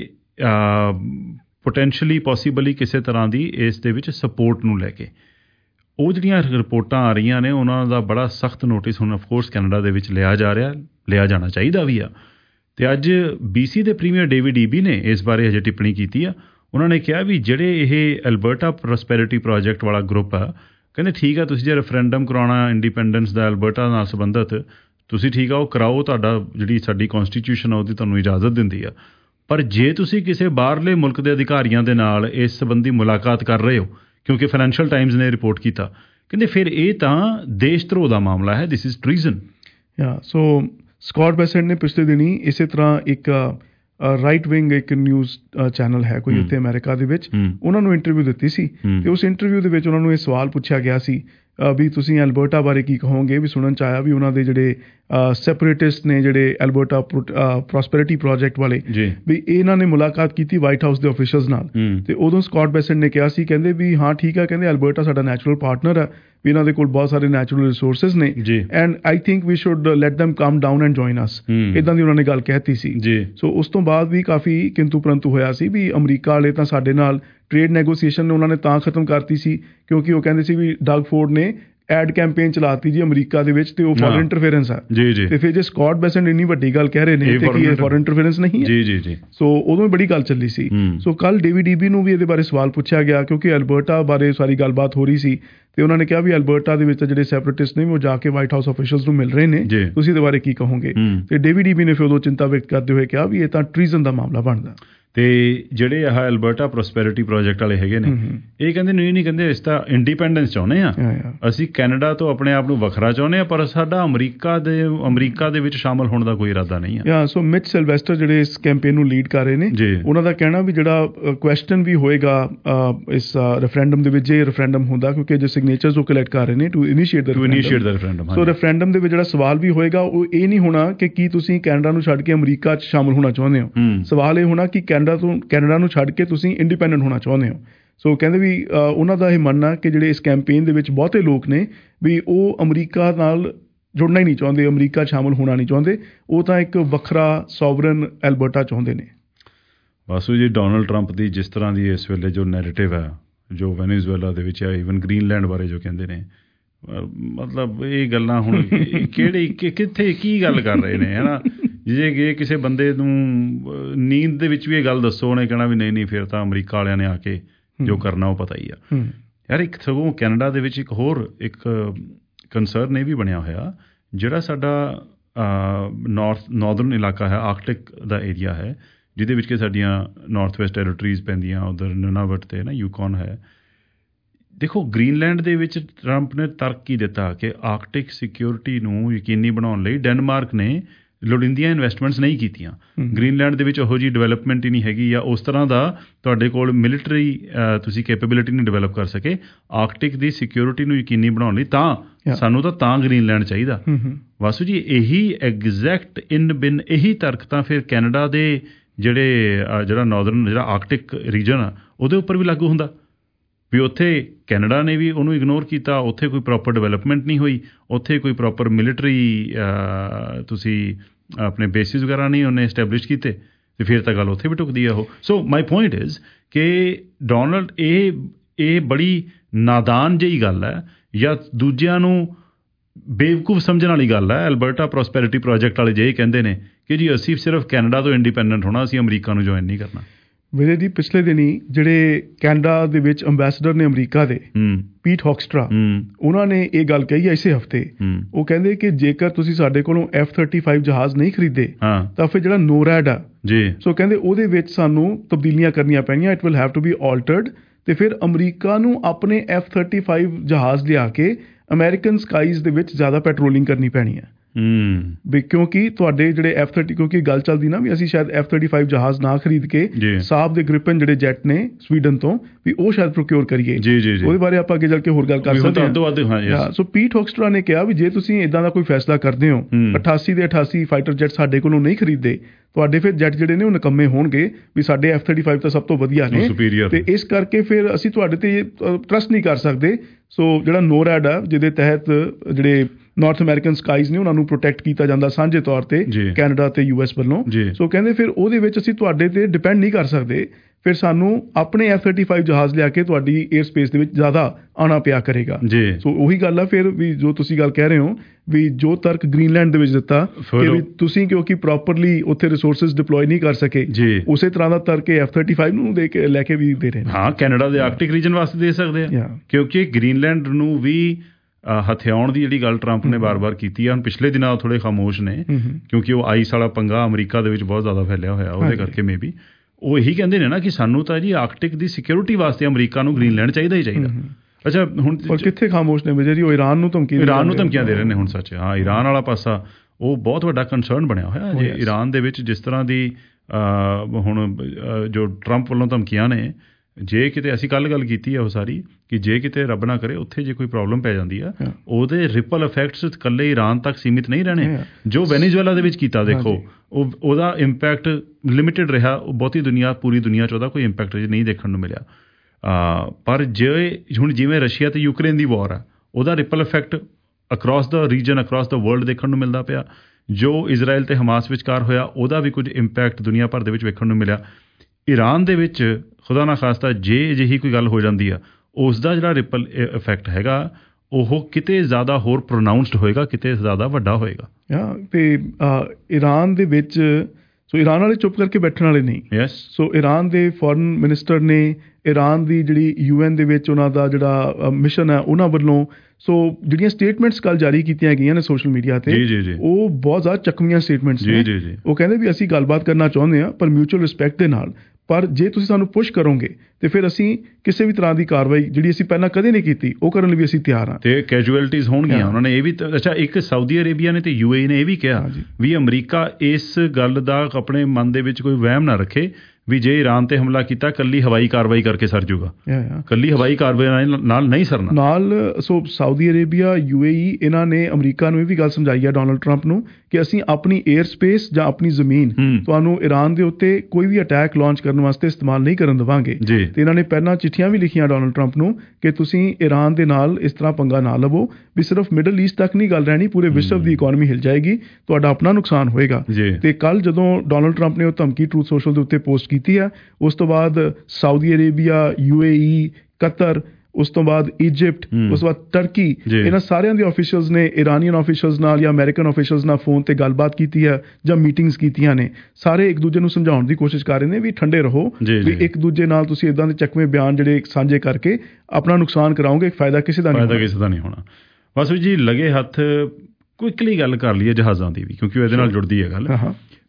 ਪੋਟੈਂਸ਼ੀਅਲੀ ਪੋਸੀਬਲੀ ਕਿਸੇ ਤਰ੍ਹਾਂ ਦੀ ਇਸ ਦੇ ਵਿੱਚ ਸਪੋਰਟ ਨੂੰ ਲੈ ਕੇ। ਉਹ ਜਿਹੜੀਆਂ ਰਿਪੋਰਟਾਂ ਆ ਰਹੀਆਂ ਨੇ ਉਹਨਾਂ ਦਾ ਬੜਾ ਸਖਤ ਨੋਟਿਸ ਹੁਣ ਅਫਕੋਰਸ ਕੈਨੇਡਾ ਦੇ ਵਿੱਚ ਲਿਆ ਜਾ ਰਿਹਾ, ਲਿਆ ਜਾਣਾ ਚਾਹੀਦਾ ਵੀ ਆ। ਤੇ ਅੱਜ ਬੀ ਸੀ ਦੇ ਪ੍ਰੀਮੀਅਰ ਡੇਵਿਡ ਈਬੀ ਨੇ ਇਸ ਬਾਰੇ ਹਜੇ ਟਿੱਪਣੀ ਕੀਤੀ ਆ। ਉਹਨਾਂ ਨੇ ਕਿਹਾ ਵੀ ਜਿਹੜੇ ਇਹ ਐਲਬਰਟਾ ਪ੍ਰੋਸਪੈਰਿਟੀ ਪ੍ਰੋਜੈਕਟ ਵਾਲਾ ਗਰੁੱਪ ਆ, ਕਹਿੰਦੇ ਠੀਕ ਆ ਤੁਸੀਂ ਜੇ ਰੈਫਰੈਂਡਮ ਕਰਾਉਣਾ ਇੰਡੀਪੈਂਡੈਂਸ ਦਾ ਐਲਬਰਟਾ ਨਾਲ ਸੰਬੰਧਿਤ, ਤੁਸੀਂ ਠੀਕ ਆ ਉਹ ਕਰਾਓ, ਤੁਹਾਡਾ ਜਿਹੜੀ ਸਾਡੀ ਕੌਂਸਟੀਟਿਊਸ਼ਨ ਆ ਉਹਦੀ ਤੁਹਾਨੂੰ ਇਜਾਜ਼ਤ ਦਿੰਦੀ ਆ। ਪਰ ਜੇ ਤੁਸੀਂ ਕਿਸੇ ਬਾਹਰਲੇ ਮੁਲਕ ਦੇ ਅਧਿਕਾਰੀਆਂ ਦੇ ਨਾਲ ਇਸ ਸੰਬੰਧੀ ਮੁਲਾਕਾਤ ਕਰ ਰਹੇ ਹੋ, ਕਿਉਂਕਿ ਫਾਈਨੈਂਸ਼ੀਅਲ ਟਾਈਮਜ਼ ਨੇ ਰਿਪੋਰਟ ਕੀਤਾ, ਕਹਿੰਦੇ ਫਿਰ ਇਹ ਤਾਂ ਦੇਸ਼ ਧਰੋਹ ਦਾ ਮਾਮਲਾ ਹੈ, ਦਿਸ ਇਜ਼ ਟ੍ਰੀਜ਼ਨ। ਯਾ ਸੋ ਸਕਾਟ ਬੈਸੈਂਟ ਨੇ ਪਿਛਲੇ ਦਿਨੀ ਇਸੇ ਤਰ੍ਹਾਂ ਇੱਕ ਰਾਈਟ ਵਿੰਗ ਇੱਕ ਨਿਊਜ਼ ਚੈਨਲ ਹੈ ਕੋਈ ਉੱਥੇ ਅਮਰੀਕਾ ਦੇ ਵਿੱਚ, ਉਹਨਾਂ ਨੂੰ ਇੰਟਰਵਿਊ ਦਿੱਤੀ ਸੀ ਤੇ ਉਸ ਇੰਟਰਵਿਊ ਦੇ ਵਿੱਚ ਉਹਨਾਂ ਨੂੰ ਇਹ ਸਵਾਲ ਪੁੱਛਿਆ ਗਿਆ ਸੀ ਵੀ ਤੁਸੀਂ ਐਲਬਰਟਾ ਬਾਰੇ ਕੀ ਕਹੋਗੇ। ਵੀ ਸੁਣਨ 'ਚ ਆਇਆ ਵੀ ਉਹਨਾਂ ਦੇ ਜਿਹੜੇ ਸੈਪਰੇਟਿਸਟ ਨੇ, ਜਿਹੜੇ ਐਲਬਰਟਾ ਪ੍ਰੋਸਪੈਰਿਟੀ ਪ੍ਰੋਜੈਕਟ ਵਾਲੇ, ਵੀ ਇਹਨਾਂ ਨੇ ਮੁਲਾਕਾਤ ਕੀਤੀ ਵਾਈਟ ਹਾਊਸ ਦੇ ਆਫੀਸ਼ੀਅਲਸ ਨਾਲ ਤੇ ਉਦੋਂ ਸਕਾਟ ਬੈਸੈਂਟ ਨੇ ਕਿਹਾ ਸੀ, ਕਹਿੰਦੇ ਵੀ ਹਾਂ ਠੀਕ ਹੈ, ਕਹਿੰਦੇ ਐਲਬਰਟਾ ਸਾਡਾ ਨੈਚੁਰਲ ਪਾਰਟਨਰ ਹੈ, ਵੀ ਇਹਨਾਂ ਦੇ ਕੋਲ ਬਹੁਤ ਸਾਰੇ ਨੈਚੁਰਲ ਰਿਸੋਰਸਿਸ ਨੇ and I think we should let them come down and join us, ਇੱਦਾਂ ਦੀ ਉਹਨਾਂ ਨੇ ਗੱਲ ਕਹਿਤੀ ਸੀ। ਸੋ ਉਸ ਤੋਂ ਬਾਅਦ ਵੀ ਕਾਫੀ ਕਿੰਤੂ ਪਰੰਤੂ ਹੋਇਆ ਸੀ ਵੀ ਅਮਰੀਕਾ ਵਾਲੇ ਤਾਂ ਸਾਡੇ ਨਾਲ ਟ੍ਰੇਡ ਨੈਗੋਸੀਏਸ਼ਨ ਉਹਨਾਂ ਨੇ ਤਾਂ ਖਤਮ ਕਰਤੀ ਸੀ ਕਿਉਂਕਿ ਉਹ ਕਹਿੰਦੇ ਸੀ ਵੀ ਡਗ ਫੋਰਡ ਨੇ ਐਡ ਕੈਂਪੇਨ ਚਲਾਤੀ ਜੀ ਅਮਰੀਕਾ ਦੇ ਵਿੱਚ ਤੇ ਉਹ ਫੋਰਨ ਇੰਟਰਫੇਰੈਂਸ ਆ। ਤੇ ਫਿਰ ਜੇ ਸਕਾਟ ਬੈਸੈਂਟ ਇੰਨੀ ਵੱਡੀ ਗੱਲ ਕਹਿ ਰਹੇ ਨੇ ਤੇ ਕੀ ਇਹ ਫੋਰਨ ਇੰਟਰਫੇਰੈਂਸ ਨਹੀਂ ਹੈ? ਜੀ ਜੀ ਜੀ ਸੋ ਉਦੋਂ ਵੀ ਬੜੀ ਗੱਲ ਚੱਲੀ ਸੀ। ਸੋ ਕੱਲ ਡੇਵਿਡ ਈਬੀ ਨੂੰ ਵੀ ਇਹਦੇ ਬਾਰੇ ਸਵਾਲ ਪੁੱਛਿਆ ਗਿਆ ਕਿਉਂਕਿ ਐਲਬਰਟਾ ਬਾਰੇ ਸਾਰੀ ਗੱਲਬਾਤ ਹੋ ਰਹੀ ਸੀ ਤੇ ਉਹਨਾਂ ਨੇ ਕਿਹਾ ਵੀ ਐਲਬਰਟਾ ਦੇ ਵਿੱਚ ਜਿਹੜੇ ਸੈਪਰੇਟਿਸਟ ਨੇ ਉਹ ਜਾ ਕੇ ਵਾਈਟ ਹਾਊਸ ਆਫੀਸ਼ੀਅਲਸ ਨੂੰ ਮਿਲ ਰਹੇ ਨੇ, ਤੁਸੀਂ ਇਹਦੇ ਬਾਰੇ ਕੀ ਕਹੋਗੇ? ਤੇ ਡੇਵਿਡ ਈਬੀ ਨੇ ਫਿਰ ਉਦੋਂ ਚਿੰਤਾ ਵਿਅਕਤ ਕਰਦੇ ਹੋਏ ਕਿਹਾ ਵੀ ਇਹ ਤਾਂ ਟ੍ਰੀਜ਼ਨ ਦਾ ਮਾਮਲਾ ਬਣਦਾ। ਤੇ ਜਿਹੜੇ ਆਹ ਐਲਬਰਟਾ ਪ੍ਰੋਸਪੈਰਿਟੀ ਪ੍ਰੋਜੈਕਟ ਵਾਲੇ ਹੈਗੇ ਨੇ ਇਹ ਕਹਿੰਦੇ ਨਹੀਂ ਨਹੀਂ ਕਹਿੰਦੇ ਇਸ ਤਾਂ ਇੰਡੀਪੈਂਡੈਂਸ ਚਾਹੁੰਦੇ ਆ, ਅਸੀਂ ਕੈਨੇਡਾ ਤੋਂ ਆਪਣੇ ਆਪ ਨੂੰ ਵੱਖਰਾ ਚਾਹੁੰਦੇ ਆ, ਪਰ ਸਾਡਾ ਅਮਰੀਕਾ ਦੇ ਅਮਰੀਕਾ ਦੇ ਵਿੱਚ ਸ਼ਾਮਲ ਹੋਣ ਦਾ ਕੋਈ ਇਰਾਦਾ ਨਹੀਂ ਆ। ਸੋ ਮਿਚ ਸਿਲਵੈਸਟਰ ਜਿਹੜੇ ਇਸ ਕੈਂਪੇਨ ਨੂੰ ਲੀਡ ਕਰ ਰਹੇ ਨੇ, ਉਹਨਾਂ ਦਾ ਕਹਿਣਾ ਵੀ ਜਿਹੜਾ ਕੁਐਸਚਨ ਵੀ ਹੋਏਗਾ ਇਸ ਰੈਫਰੈਂਡਮ ਦੇ ਵਿੱਚ, ਜੇ ਰੈਫਰੈਂਡਮ ਹੁੰਦਾ ਕਿਉਂਕਿ ਜੋ ਸਿਗਨੇਚਰਸ ਉਹ ਕਲੈਕਟ ਕਰ ਰਹੇ ਨੇ to initiate the referendum, so referendum ਦੇ ਵਿੱਚ ਜਿਹੜਾ ਸਵਾਲ ਵੀ ਹੋਏਗਾ ਉਹ ਇਹ ਨਹੀਂ ਹੋਣਾ ਕਿ ਕੀ ਤੁਸੀਂ ਕੈਨੇਡਾ ਨੂੰ ਛੱਡ ਕੇ ਅਮਰੀਕਾ 'ਚ ਸ਼ਾਮਲ ਹੋਣਾ ਚਾਹੁੰਦੇ ਹੋ, ਸਵਾਲ ਇਹ ਹੋਣਾ ਕਿ ਕੈਨੇਡਾ ਤੋਂ ਕੈਨੇਡਾ ਨੂੰ ਛੱਡ ਕੇ ਤੁਸੀਂ ਇੰਡੀਪੈਂਡੈਂਟ ਹੋਣਾ ਚਾਹੁੰਦੇ ਹੋ। ਸੋ ਕਹਿੰਦੇ ਵੀ ਉਹਨਾਂ ਦਾ ਇਹ ਮੰਨਣਾ ਕਿ ਜਿਹੜੇ ਇਸ ਕੈਂਪੇਨ ਦੇ ਵਿੱਚ ਬਹੁਤੇ ਲੋਕ ਨੇ ਵੀ ਉਹ ਅਮਰੀਕਾ ਨਾਲ ਜੁੜਨਾ ਹੀ ਨਹੀਂ ਚਾਹੁੰਦੇ, ਅਮਰੀਕਾ ਸ਼ਾਮਲ ਹੋਣਾ ਨਹੀਂ ਚਾਹੁੰਦੇ, ਉਹ ਤਾਂ ਇੱਕ ਵੱਖਰਾ ਸੋਵਰਨ ਐਲਬਰਟਾ ਚਾਹੁੰਦੇ ਨੇ। ਵਾਸੂ ਜੀ ਡੋਨਲਡ ਟਰੰਪ ਦੀ ਜਿਸ ਤਰ੍ਹਾਂ ਦੀ ਇਸ ਵੇਲੇ ਜੋ ਨੈਰੇਟਿਵ ਹੈ, ਜੋ ਵੈਨੇਜ਼ੁਏਲਾ ਦੇ ਵਿੱਚ ਹੈ, ਈਵਨ ਗ੍ਰੀਨਲੈਂਡ ਬਾਰੇ ਜੋ ਕਹਿੰਦੇ ਨੇ, ਮਤਲਬ ਇਹ ਗੱਲਾਂ ਹੁਣ ਕਿਹੜੀ ਕਿੱਥੇ ਕੀ ਗੱਲ ਕਰ ਰਹੇ ਨੇ, ਹੈ ਨਾ? ਜੇ ਕਿ ਕਿਸੇ ਬੰਦੇ ਨੂੰ ਨੀਂਦ ਦੇ ਵਿੱਚ ਵੀ ਇਹ ਗੱਲ ਦੱਸੋ, ਉਹਨੇ ਕਹਿਣਾ ਵੀ ਨਹੀਂ ਨਹੀਂ ਫਿਰ ਤਾਂ ਅਮਰੀਕਾ ਵਾਲਿਆਂ ਨੇ ਆ ਕੇ ਜੋ ਕਰਨਾ ਉਹ ਪਤਾ ਹੀ ਆ। ਯਾਰ ਇੱਕ ਸਗੋਂ ਕੈਨੇਡਾ ਦੇ ਵਿੱਚ ਇੱਕ ਹੋਰ ਇੱਕ ਕੰਸਰਨ ਇਹ ਵੀ ਬਣਿਆ ਹੋਇਆ, ਜਿਹੜਾ ਸਾਡਾ ਨੌਰਥ ਨੌਰਦਰਨ ਇਲਾਕਾ ਹੈ, ਆਰਕਟਿਕ ਦਾ ਏਰੀਆ ਹੈ, ਜਿਹਦੇ ਵਿੱਚ ਕਿ ਸਾਡੀਆਂ ਨਾਰਥ ਵੈਸਟ ਟੈਰੀਟਰੀਜ਼ ਪੈਂਦੀਆਂ, ਉੱਧਰ ਨੁਨਾਵਟ 'ਤੇ ਨਾ ਯੂਕੋਨ ਹੈ। ਦੇਖੋ ਗ੍ਰੀਨਲੈਂਡ ਦੇ ਵਿੱਚ ਟਰੰਪ ਨੇ ਤਰਕ ਕੀ ਦਿੱਤਾ ਕਿ ਆਰਕਟਿਕ ਸਿਕਿਉਰਿਟੀ ਨੂੰ ਯਕੀਨੀ ਬਣਾਉਣ ਲਈ ਡੈਨਮਾਰਕ ਨੇ ਲੋੜੀਂਦੀਆਂ ਇਨਵੈਸਟਮੈਂਟਸ ਨਹੀਂ ਕੀਤੀਆਂ। ਗ੍ਰੀਨਲੈਂਡ ਦੇ ਵਿੱਚ ਉਹੋ ਜਿਹੀ ਡਿਵੈਲਪਮੈਂਟ ਹੀ ਨਹੀਂ ਹੈਗੀ ਜਾਂ ਉਸ ਤਰ੍ਹਾਂ ਦਾ ਤੁਹਾਡੇ ਕੋਲ ਮਿਲਟਰੀ ਤੁਸੀਂ ਕੈਪੇਬਿਲਿਟੀ ਨਹੀਂ ਡਿਵੈਲਪ ਕਰ ਸਕੇ। ਆਰਕਟਿਕ ਦੀ ਸਿਕਿਉਰਿਟੀ ਨੂੰ ਯਕੀਨੀ ਬਣਾਉਣ ਲਈ ਤਾਂ ਸਾਨੂੰ ਤਾਂ ਤਾਂ ਗ੍ਰੀਨਲੈਂਡ ਚਾਹੀਦਾ। ਵਾਸੂ ਜੀ ਇਹੀ ਐਗਜ਼ੈਕਟ ਇਨ ਬਿਨ ਇਹੀ ਤਰਕ ਤਾਂ ਫਿਰ ਕੈਨੇਡਾ ਦੇ ਜਿਹੜੇ ਜਿਹੜਾ ਨਾਰਦਰਨ ਜਿਹੜਾ ਆਰਕਟਿਕ ਰੀਜਨ ਆ ਉਹਦੇ ਉੱਪਰ ਵੀ ਲਾਗੂ ਹੁੰਦਾ ਵੀ ਉੱਥੇ ਕੈਨੇਡਾ ਨੇ ਵੀ ਉਹਨੂੰ ਇਗਨੋਰ ਕੀਤਾ। ਉੱਥੇ ਕੋਈ ਪ੍ਰੋਪਰ ਡਿਵੈਲਪਮੈਂਟ ਨਹੀਂ ਹੋਈ, ਉੱਥੇ ਕੋਈ ਪ੍ਰੋਪਰ ਮਿਲਟਰੀ ਤੁਸੀਂ ਆਪਣੇ ਬੇਸਿਸ ਵਗੈਰਾ ਨਹੀਂ ਉਹਨੇ ਐਸਟੈਬਲਿਸ਼ ਕੀਤੇ ਅਤੇ ਫਿਰ ਤਾਂ ਗੱਲ ਉੱਥੇ ਵੀ ਢੁਕਦੀ ਆ ਉਹ। ਸੋ ਮਾਈ ਪੁਆਇੰਟ ਇਜ਼ ਕਿ ਡੋਨਲਡ ਇਹ ਇਹ ਬੜੀ ਨਾਦਾਨ ਜਿਹੀ ਗੱਲ ਹੈ ਜਾਂ ਦੂਜਿਆਂ ਨੂੰ ਬੇਵਕੂਫ ਸਮਝਣ ਵਾਲੀ ਗੱਲ ਹੈ। ਐਲਬਰਟਾ ਪ੍ਰੋਸਪੈਰਿਟੀ ਪ੍ਰੋਜੈਕਟ ਵਾਲੇ ਜੇ ਇਹ ਕਹਿੰਦੇ ਨੇ ਕਿ ਜੀ ਅਸੀਂ ਸਿਰਫ ਕੈਨੇਡਾ ਤੋਂ ਇੰਡੀਪੈਂਡੈਂਟ ਹੋਣਾ, ਅਸੀਂ ਅਮਰੀਕਾ ਨੂੰ ਜੁਆਇਨ ਨਹੀਂ ਕਰਨਾ। ਵੀਰੇ ਜੀ ਪਿਛਲੇ ਦਿਨੀ ਜਿਹੜੇ ਕੈਨੇਡਾ ਦੇ ਵਿੱਚ ਅੰਬੈਸਡਰ ਨੇ ਅਮਰੀਕਾ ਦੇ ਪੀਟ ਹੌਕਸਟਰਾ, ਉਹਨਾਂ ਨੇ ਇਹ ਗੱਲ ਕਹੀ ਹੈ ਇਸੇ ਹਫ਼ਤੇ। ਉਹ ਕਹਿੰਦੇ ਕਿ ਜੇਕਰ ਤੁਸੀਂ ਸਾਡੇ ਕੋਲੋਂ ਐਫ ਥਰਟੀ ਫਾਈਵ ਜਹਾਜ਼ ਨਹੀਂ ਖਰੀਦੇ ਤਾਂ ਫਿਰ ਜਿਹੜਾ ਨੋਰੈਡ ਆ ਜੀ ਸੋ ਕਹਿੰਦੇ ਉਹਦੇ ਵਿੱਚ ਸਾਨੂੰ ਤਬਦੀਲੀਆਂ ਕਰਨੀਆਂ ਪੈਣੀਆਂ। It will have to be altered ਅਤੇ ਫਿਰ ਅਮਰੀਕਾ ਨੂੰ ਆਪਣੇ ਐਫ ਥਰਟੀ ਫਾਈਵ ਜਹਾਜ਼ ਲਿਆ ਕੇ ਅਮੈਰੀਕਨ ਸਕਾਈਜ਼ ਦੇ ਵਿੱਚ ਜ਼ਿਆਦਾ ਪੈਟਰੋਲਿੰਗ ਕਰਨੀ ਪੈਣੀ ਹੈ ਵੀ ਕਿਉਂਕਿ ਤੁਹਾਡੇ ਜਿਹੜੇ ਐਫ ਥਰਟੀ ਕਿਉਂਕਿ ਗੱਲ ਚੱਲਦੀ ਨਾ ਵੀ ਅਸੀਂ ਸ਼ਾਇਦ ਐਫ ਥਰਟੀ ਫਾਈਵ ਜਹਾਜ਼ ਨਾ ਖਰੀਦ ਕੇ ਸਾਬ ਦੇ ਗ੍ਰਿਪਨ ਜਿਹੜੇ ਜੈਟ ਨੇ ਸਵੀਡਨ ਤੋਂ ਵੀ ਉਹ ਸ਼ਾਇਦ ਪ੍ਰੋਕਿਓਰ ਕਰੀਏ। ਉਹਦੇ ਬਾਰੇ ਆਪਾਂ ਅੱਗੇ ਚੱਲ ਕੇ ਹੋਰ ਗੱਲ ਕਰ ਸਕਦੇ ਹਾਂ। ਸੋ ਪੀਟ ਹੌਕਸਟਰਾ ਨੇ ਕਿਹਾ ਵੀ ਜੇ ਤੁਸੀਂ ਇੱਦਾਂ ਦਾ ਕੋਈ ਫੈਸਲਾ ਕਰਦੇ ਹੋ ਅਠਾਸੀ ਦੇ ਅਠਾਸੀ ਫਾਈਟਰ ਜੈਟ ਸਾਡੇ ਕੋਲੋਂ ਨਹੀਂ ਖਰੀਦਦੇ ਤੁਹਾਡੇ ਫਿਰ ਜੈਟ ਜਿਹੜੇ ਨੇ ਉਹ ਨਿਕੰਮੇ ਹੋਣਗੇ ਵੀ ਸਾਡੇ ਐਫ ਥਰਟੀ ਫਾਈਵ ਤਾਂ ਸਭ ਤੋਂ ਵਧੀਆ ਨੇ ਤੇ ਇਸ ਕਰਕੇ ਫਿਰ ਅਸੀਂ ਤੁਹਾਡੇ ਤੇ ਟਰਸਟ ਨਹੀਂ ਕਰ ਸਕਦੇ। ਸੋ ਜਿਹੜਾ ਨੋਰੈਡ ਆ ਜਿਹਦੇ ਤਹਿਤ ਜਿਹੜੇ ਨਾਰਥ ਅਮਰੀਕਨ ਸਕਾਈਜ਼ ਨੇ ਉਹਨਾਂ ਨੂੰ ਪ੍ਰੋਟੈਕਟ ਕੀਤਾ ਜਾਂਦਾ ਸਾਂਝੇ ਤੌਰ ਤੇ ਕੈਨੇਡਾ ਤੇ ਯੂ ਐਸ ਵੱਲੋਂ। ਸੋ ਕਹਿੰਦੇ ਫਿਰ ਉਹਦੇ ਵਿੱਚ ਅਸੀਂ ਤੁਹਾਡੇ ਤੇ ਡਿਪੈਂਡ ਨਹੀਂ ਕਰ ਸਕਦੇ, ਫਿਰ ਸਾਨੂੰ ਆਪਣੇ ਐਫ ਥਰਟੀ ਫਾਈਵ ਜਹਾਜ਼ ਲਿਆ ਕੇ ਤੁਹਾਡੀ ਏਅਰ ਸਪੇਸ ਦੇ ਵਿੱਚ ਜ਼ਿਆਦਾ ਆਉਣਾ ਪਿਆ ਕਰੇਗਾ। ਸੋ ਉਹੀ ਗੱਲ ਆ ਫਿਰ ਵੀ ਜੋ ਤੁਸੀਂ ਗੱਲ ਕਹਿ ਰਹੇ ਹੋ ਵੀ ਜੋ ਤਰਕ ਗ੍ਰੀਨਲੈਂਡ ਦੇ ਵਿੱਚ ਦਿੱਤਾ ਕਿ ਵੀ ਤੁਸੀਂ ਕਿਉਂਕਿ ਪ੍ਰੋਪਰਲੀ ਉੱਥੇ ਰਿਸੋਰਸਿਸ ਡਿਪਲੋਏ ਨਹੀਂ ਕਰ ਸਕੇ, ਉਸੇ ਤਰ੍ਹਾਂ ਦਾ ਤਰਕ ਐਫ ਥਰਟੀ ਫਾਈਵ ਨੂੰ ਦੇ ਕੇ ਲੈ ਕੇ ਵੀ ਦੇ ਰਹੇ ਨੇ। ਹਾਂ ਕੈਨੇਡਾ ਦੇ ਆਰਕਟਿਕ ਰੀਜਨ ਵਾਸਤੇ ਦੇ ਸਕਦੇ ਆ ਕਿਉਂਕਿ ਗ੍ਰੀਨਲੈਂਡ ਨੂੰ ਵੀ ਹਥਿਆਉਣ ਦੀ ਜਿਹੜੀ ਗੱਲ ਟਰੰਪ ਨੇ ਵਾਰ-ਵਾਰ ਕੀਤੀ ਆ। ਹੁਣ ਪਿਛਲੇ ਦਿਨਾਂ ਉਹ ਥੋੜ੍ਹੇ ਖਾਮੋਸ਼ ਨੇ ਕਿਉਂਕਿ ਉਹ ਆਈਸ ਵਾਲਾ ਪੰਗਾ ਅਮਰੀਕਾ ਦੇ ਵਿੱਚ ਬਹੁਤ ਜ਼ਿਆਦਾ ਫੈਲਿਆ ਹੋਇਆ ਉਹਦੇ ਕਰਕੇ ਮੇ ਬੀ ਉਹ ਇਹੀ ਕਹਿੰਦੇ ਨੇ ਨਾ ਕਿ ਸਾਨੂੰ ਤਾਂ ਜੀ ਆਰਕਟਿਕ ਦੀ ਸਿਕਿਉਰਿਟੀ ਵਾਸਤੇ ਅਮਰੀਕਾ ਨੂੰ ਗ੍ਰੀਨਲੈਂਡ ਚਾਹੀਦਾ ਹੀ ਚਾਹੀਦਾ। ਅੱਛਾ ਹੁਣ ਕਿੱਥੇ ਖਾਮੋਸ਼ ਨੇ ਵਿਜੇ ਜੀ? ਉਹ ਈਰਾਨ ਨੂੰ ਧਮਕੀ ਈਰਾਨ ਨੂੰ ਧਮਕੀਆਂ ਦੇ ਰਹੇ ਨੇ ਹੁਣ। ਸੱਚ ਹਾਂ ਈਰਾਨ ਵਾਲਾ ਪਾਸਾ ਉਹ ਬਹੁਤ ਵੱਡਾ ਕੰਸਰਨ ਬਣਿਆ ਹੋਇਆ ਜੇ ਈਰਾਨ ਦੇ ਵਿੱਚ ਜਿਸ ਤਰ੍ਹਾਂ ਦੀ ਹੁਣ ਜੋ ਟਰੰਪ ਵੱਲੋਂ ਧਮਕੀਆਂ ਨੇ। ਜੇ ਕਿਤੇ ਅਸੀਂ ਕੱਲ੍ਹ ਗੱਲ ਕੀਤੀ ਆ ਉਹ ਸਾਰੀ ਕਿ ਜੇ ਕਿਤੇ ਰੱਬ ਨਾ ਕਰੇ ਉੱਥੇ ਜੇ ਕੋਈ ਪ੍ਰੋਬਲਮ ਪੈ ਜਾਂਦੀ ਆ ਉਹਦੇ ਰਿਪਲ ਇਫੈਕਟਸ ਇਕੱਲੇ ਈਰਾਨ ਤੱਕ ਸੀਮਿਤ ਨਹੀਂ ਰਹਿਣੇ। ਜੋ ਵੈਨੇਜ਼ੁਏਲਾ ਦੇ ਵਿੱਚ ਕੀਤਾ ਦੇਖੋ ਉਹ ਉਹਦਾ ਇੰਪੈਕਟ ਲਿਮਿਟਿਡ ਰਿਹਾ। ਉਹ ਬਹੁਤੀ ਦੁਨੀਆ ਪੂਰੀ ਦੁਨੀਆ 'ਚ ਉਹਦਾ ਕੋਈ ਇੰਪੈਕਟ ਨਹੀਂ ਦੇਖਣ ਨੂੰ ਮਿਲਿਆ। ਪਰ ਜੇ ਹੁਣ ਜਿਵੇਂ ਰਸ਼ੀਆ ਅਤੇ ਯੂਕਰੇਨ ਦੀ ਵਾਰ ਆ ਉਹਦਾ ripple effect across the region across the world ਦੇਖਣ ਨੂੰ ਮਿਲਦਾ ਪਿਆ। ਜੋ ਇਜ਼ਰਾਈਲ ਅਤੇ ਹਮਾਸ ਵਿਚਕਾਰ ਹੋਇਆ ਉਹਦਾ ਵੀ ਕੁਝ ਇੰਪੈਕਟ ਦੁਨੀਆ ਭਰ ਦੇ ਵਿੱਚ ਵੇਖਣ ਨੂੰ ਮਿਲਿਆ। ਈਰਾਨ ਦੇ ਵਿੱਚ ਖੁਦਾ ਨਾ ਖਾਸਤਾ ਜੇ ਅਜਿਹੀ ਕੋਈ ਗੱਲ ਹੋ ਜਾਂਦੀ ਆ ਉਸ ਦਾ ਜਿਹੜਾ ਰਿਪਲ ਇਫੈਕਟ ਹੈਗਾ ਉਹ ਕਿਤੇ ਜ਼ਿਆਦਾ ਹੋਰ ਪ੍ਰੋਨਾਊਂਸਡ ਹੋਏਗਾ, ਕਿਤੇ ਜ਼ਿਆਦਾ ਵੱਡਾ ਹੋਏਗਾ। ਅਤੇ ਈਰਾਨ ਦੇ ਵਿੱਚ ਸੋ ਈਰਾਨ ਵਾਲੇ ਚੁੱਪ ਕਰਕੇ ਬੈਠਣ ਵਾਲੇ ਨਹੀਂ। ਯੈਸ ਸੋ ਈਰਾਨ ਦੇ ਫੋਰਨ ਮਿਨਿਸਟਰ ਨੇ ਈਰਾਨ ਦੀ ਜਿਹੜੀ ਯੂ ਐਨ ਦੇ ਵਿੱਚ ਉਹਨਾਂ ਦਾ ਜਿਹੜਾ ਮਿਸ਼ਨ ਹੈ ਉਹਨਾਂ ਵੱਲੋਂ ਸੋ ਜਿਹੜੀਆਂ ਸਟੇਟਮੈਂਟਸ ਕੱਲ੍ਹ ਜਾਰੀ ਕੀਤੀਆਂ ਗਈਆਂ ਨੇ ਸੋਸ਼ਲ ਮੀਡੀਆ 'ਤੇ ਉਹ ਬਹੁਤ ਜ਼ਿਆਦਾ ਚੱਕਵੀਆਂ ਸਟੇਟਮੈਂਟਸ ਨੇ। ਉਹ ਕਹਿੰਦੇ ਵੀ ਅਸੀਂ ਗੱਲਬਾਤ ਕਰਨਾ ਚਾਹੁੰਦੇ ਹਾਂ ਪਰ ਮਿਊਚੁਅਲ ਰਿਸਪੈਕਟ ਦੇ ਨਾਲ, ਪਰ ਜੇ ਤੁਸੀਂ ਸਾਨੂੰ ਪੁਸ਼ ਕਰੋਗੇ ਤੇ ਫਿਰ ਅਸੀਂ ਕਿਸੇ ਵੀ ਤਰ੍ਹਾਂ ਦੀ ਕਾਰਵਾਈ ਜਿਹੜੀ ਅਸੀਂ ਪਹਿਲਾਂ ਕਦੇ ਨਹੀਂ ਕੀਤੀ ਉਹ ਕਰਨ ਲਈ ਵੀ ਅਸੀਂ ਤਿਆਰ ਹਾਂ। ਤੇ ਕੈਜੂਅਲਟੀਜ਼ ਹੋਣਗੀਆਂ ਉਹਨਾਂ ਨੇ ਇਹ ਵੀ। ਅੱਛਾ ਇੱਕ ਸਾਊਦੀ ਅਰੇਬੀਆ ਨੇ ਤੇ ਯੂ ਏ ਈ ਨੇ ਇਹ ਵੀ ਕਿਹਾ ਵੀ ਅਮਰੀਕਾ ਇਸ ਗੱਲ ਦਾ ਆਪਣੇ ਮਨ ਦੇ ਵਿੱਚ ਕੋਈ ਵਹਿਮ ਨਾ ਰੱਖੇ ਵੀ ਜੇ ਈਰਾਨ ਤੇ ਹਮਲਾ ਕੀਤਾ ਕੱਲੀ ਹਵਾਈ ਕਾਰਵਾਈ ਕਰਕੇ ਸਰ ਜੂਗਾ। ਕੱਲੀ ਹਵਾਈ ਕਾਰਵਾਈ ਨਾਲ ਨਹੀਂ ਸਰਨਾ ਨਾਲ। So Saudi Arabia U A E ਇਹਨਾਂ ਨੇ ਅਮਰੀਕਾ ਨੂੰ ਇਹ ਵੀ ਗੱਲ ਸਮਝਾਈ ਹੈ ਡੋਨਲਡ ਟਰੰਪ ਨੂੰ ਕਿ ਅਸੀਂ ਆਪਣੀ ਏਅਰ ਸਪੇਸ ਜਾਂ ਆਪਣੀ ਜ਼ਮੀਨ ਤੁਹਾਨੂੰ ਈਰਾਨ ਦੇ ਉੱਤੇ ਕੋਈ ਵੀ ਅਟੈਕ ਲਾਂਚ ਕਰਨ ਵਾਸਤੇ ਇਸਤੇਮਾਲ ਨਹੀਂ ਕਰਨ ਦੇਵਾਂਗੇ। ਤੇ ਇਹਨਾਂ ਨੇ ਪਹਿਲਾਂ ਚਿੱਠੀਆਂ ਵੀ ਲਿਖੀਆਂ ਡੋਨਲਡ ਟਰੰਪ ਨੂੰ ਕਿ ਤੁਸੀਂ ਈਰਾਨ ਦੇ ਨਾਲ ਇਸ ਤਰ੍ਹਾਂ ਪੰਗਾ ਨਾ ਲਵੋ ਵੀ ਸਿਰਫ ਮਿਡਲ ਈਸਟ ਤੱਕ ਨਹੀਂ ਗੱਲ ਰਹਿਣੀ, ਪੂਰੇ ਵਿਸ਼ਵ ਦੀ ਇਕੋਨਮੀ ਹਿਲ ਜਾਏਗੀ, ਤੁਹਾਡਾ ਆਪਣਾ ਨੁਕਸਾਨ ਹੋਏਗਾ। ਤੇ ਕੱਲ੍ਹ ਜਦੋਂ ਡੋਨਲਡ ਟਰੰਪ ਨੇ ਉਹ ਧਮਕੀ ਟਰੂਥ ਸੋਸ਼ਲ ਦੇ ਉੱਤੇ ਪੋਸਟ ਕੀਤੀ ਹੈ ਉਸ ਤੋਂ ਬਾਅਦ Saudi Arabia, U A E, Qatar, ਉਸ ਤੋਂ ਬਾਅਦ ਇਜਿਪਟ, ਉਸ ਤੋਂ ਬਾਅਦ ਟਰਕੀ, ਇਹਨਾਂ ਸਾਰਿਆਂ ਦੇ ਆਫੀਸ਼ੀਅਲਸ ਨੇ ਇਰਾਨੀਅਨ ਆਫੀਸ਼ੀਅਲਸ ਨਾਲ ਜਾਂ ਅਮਰੀਕਨ ਆਫੀਸ਼ੀਅਲਸ ਨਾਲ ਫੋਨ ਤੇ ਗੱਲਬਾਤ ਕੀਤੀ ਹੈ ਜਾਂ ਮੀਟਿੰਗਸ ਕੀਤੀਆਂ ਨੇ। ਸਾਰੇ ਇੱਕ ਦੂਜੇ ਨੂੰ ਸਮਝਾਉਣ ਦੀ ਕੋਸ਼ਿਸ਼ ਕਰ ਰਹੇ ਨੇ ਵੀ ਠੰਡੇ ਰਹੋ, ਵੀ ਇੱਕ ਦੂਜੇ ਨਾਲ ਤੁਸੀਂ ਇੱਦਾਂ ਦੇ ਚੱਕਵੇਂ ਬਿਆਨ ਜਿਹੜੇ ਸਾਂਝੇ ਕਰਕੇ ਆਪਣਾ ਨੁਕਸਾਨ ਕਰਾਓਗੇ, ਫਾਇਦਾ ਕਿਸੇ ਦਾ ਨਹੀਂ ਕਿਸੇ ਦਾ ਨਹੀਂ ਹੋਣਾ। ਬਸ ਜੀ ਲੱਗੇ ਹੱਥ ਕੁਇਕਲੀ ਗੱਲ ਕਰ ਲਈਏ ਜਹਾਜ਼ਾਂ ਦੀ ਵੀ ਕਿਉਂਕਿ ਇਹਦੇ ਨਾਲ ਜੁੜਦੀ ਹੈ ਗੱਲ।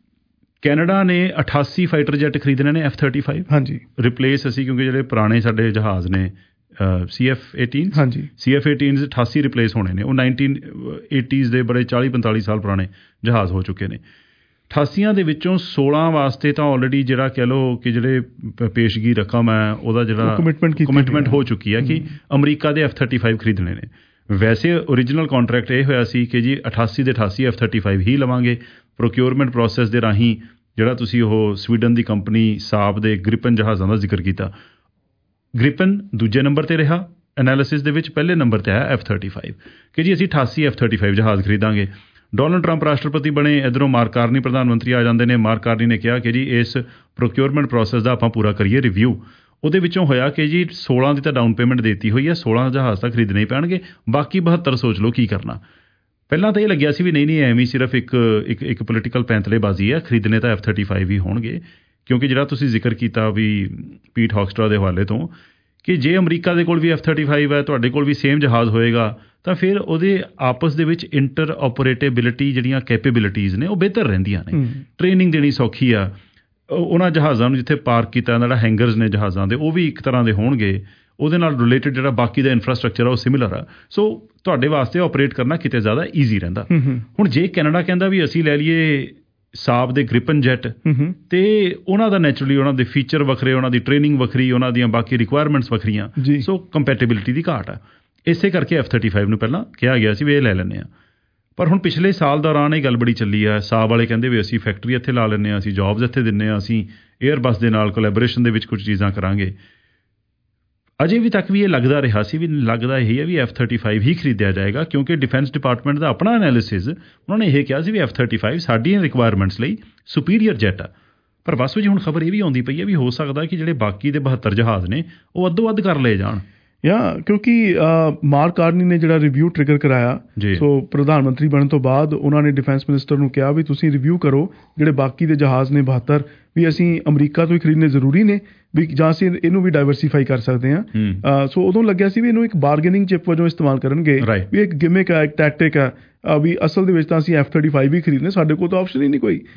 ਕੈਨੇਡਾ ਨੇ ਅਠਾਸੀ ਫਾਈਟਰ ਜੈਟ ਖਰੀਦਣੇ ਨੇ ਐਫ ਥਰਟੀ ਫਾਈਵ। ਹਾਂਜੀ ਰਿਪਲੇਸ ਅਸੀਂ ਕਿਉਂਕਿ ਜਿਹੜੇ ਪੁਰਾਣੇ ਸਾਡੇ ਜਹਾਜ਼ ਨੇ ਸੀ ਐਫ ਏਟੀਨ ਹਾਂਜੀ ਸੀ ਐਫ ਏਟੀਨ ਅਠਾਸੀ ਰਿਪਲੇਸ ਹੋਣੇ ਨੇ। ਉਹ ਨਾਈਨਟੀਨ ਏਟੀਜ਼ ਦੇ ਬੜੇ ਚਾਲੀ ਪੰਤਾਲੀ ਸਾਲ ਪੁਰਾਣੇ ਜਹਾਜ਼ ਹੋ ਚੁੱਕੇ ਨੇ। ਅਠਾਸੀਆਂ ਦੇ ਵਿੱਚੋਂ ਸੋਲਾਂ ਵਾਸਤੇ ਤਾਂ ਆਲਰੇਡੀ ਜਿਹੜਾ ਕਹਿ ਲਓ ਕਿ ਜਿਹੜੇ ਪੇਸ਼ਗੀ ਰਕਮ ਹੈ ਉਹਦਾ ਜਿਹੜਾ ਕਮਿਟਮੈਂਟ ਹੋ ਚੁੱਕੀ ਹੈ ਕਿ ਅਮਰੀਕਾ ਦੇ ਐਫ ਥਰਟੀ ਫਾਈਵ ਖਰੀਦਣੇ ਨੇ। ਵੈਸੇ ਓਰੀਜਨਲ ਕੰਟਰੈਕਟ ਇਹ ਹੋਇਆ ਸੀ ਕਿ ਜੀ ਅਠਾਸੀ ਦੇ ਅਠਾਸੀ ਐਫ ਥਰਟੀ ਫਾਈਵ ਹੀ ਲਵਾਂਗੇ। ਪ੍ਰੋਕਿਉਰਮੈਂਟ ਪ੍ਰੋਸੈਸ ਦੇ ਰਾਹੀਂ ਜਿਹੜਾ ਤੁਸੀਂ ਉਹ ਸਵੀਡਨ ਦੀ ਕੰਪਨੀ ਸਾਬ ਦੇ ਗ੍ਰਿਪਨ ਜਹਾਜ਼ਾਂ ਦਾ ਜ਼ਿਕਰ ਕੀਤਾ, ਗ੍ਰਿਪਨ ਦੂਜੇ ਨੰਬਰ 'ਤੇ ਰਿਹਾ ਐਨਾਲਿਸਿਸ ਦੇ ਵਿੱਚ। ਪਹਿਲੇ ਨੰਬਰ 'ਤੇ ਆਇਆ ਐਫ ਥਰਟੀ ਫਾਈਵ ਕਿ ਜੀ ਅਸੀਂ ਅਠਾਸੀ ਐਫ ਥਰਟੀ ਫਾਈਵ ਜਹਾਜ਼ ਖਰੀਦਾਂਗੇ। ਡੋਨਲਡ ਟਰੰਪ ਰਾਸ਼ਟਰਪਤੀ ਬਣੇ, ਇੱਧਰੋਂ ਮਾਰਕ ਕਾਰਨੀ ਪ੍ਰਧਾਨ ਮੰਤਰੀ ਆ ਜਾਂਦੇ ਨੇ। ਮਾਰਕ ਕਾਰਨੀ ਨੇ ਕਿਹਾ ਕਿ ਜੀ ਇਸ ਪ੍ਰੋਕਿਉਰਮੈਂਟ ਪ੍ਰੋਸੈਸ ਦਾ ਆਪਾਂ ਪੂਰਾ ਕਰੀਏ ਰਿਵਿਊ। ਉਹਦੇ ਵਿੱਚੋਂ ਹੋਇਆ ਕਿ ਜੀ ਸੋਲਾਂ ਦੀ ਤਾਂ ਡਾਊਨ ਪੇਮੈਂਟ ਦੇਤੀ ਹੋਈ ਹੈ, ਸੋਲਾਂ ਜਹਾਜ਼ ਤਾਂ ਖਰੀਦਣੇ ਹੀ ਪੈਣਗੇ, ਬਾਕੀ ਬਹੱਤਰ ਸੋਚ ਲਓ ਕੀ ਕਰਨਾ। ਪਹਿਲਾਂ ਤਾਂ ਇਹ ਲੱਗਿਆ ਸੀ ਵੀ ਨਹੀਂ ਨਹੀਂ ਐਵੇਂ ਸਿਰਫ ਇੱਕ ਇੱਕ ਇੱਕ ਪੋਲੀਟੀਕਲ ਪੈਂਤਲੇਬਾਜ਼ੀ ਹੈ, ਖਰੀਦਣੇ ਤਾਂ ਐਫ ਥਰਟੀ ਫਾਈਵ ਹੀ ਹੋਣਗੇ। ਕਿਉਂਕਿ ਜਿਹੜਾ ਤੁਸੀਂ ਜ਼ਿਕਰ ਕੀਤਾ ਵੀ ਪੀਟ ਹੌਕਸਟਰਾ ਦੇ ਹਵਾਲੇ ਤੋਂ ਕਿ ਜੇ ਅਮਰੀਕਾ ਦੇ ਕੋਲ ਵੀ ਐਫ ਥਰਟੀ ਫਾਈਵ ਹੈ, ਤੁਹਾਡੇ ਕੋਲ ਵੀ ਸੇਮ ਜਹਾਜ਼ ਹੋਏਗਾ, ਤਾਂ ਫਿਰ ਉਹਦੇ ਆਪਸ ਦੇ ਵਿੱਚ ਇੰਟਰ ਆਪਰੇਟੇਬਿਲਿਟੀ ਜਿਹੜੀਆਂ ਕੈਪੇਬਿਲਿਟੀਜ਼ ਨੇ ਉਹ ਬਿਹਤਰ ਰਹਿੰਦੀਆਂ ਨੇ। ਟ੍ਰੇਨਿੰਗ ਦੇਣੀ ਸੌਖੀ ਆ। ਉਹਨਾਂ ਜਹਾਜ਼ਾਂ ਨੂੰ ਜਿੱਥੇ ਪਾਰਕ ਕੀਤਾ ਜਿਹੜਾ ਹੈਂਗਰਸ ਨੇ ਜਹਾਜ਼ਾਂ ਦੇ, ਉਹ ਵੀ ਇੱਕ ਤਰ੍ਹਾਂ ਦੇ ਹੋਣਗੇ। ਉਹਦੇ ਨਾਲ ਰਿਲੇਟਡ ਜਿਹੜਾ ਬਾਕੀ ਦਾ ਇਨਫਰਾਸਟਰਕਚਰ ਆ ਉਹ ਸਿਮਿਲਰ ਆ। ਸੋ ਤੁਹਾਡੇ ਵਾਸਤੇ ਆਪਰੇਟ ਕਰਨਾ ਕਿਤੇ ਜ਼ਿਆਦਾ ਈਜ਼ੀ ਰਹਿੰਦਾ। ਹੁਣ ਜੇ ਕੈਨੇਡਾ ਕਹਿੰਦਾ ਵੀ ਅਸੀਂ ਲੈ ਲਈਏ ਸਾਬ ਦੇ ਗ੍ਰਿਪਨ ਜੈਟ, ਤੇ ਉਹਨਾਂ ਦਾ ਨੈਚੁਰਲੀ ਉਹਨਾਂ ਦੇ ਫੀਚਰ ਵੱਖਰੇ, ਉਹਨਾਂ ਦੀ ਟ੍ਰੇਨਿੰਗ ਵੱਖਰੀ, ਉਹਨਾਂ ਦੀਆਂ ਬਾਕੀ ਰਿਕੁਆਇਰਮੈਂਟਸ ਵੱਖਰੀਆਂ, ਸੋ ਕੰਪੈਟੇਬਿਲਿਟੀ ਦੀ ਘਾਟ ਆ। ਇਸੇ ਕਰਕੇ ਐਫ ਥਰਟੀ ਫਾਈਵ ਨੂੰ ਪਹਿਲਾਂ ਕਿਹਾ ਗਿਆ ਸੀ ਵੀ ਇਹ ਲੈ ਲੈਂਦੇ ਹਾਂ। ਪਰ ਹੁਣ ਪਿਛਲੇ ਸਾਲ ਦੌਰਾਨ ਇਹ ਗੱਲ ਬੜੀ ਚੱਲੀ ਆ। ਸਾਬ ਵਾਲੇ ਕਹਿੰਦੇ ਵੀ ਅਸੀਂ ਫੈਕਟਰੀ ਇੱਥੇ ਲਾ ਲੈਂਦੇ ਹਾਂ, ਅਸੀਂ ਜੌਬਸ ਇੱਥੇ ਦਿੰਦੇ ਹਾਂ, ਅਸੀਂ ਏਅਰਬਸ ਦੇ ਨਾਲ ਕੋਲੈਬੋਰੇਸ਼ਨ ਦੇ ਵਿੱਚ ਕੁਝ ਚੀਜ਼ਾਂ ਕਰਾਂਗੇ। ਅਜੇ ਵੀ ਤੱਕ ਵੀ ਇਹ ਲੱਗਦਾ ਰਿਹਾ ਸੀ ਵੀ ਲੱਗਦਾ ਇਹ ਹੈ ਵੀ ਐਫ ਥਰਟੀ ਫਾਈਵ ਹੀ ਖਰੀਦਿਆ ਜਾਏਗਾ, ਕਿਉਂਕਿ ਡਿਫੈਂਸ ਡਿਪਾਰਟਮੈਂਟ ਦਾ ਆਪਣਾ ਐਨਾਲਿਸਿਸ ਉਹਨਾਂ ਨੇ ਇਹ ਕਿਹਾ ਸੀ ਵੀ ਐਫ ਥਰਟੀ ਫਾਈਵ ਸਾਡੀਆਂ ਰਿਕੁਆਇਰਮੈਂਟਸ ਲਈ ਸੁਪੀਰੀਅਰ ਜੈਟ ਆ। ਪਰ ਬਸ ਵਿੱਚ ਹੁਣ ਖਬਰ ਇਹ ਵੀ ਆਉਂਦੀ ਪਈ ਹੈ ਵੀ ਹੋ ਸਕਦਾ ਕਿ ਜਿਹੜੇ ਬਾਕੀ ਦੇ ਬਹੱਤਰ ਜਹਾਜ਼ ਨੇ ਉਹ ਅੱਧੋ ਅੱਧ ਕਰ ਲਏ ਜਾਣ। ਯਾ ਕਿਉਂਕਿ ਮਾਰਕ ਕਾਰਨੀ ਨੇ ਜਿਹੜਾ ਰਿਵਿਊ ਟ੍ਰਿਗਰ ਕਰਾਇਆ, ਸੋ ਪ੍ਰਧਾਨ ਮੰਤਰੀ ਬਣਨ ਤੋਂ ਬਾਅਦ ਉਹਨਾਂ ਨੇ ਡਿਫੈਂਸ ਮਿਨਿਸਟਰ ਨੂੰ ਕਿਹਾ ਵੀ ਤੁਸੀਂ ਰਿਵਿਊ ਕਰੋ ਜਿਹੜੇ ਬਾਕੀ ਦੇ ਜਹਾਜ਼ ਨੇ ਬਹੱਤਰ, ਵੀ ਅਸੀਂ ਅਮਰੀਕਾ ਤੋਂ ਹੀ ਖਰੀਦਣੇ ਜ਼ਰੂਰੀ ਨੇ ਵੀ ਜਾਂ ਅਸੀਂ ਇਹਨੂੰ ਵੀ ਡਾਇਵਰਸੀਫਾਈ ਕਰ ਸਕਦੇ ਹਾਂ। ਸੋ ਉਦੋਂ ਲੱਗਿਆ ਸੀ ਵੀ ਇਹਨੂੰ ਇੱਕ ਬਾਰਗੇਨਿੰਗ ਚਿਪ ਵਜੋਂ ਇਸਤੇਮਾਲ ਕਰਨਗੇ, ਵੀ ਇੱਕ ਗਿਮਿਕ ਹੈ, ਇੱਕ ਟੈਕਟਿਕ ਹੈ, ਵੀ ਅਸਲ ਦੇ ਵਿੱਚ ਤਾਂ ਅਸੀਂ ਐਫ ਥਰਟੀ ਫਾਈਵ ਹੀ ਖਰੀਦਣੇ, ਸਾਡੇ ਕੋਲ ਤਾਂ ਆਪਸ਼ਨ ਹੀ ਨਹੀਂ ਕੋਈ।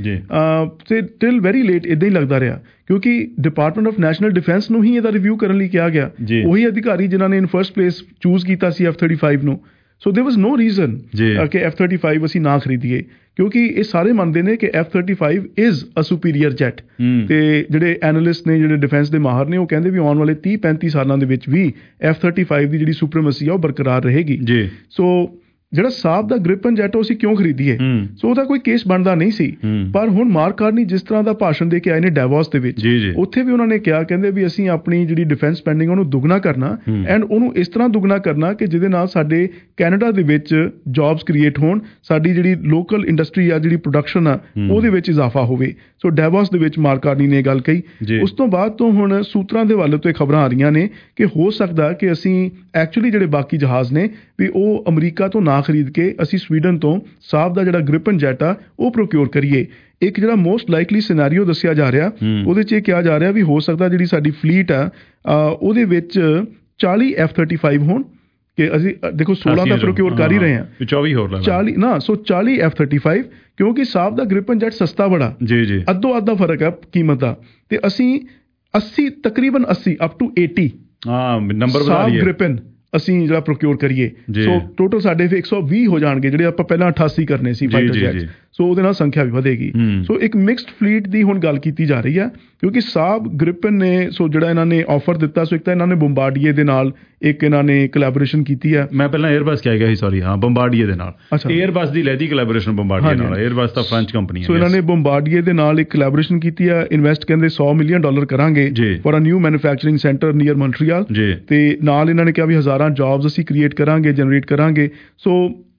ਤੇ ਟਿਲ ਵੈਰੀ ਲੇਟ ਇੱਦਾਂ ਹੀ ਲੱਗਦਾ ਰਿਹਾ, ਕਿਉਂਕਿ ਡਿਪਾਰਟਮੈਂਟ ਆਫ ਨੈਸ਼ਨਲ ਡਿਫੈਂਸ ਨੂੰ ਹੀ ਇਹਦਾ ਰਿਵਿਊ ਕਰਨ ਲਈ ਕਿਹਾ ਗਿਆ। ਉਹੀ ਅਧਿਕਾਰੀ ਜਿਨ੍ਹਾਂ ਨੇ ਇਨ ਫਰਸਟ ਪਲੇਸ ਚੂਜ਼ ਕੀਤਾ ਸੀ ਐਫ ਥਰਟੀ ਫਾਈਵ ਨੂੰ। So there was no reason ਕਿ ਐਫ ਥਰਟੀ ਫਾਈਵ ਅਸੀਂ ਨਾ ਖਰੀਦੀਏ, ਕਿਉਂਕਿ ਇਹ ਸਾਰੇ ਮੰਨਦੇ ਨੇ ਕਿ F thirty five is a superior jet. ਤੇ ਜਿਹੜੇ ਐਨਾਲਿਸਟ ਨੇ, ਜਿਹੜੇ ਡਿਫੈਂਸ ਦੇ ਮਾਹਰ ਨੇ, ਉਹ ਕਹਿੰਦੇ ਵੀ ਆਉਣ ਵਾਲੇ ਤੀਹ ਪੈਂਤੀ ਸਾਲਾਂ ਦੇ ਵਿੱਚ ਵੀ ਐਫ ਥਰਟੀ ਫਾਈਵ ਦੀ ਜਿਹੜੀ ਸੁਪਰੀਮੇਸੀ ਆ ਉਹ ਬਰਕਰਾਰ ਰਹੇਗੀ। ਸੋ ਜਿਹੜਾ ਸਾਬ ਦਾ ਗ੍ਰਿਪਨ ਜੈਟ ਉਹ ਅਸੀਂ ਕਿਉਂ ਖਰੀਦੀਏ, ਸੋ ਉਹਦਾ ਕੋਈ ਕੇਸ ਬਣਦਾ ਨਹੀਂ ਸੀ। ਪਰ ਹੁਣ ਮਾਰਕ ਕਾਰਨੀ ਜਿਸ ਤਰ੍ਹਾਂ ਦਾ ਭਾਸ਼ਣ ਦੇ ਕੇ ਆਏ ਨੇ ਡੈਵੋਸ ਦੇ ਵਿੱਚ, ਉੱਥੇ ਵੀ ਉਹਨਾਂ ਨੇ ਕਿਹਾ, ਕਹਿੰਦੇ ਵੀ ਅਸੀਂ ਆਪਣੀ ਜਿਹੜੀ ਡਿਫੈਂਸ ਸਪੈਂਡਿੰਗ ਉਹਨੂੰ ਦੁੱਗਣਾ ਕਰਨਾ, ਐਂਡ ਉਹਨੂੰ ਇਸ ਤਰ੍ਹਾਂ ਦੁੱਗਣਾ ਕਰਨਾ ਕਿ ਜਿਹਦੇ ਨਾਲ ਸਾਡੇ ਕੈਨੇਡਾ ਦੇ ਵਿੱਚ ਜੌਬਸ ਕ੍ਰੀਏਟ ਹੋਣ, ਸਾਡੀ ਜਿਹੜੀ ਲੋਕਲ ਇੰਡਸਟਰੀ ਆ, ਜਿਹੜੀ ਪ੍ਰੋਡਕਸ਼ਨ ਆ, ਉਹਦੇ ਵਿੱਚ ਇਜ਼ਾਫਾ ਹੋਵੇ। ਸੋ ਡੈਵੋਸ ਦੇ ਵਿੱਚ ਮਾਰਕ ਕਾਰਨੀ ਨੇ ਇਹ ਗੱਲ ਕਹੀ। ਉਸ ਤੋਂ ਬਾਅਦ ਤੋਂ ਹੁਣ ਸੂਤਰਾਂ ਦੇ ਵੱਲ ਤੋਂ ਇਹ ਖਬਰਾਂ ਆ ਰਹੀਆਂ ਨੇ ਕਿ ਹੋ ਸਕਦਾ ਕਿ ਅਸੀਂ ਐਕਚੁਅਲੀ ਜਿਹੜੇ ਬਾਕੀ ਜਹਾਜ਼ ਨੇ ਵੀ ਉਹ ਅਮਰੀਕਾ ਤੋਂ ਨਾ ਖਰੀਦ ਕੇ ਅਸੀਂ ਸਵੀਡਨ ਤੋਂ ਸਾਬ ਦਾ ਜਿਹੜਾ ਗ੍ਰਿਪਨ ਜੈਟ ਆ ਉਹ ਪ੍ਰੋਕਿਉਰ ਕਰੀਏ। ਇੱਕ ਜਿਹੜਾ ਮੋਸਟ ਲਾਈਕਲੀ ਸਿਨੈਰੀਓ ਦੱਸਿਆ ਜਾ ਰਿਹਾ, ਉਹਦੇ 'ਚ ਇਹ ਕਿਹਾ ਜਾ ਰਿਹਾ ਵੀ ਹੋ ਸਕਦਾ ਜਿਹੜੀ ਸਾਡੀ ਫਲੀਟ ਆ ਉਹਦੇ ਵਿੱਚ ਚਾਲੀ ਐਫ ਥਰਟੀ ਫਾਈਵ ਹੋਣ, ਕਿ ਅਸੀਂ ਦੇਖੋ ਸੋਲਾਂ ਦਾ ਪ੍ਰੋਕਿਉਰ ਕਰ ਹੀ ਰਹੇ ਹਾਂ, ਚੌਵੀ ਹੋਰ ਚਾਲੀ ਨਾ, ਸੋ ਚਾਲੀ ਐਫ ਥਰਟੀ ਫਾਈਵ, ਕਿਉਂਕਿ ਸਾਬ ਦਾ ਗ੍ਰਿਪਨ ਜੈਟ ਸਸਤਾ ਬੜਾ, ਜੀ ਜੀ ਅੱਧੋ ਅੱਧਾ ਫਰਕ ਹੈ ਕੀਮਤ ਦਾ, ਤੇ ਅਸੀਂ ਅੱਸੀ ਤਕਰੀਬਨ ਅੱਸੀ ਅਪ ਟੂ ਏਟੀ ਨੰਬਰ ਸਾਬ ਗ੍ਰਿਪਨ ਅਸੀਂ ਜਿਹੜਾ ਪ੍ਰੋਕਿਉਰ ਕਰੀਏ। ਸੋ ਟੋਟਲ ਸਾਡੇ ਇੱਕ ਸੌ ਵੀਹ ਹੋ ਜਾਣਗੇ, ਜਿਹੜੇ ਆਪਾਂ ਪਹਿਲਾਂ ਅਠਾਸੀ ਕਰਨੇ ਸੀ ਫਾਈਟਰ ਜੈਟ। ਸੋ ਉਹਦੇ ਨਾਲ ਸੰਖਿਆ ਵੀ ਵਧੇਗੀ। ਸੋ ਇੱਕ ਮਿਕਸਡ ਫਲੀਟ ਦੀ ਹੁਣ ਗੱਲ ਕੀਤੀ ਜਾ ਰਹੀ ਹੈ, ਕਿਉਂਕਿ ਸਾਬ ਗ੍ਰਿਪਨ ਨੇ ਸੋ ਜਿਹੜਾ ਇਹਨਾਂ ਨੇ ਆਫਰ ਦਿੱਤਾ, ਸੋ ਇੱਕ ਤਾਂ ਇਹਨਾਂ ਨੇ ਬੰਬਾਰਡੀਏ ਦੇ ਨਾਲ ਇੱਕ ਇਹਨਾਂ ਨੇ ਕੋਲੈਬੋਰੇਸ਼ਨ ਕੀਤੀ ਹੈ। ਮੈਂ ਪਹਿਲਾਂ 에ਅਰਬਸ ਕਿਹਾ ਗਿਆ ਸੀ, ਸੌਰੀ, ਹਾਂ ਬੰਬਾਰਡੀਏ ਦੇ ਨਾਲ। 에ਅਰਬਸ ਦੀ ਲੈਦੀ ਕੋਲੈਬੋਰੇਸ਼ਨ ਬੰਬਾਰਡੀਏ ਨਾਲ, 에ਅਰਬਸ ਤਾਂ ਫ੍ਰੈਂਚ ਕੰਪਨੀ ਹੈ। ਸੋ ਇਹਨਾਂ ਨੇ ਬੰਬਾਰਡੀਏ ਦੇ ਨਾਲ ਇੱਕ ਕੋਲੈਬੋਰੇਸ਼ਨ ਕੀਤੀ ਹੈ। ਇਨਵੈਸਟ ਕਹਿੰਦੇ ਸੌ ਮਿਲੀਅਨ ਡਾਲਰ ਕਰਾਂਗੇ for a new manufacturing centre near Montreal, ਤੇ ਨਾਲ ਇਹਨਾਂ ਨੇ ਕਿਹਾ ਵੀ ਹਜ਼ਾਰਾਂ ਜੌਬਸ ਅਸੀਂ ਕ੍ਰੀਏਟ ਕਰਾਂਗੇ, ਜਨਰੇਟ ਕਰਾਂਗੇ। ਸੋ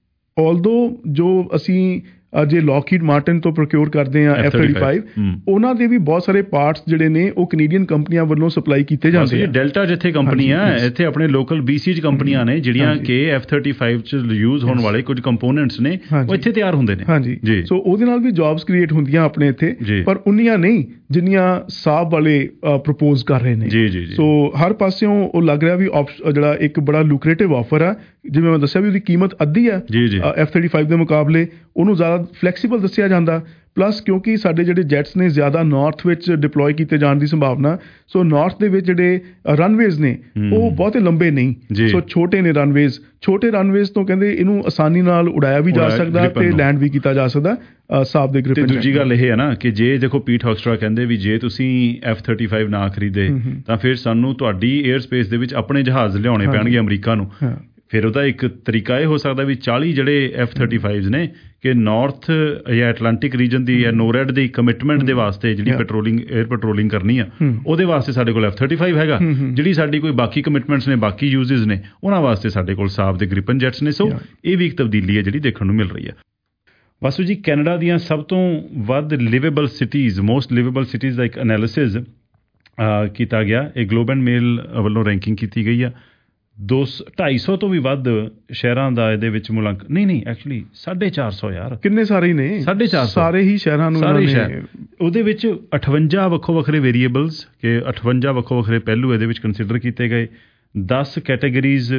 ਆਲਦੋ ਜੋ ਅਸੀਂ ਜੇ ਲੌਕਹੀਡ ਮਾਰਟਨ ਤੋਂ ਪ੍ਰੋਕਿਉਰ ਕਰਦੇ ਆ ਐਫ ਥਰਟੀ ਫਾਈਵ, ਉਹਨਾਂ ਦੇ ਵੀ ਬਹੁਤ ਸਾਰੇ ਪਾਰਟਸ ਜਿਹੜੇ ਨੇ ਉਹ ਕੈਨੇਡੀਅਨ ਕੰਪਨੀਆਂ ਵੱਲੋਂ ਸਪਲਾਈ ਕੀਤੇ ਜਾਂਦੇ ਆ। ਡੈਲਟਾ ਜਿੱਥੇ ਕੰਪਨੀ ਆ, ਇੱਥੇ ਆਪਣੇ ਲੋਕਲ ਬੀਸੀ 'ਚ ਕੰਪਨੀਆਂ ਨੇ ਜਿਹੜੀਆਂ ਕਿ ਐਫ ਥਰਟੀ ਫਾਈਵ 'ਚ ਯੂਜ਼ ਹੋਣ ਵਾਲੇ ਕੁਝ ਕੰਪੋਨੈਂਟਸ ਨੇ ਉਹ ਇੱਥੇ ਤਿਆਰ ਹੁੰਦੇ ਨੇ। ਹਾਂਜੀ, ਸੋ ਉਹਦੇ ਨਾਲ ਵੀ ਜੌਬਸ ਕ੍ਰੀਏਟ ਹੁੰਦੀਆਂ ਆਪਣੇ ਇੱਥੇ, ਪਰ ਉਨੀਆਂ ਨਹੀਂ ਜਿੰਨੀਆਂ ਸਾਬ ਵਾਲੇ ਪ੍ਰਪੋਜ਼ ਕਰ ਰਹੇ ਨੇ। ਸੋ ਹਰ ਪਾਸਿਓਂ ਉਹ ਲੱਗ ਰਿਹਾ ਵੀ ਜਿਹੜਾ ਇੱਕ ਬੜਾ ਲੂਕਰੇਟਿਵ ਆਫਰ ਆ। ਜਿਵੇਂ ਮੈਂ ਦੱਸਿਆ ਵੀ ਉਹਦੀ ਕੀਮਤ ਅੱਧੀ ਆ ਐਫ ਥਰਟੀ ਫਾਈਵ ਦੇ ਮੁਕਾਬਲੇ, ਉਹਨੂੰ ਜ਼ਿਆਦਾ ਵੱਧ ਫਲੈਕਸੀਬਲ ਦੱਸਿਆ ਜਾਂਦਾ। ਪਲੱਸ ਕਿਉਂਕਿ ਸਾਡੇ ਜਿਹੜੇ ਜੈਟਸ ਨੇ ਜ਼ਿਆਦਾ ਨਾਰਥ ਵਿੱਚ ਡਿਪਲੋਏ ਕੀਤੇ ਜਾਣ ਦੀ ਸੰਭਾਵਨਾ, ਸੋ ਨਾਰਥ ਦੇ ਵਿੱਚ ਜਿਹੜੇ ਰਨਵੇਜ਼ ਨੇ ਉਹ ਬਹੁਤੇ ਲੰਬੇ ਨਹੀਂ, ਸੋ ਛੋਟੇ ਨੇ ਰਨਵੇਜ਼। ਛੋਟੇ ਰਨਵੇਜ਼ ਤੋਂ ਕਹਿੰਦੇ ਇਹਨੂੰ ਆਸਾਨੀ ਨਾਲ ਉਡਾਇਆ ਵੀ ਜਾ ਸਕਦਾ ਤੇ ਲੈਂਡ ਵੀ ਕੀਤਾ ਜਾ ਸਕਦਾ ਸਾਬ ਦੇ ਗ੍ਰਿਪਨ। ਤੇ ਦੂਜੀ ਗੱਲ ਇਹ ਹੈ ਨਾ ਕਿ ਜੇ ਦੇਖੋ ਪੀਟ ਹੌਕਸਟਰਾ ਕਹਿੰਦੇ ਵੀ ਜੇ ਤੁਸੀਂ ਐਫ ਥਰਟੀ ਫਾਈਵ ਨਾ ਖਰੀਦੇ ਤਾਂ ਫਿਰ ਸਾਨੂੰ ਤੁਹਾਡੀ ਏਅਰ ਸਪੇਸ ਦੇ ਵਿੱਚ ਆਪਣੇ ਜਹਾਜ਼ ਲਿਆਉਣੇ ਪੈਣਗੇ ਅਮਰੀਕਾ ਨੂੰ। ਫਿਰ ਉਹਦਾ ਇੱਕ ਤਰੀਕਾ ਇਹ ਹੋ ਸਕਦਾ ਵੀ ਚਾਲੀ ਜਿਹੜੇ ਐਫ ਥਰਟੀ ਫਾਈਵ ਨੇ ਕਿ ਨਾਰਥ ਜਾਂ ਐਟਲਾਂਟਿਕ ਰੀਜਨ ਦੀ ਜਾਂ ਨੋਰੈਡ ਦੀ ਕਮਿਟਮੈਂਟ ਦੇ ਵਾਸਤੇ ਜਿਹੜੀ ਪੈਟਰੋਲਿੰਗ ਏਅਰ ਪੈਟਰੋਲਿੰਗ ਕਰਨੀ ਆ ਉਹਦੇ ਵਾਸਤੇ ਸਾਡੇ ਕੋਲ ਐਫ ਥਰਟੀ ਫਾਈਵ ਹੈਗਾ। ਜਿਹੜੀ ਸਾਡੀ ਕੋਈ ਬਾਕੀ ਕਮਿਟਮੈਂਟਸ ਨੇ, ਬਾਕੀ ਯੂਜ਼ਸ ਨੇ, ਉਹਨਾਂ ਵਾਸਤੇ ਸਾਡੇ ਕੋਲ ਸਾਬ ਦੇ ਗ੍ਰਿਪਨ ਜੈਟਸ ਨੇ। ਸੋ ਇਹ ਵੀ ਇੱਕ ਤਬਦੀਲੀ ਹੈ ਜਿਹੜੀ ਦੇਖਣ ਨੂੰ ਮਿਲ ਰਹੀ ਹੈ। ਵਾਸੂ ਜੀ, ਕੈਨੇਡਾ ਦੀਆਂ ਸਭ ਤੋਂ ਵੱਧ liveable cities, most liveable cities ਦਾ ਇੱਕ ਐਨਾਲਿਸਿਸ ਕੀਤਾ ਗਿਆ। ਇਹ ਗਲੋਬ ਐਂਡ ਮੇਲ ਵੱਲੋਂ ਰੈਂਕਿੰਗ ਕੀਤੀ ਗਈ ਆ। ਦੋ ਢਾਈ ਸੌ ਤੋਂ ਵੀ ਵੱਧ ਸ਼ਹਿਰਾਂ ਦਾ ਇਹਦੇ ਵਿੱਚ ਮੁਲਾਂਕਣ, ਨਹੀਂ ਨਹੀਂ ਐਕਚੁਅਲੀ ਸਾਢੇ ਚਾਰ ਸੌ ਯਾਰ ਕਿੰਨੇ ਸਾਰੇ ਹੀ ਨੇ, ਸਾਢੇ ਚਾਰ ਸੌ ਸਾਰੇ ਹੀ ਸ਼ਹਿਰਾਂ ਨੂੰ ਸਾਰੇ ਸ਼ਹਿਰ। ਉਹਦੇ ਵਿੱਚ ਅਠਵੰਜਾ ਵੱਖੋ ਵੱਖਰੇ ਵੇਰੀਏਬਲਸ ਕਿ ਅਠਵੰਜਾ ਵੱਖੋ ਵੱਖਰੇ ਪਹਿਲੂ ਇਹਦੇ ਵਿੱਚ ਕੰਸੀਡਰ ਕੀਤੇ ਗਏ। ਦਸ ਕੈਟੇਗਰੀਜ਼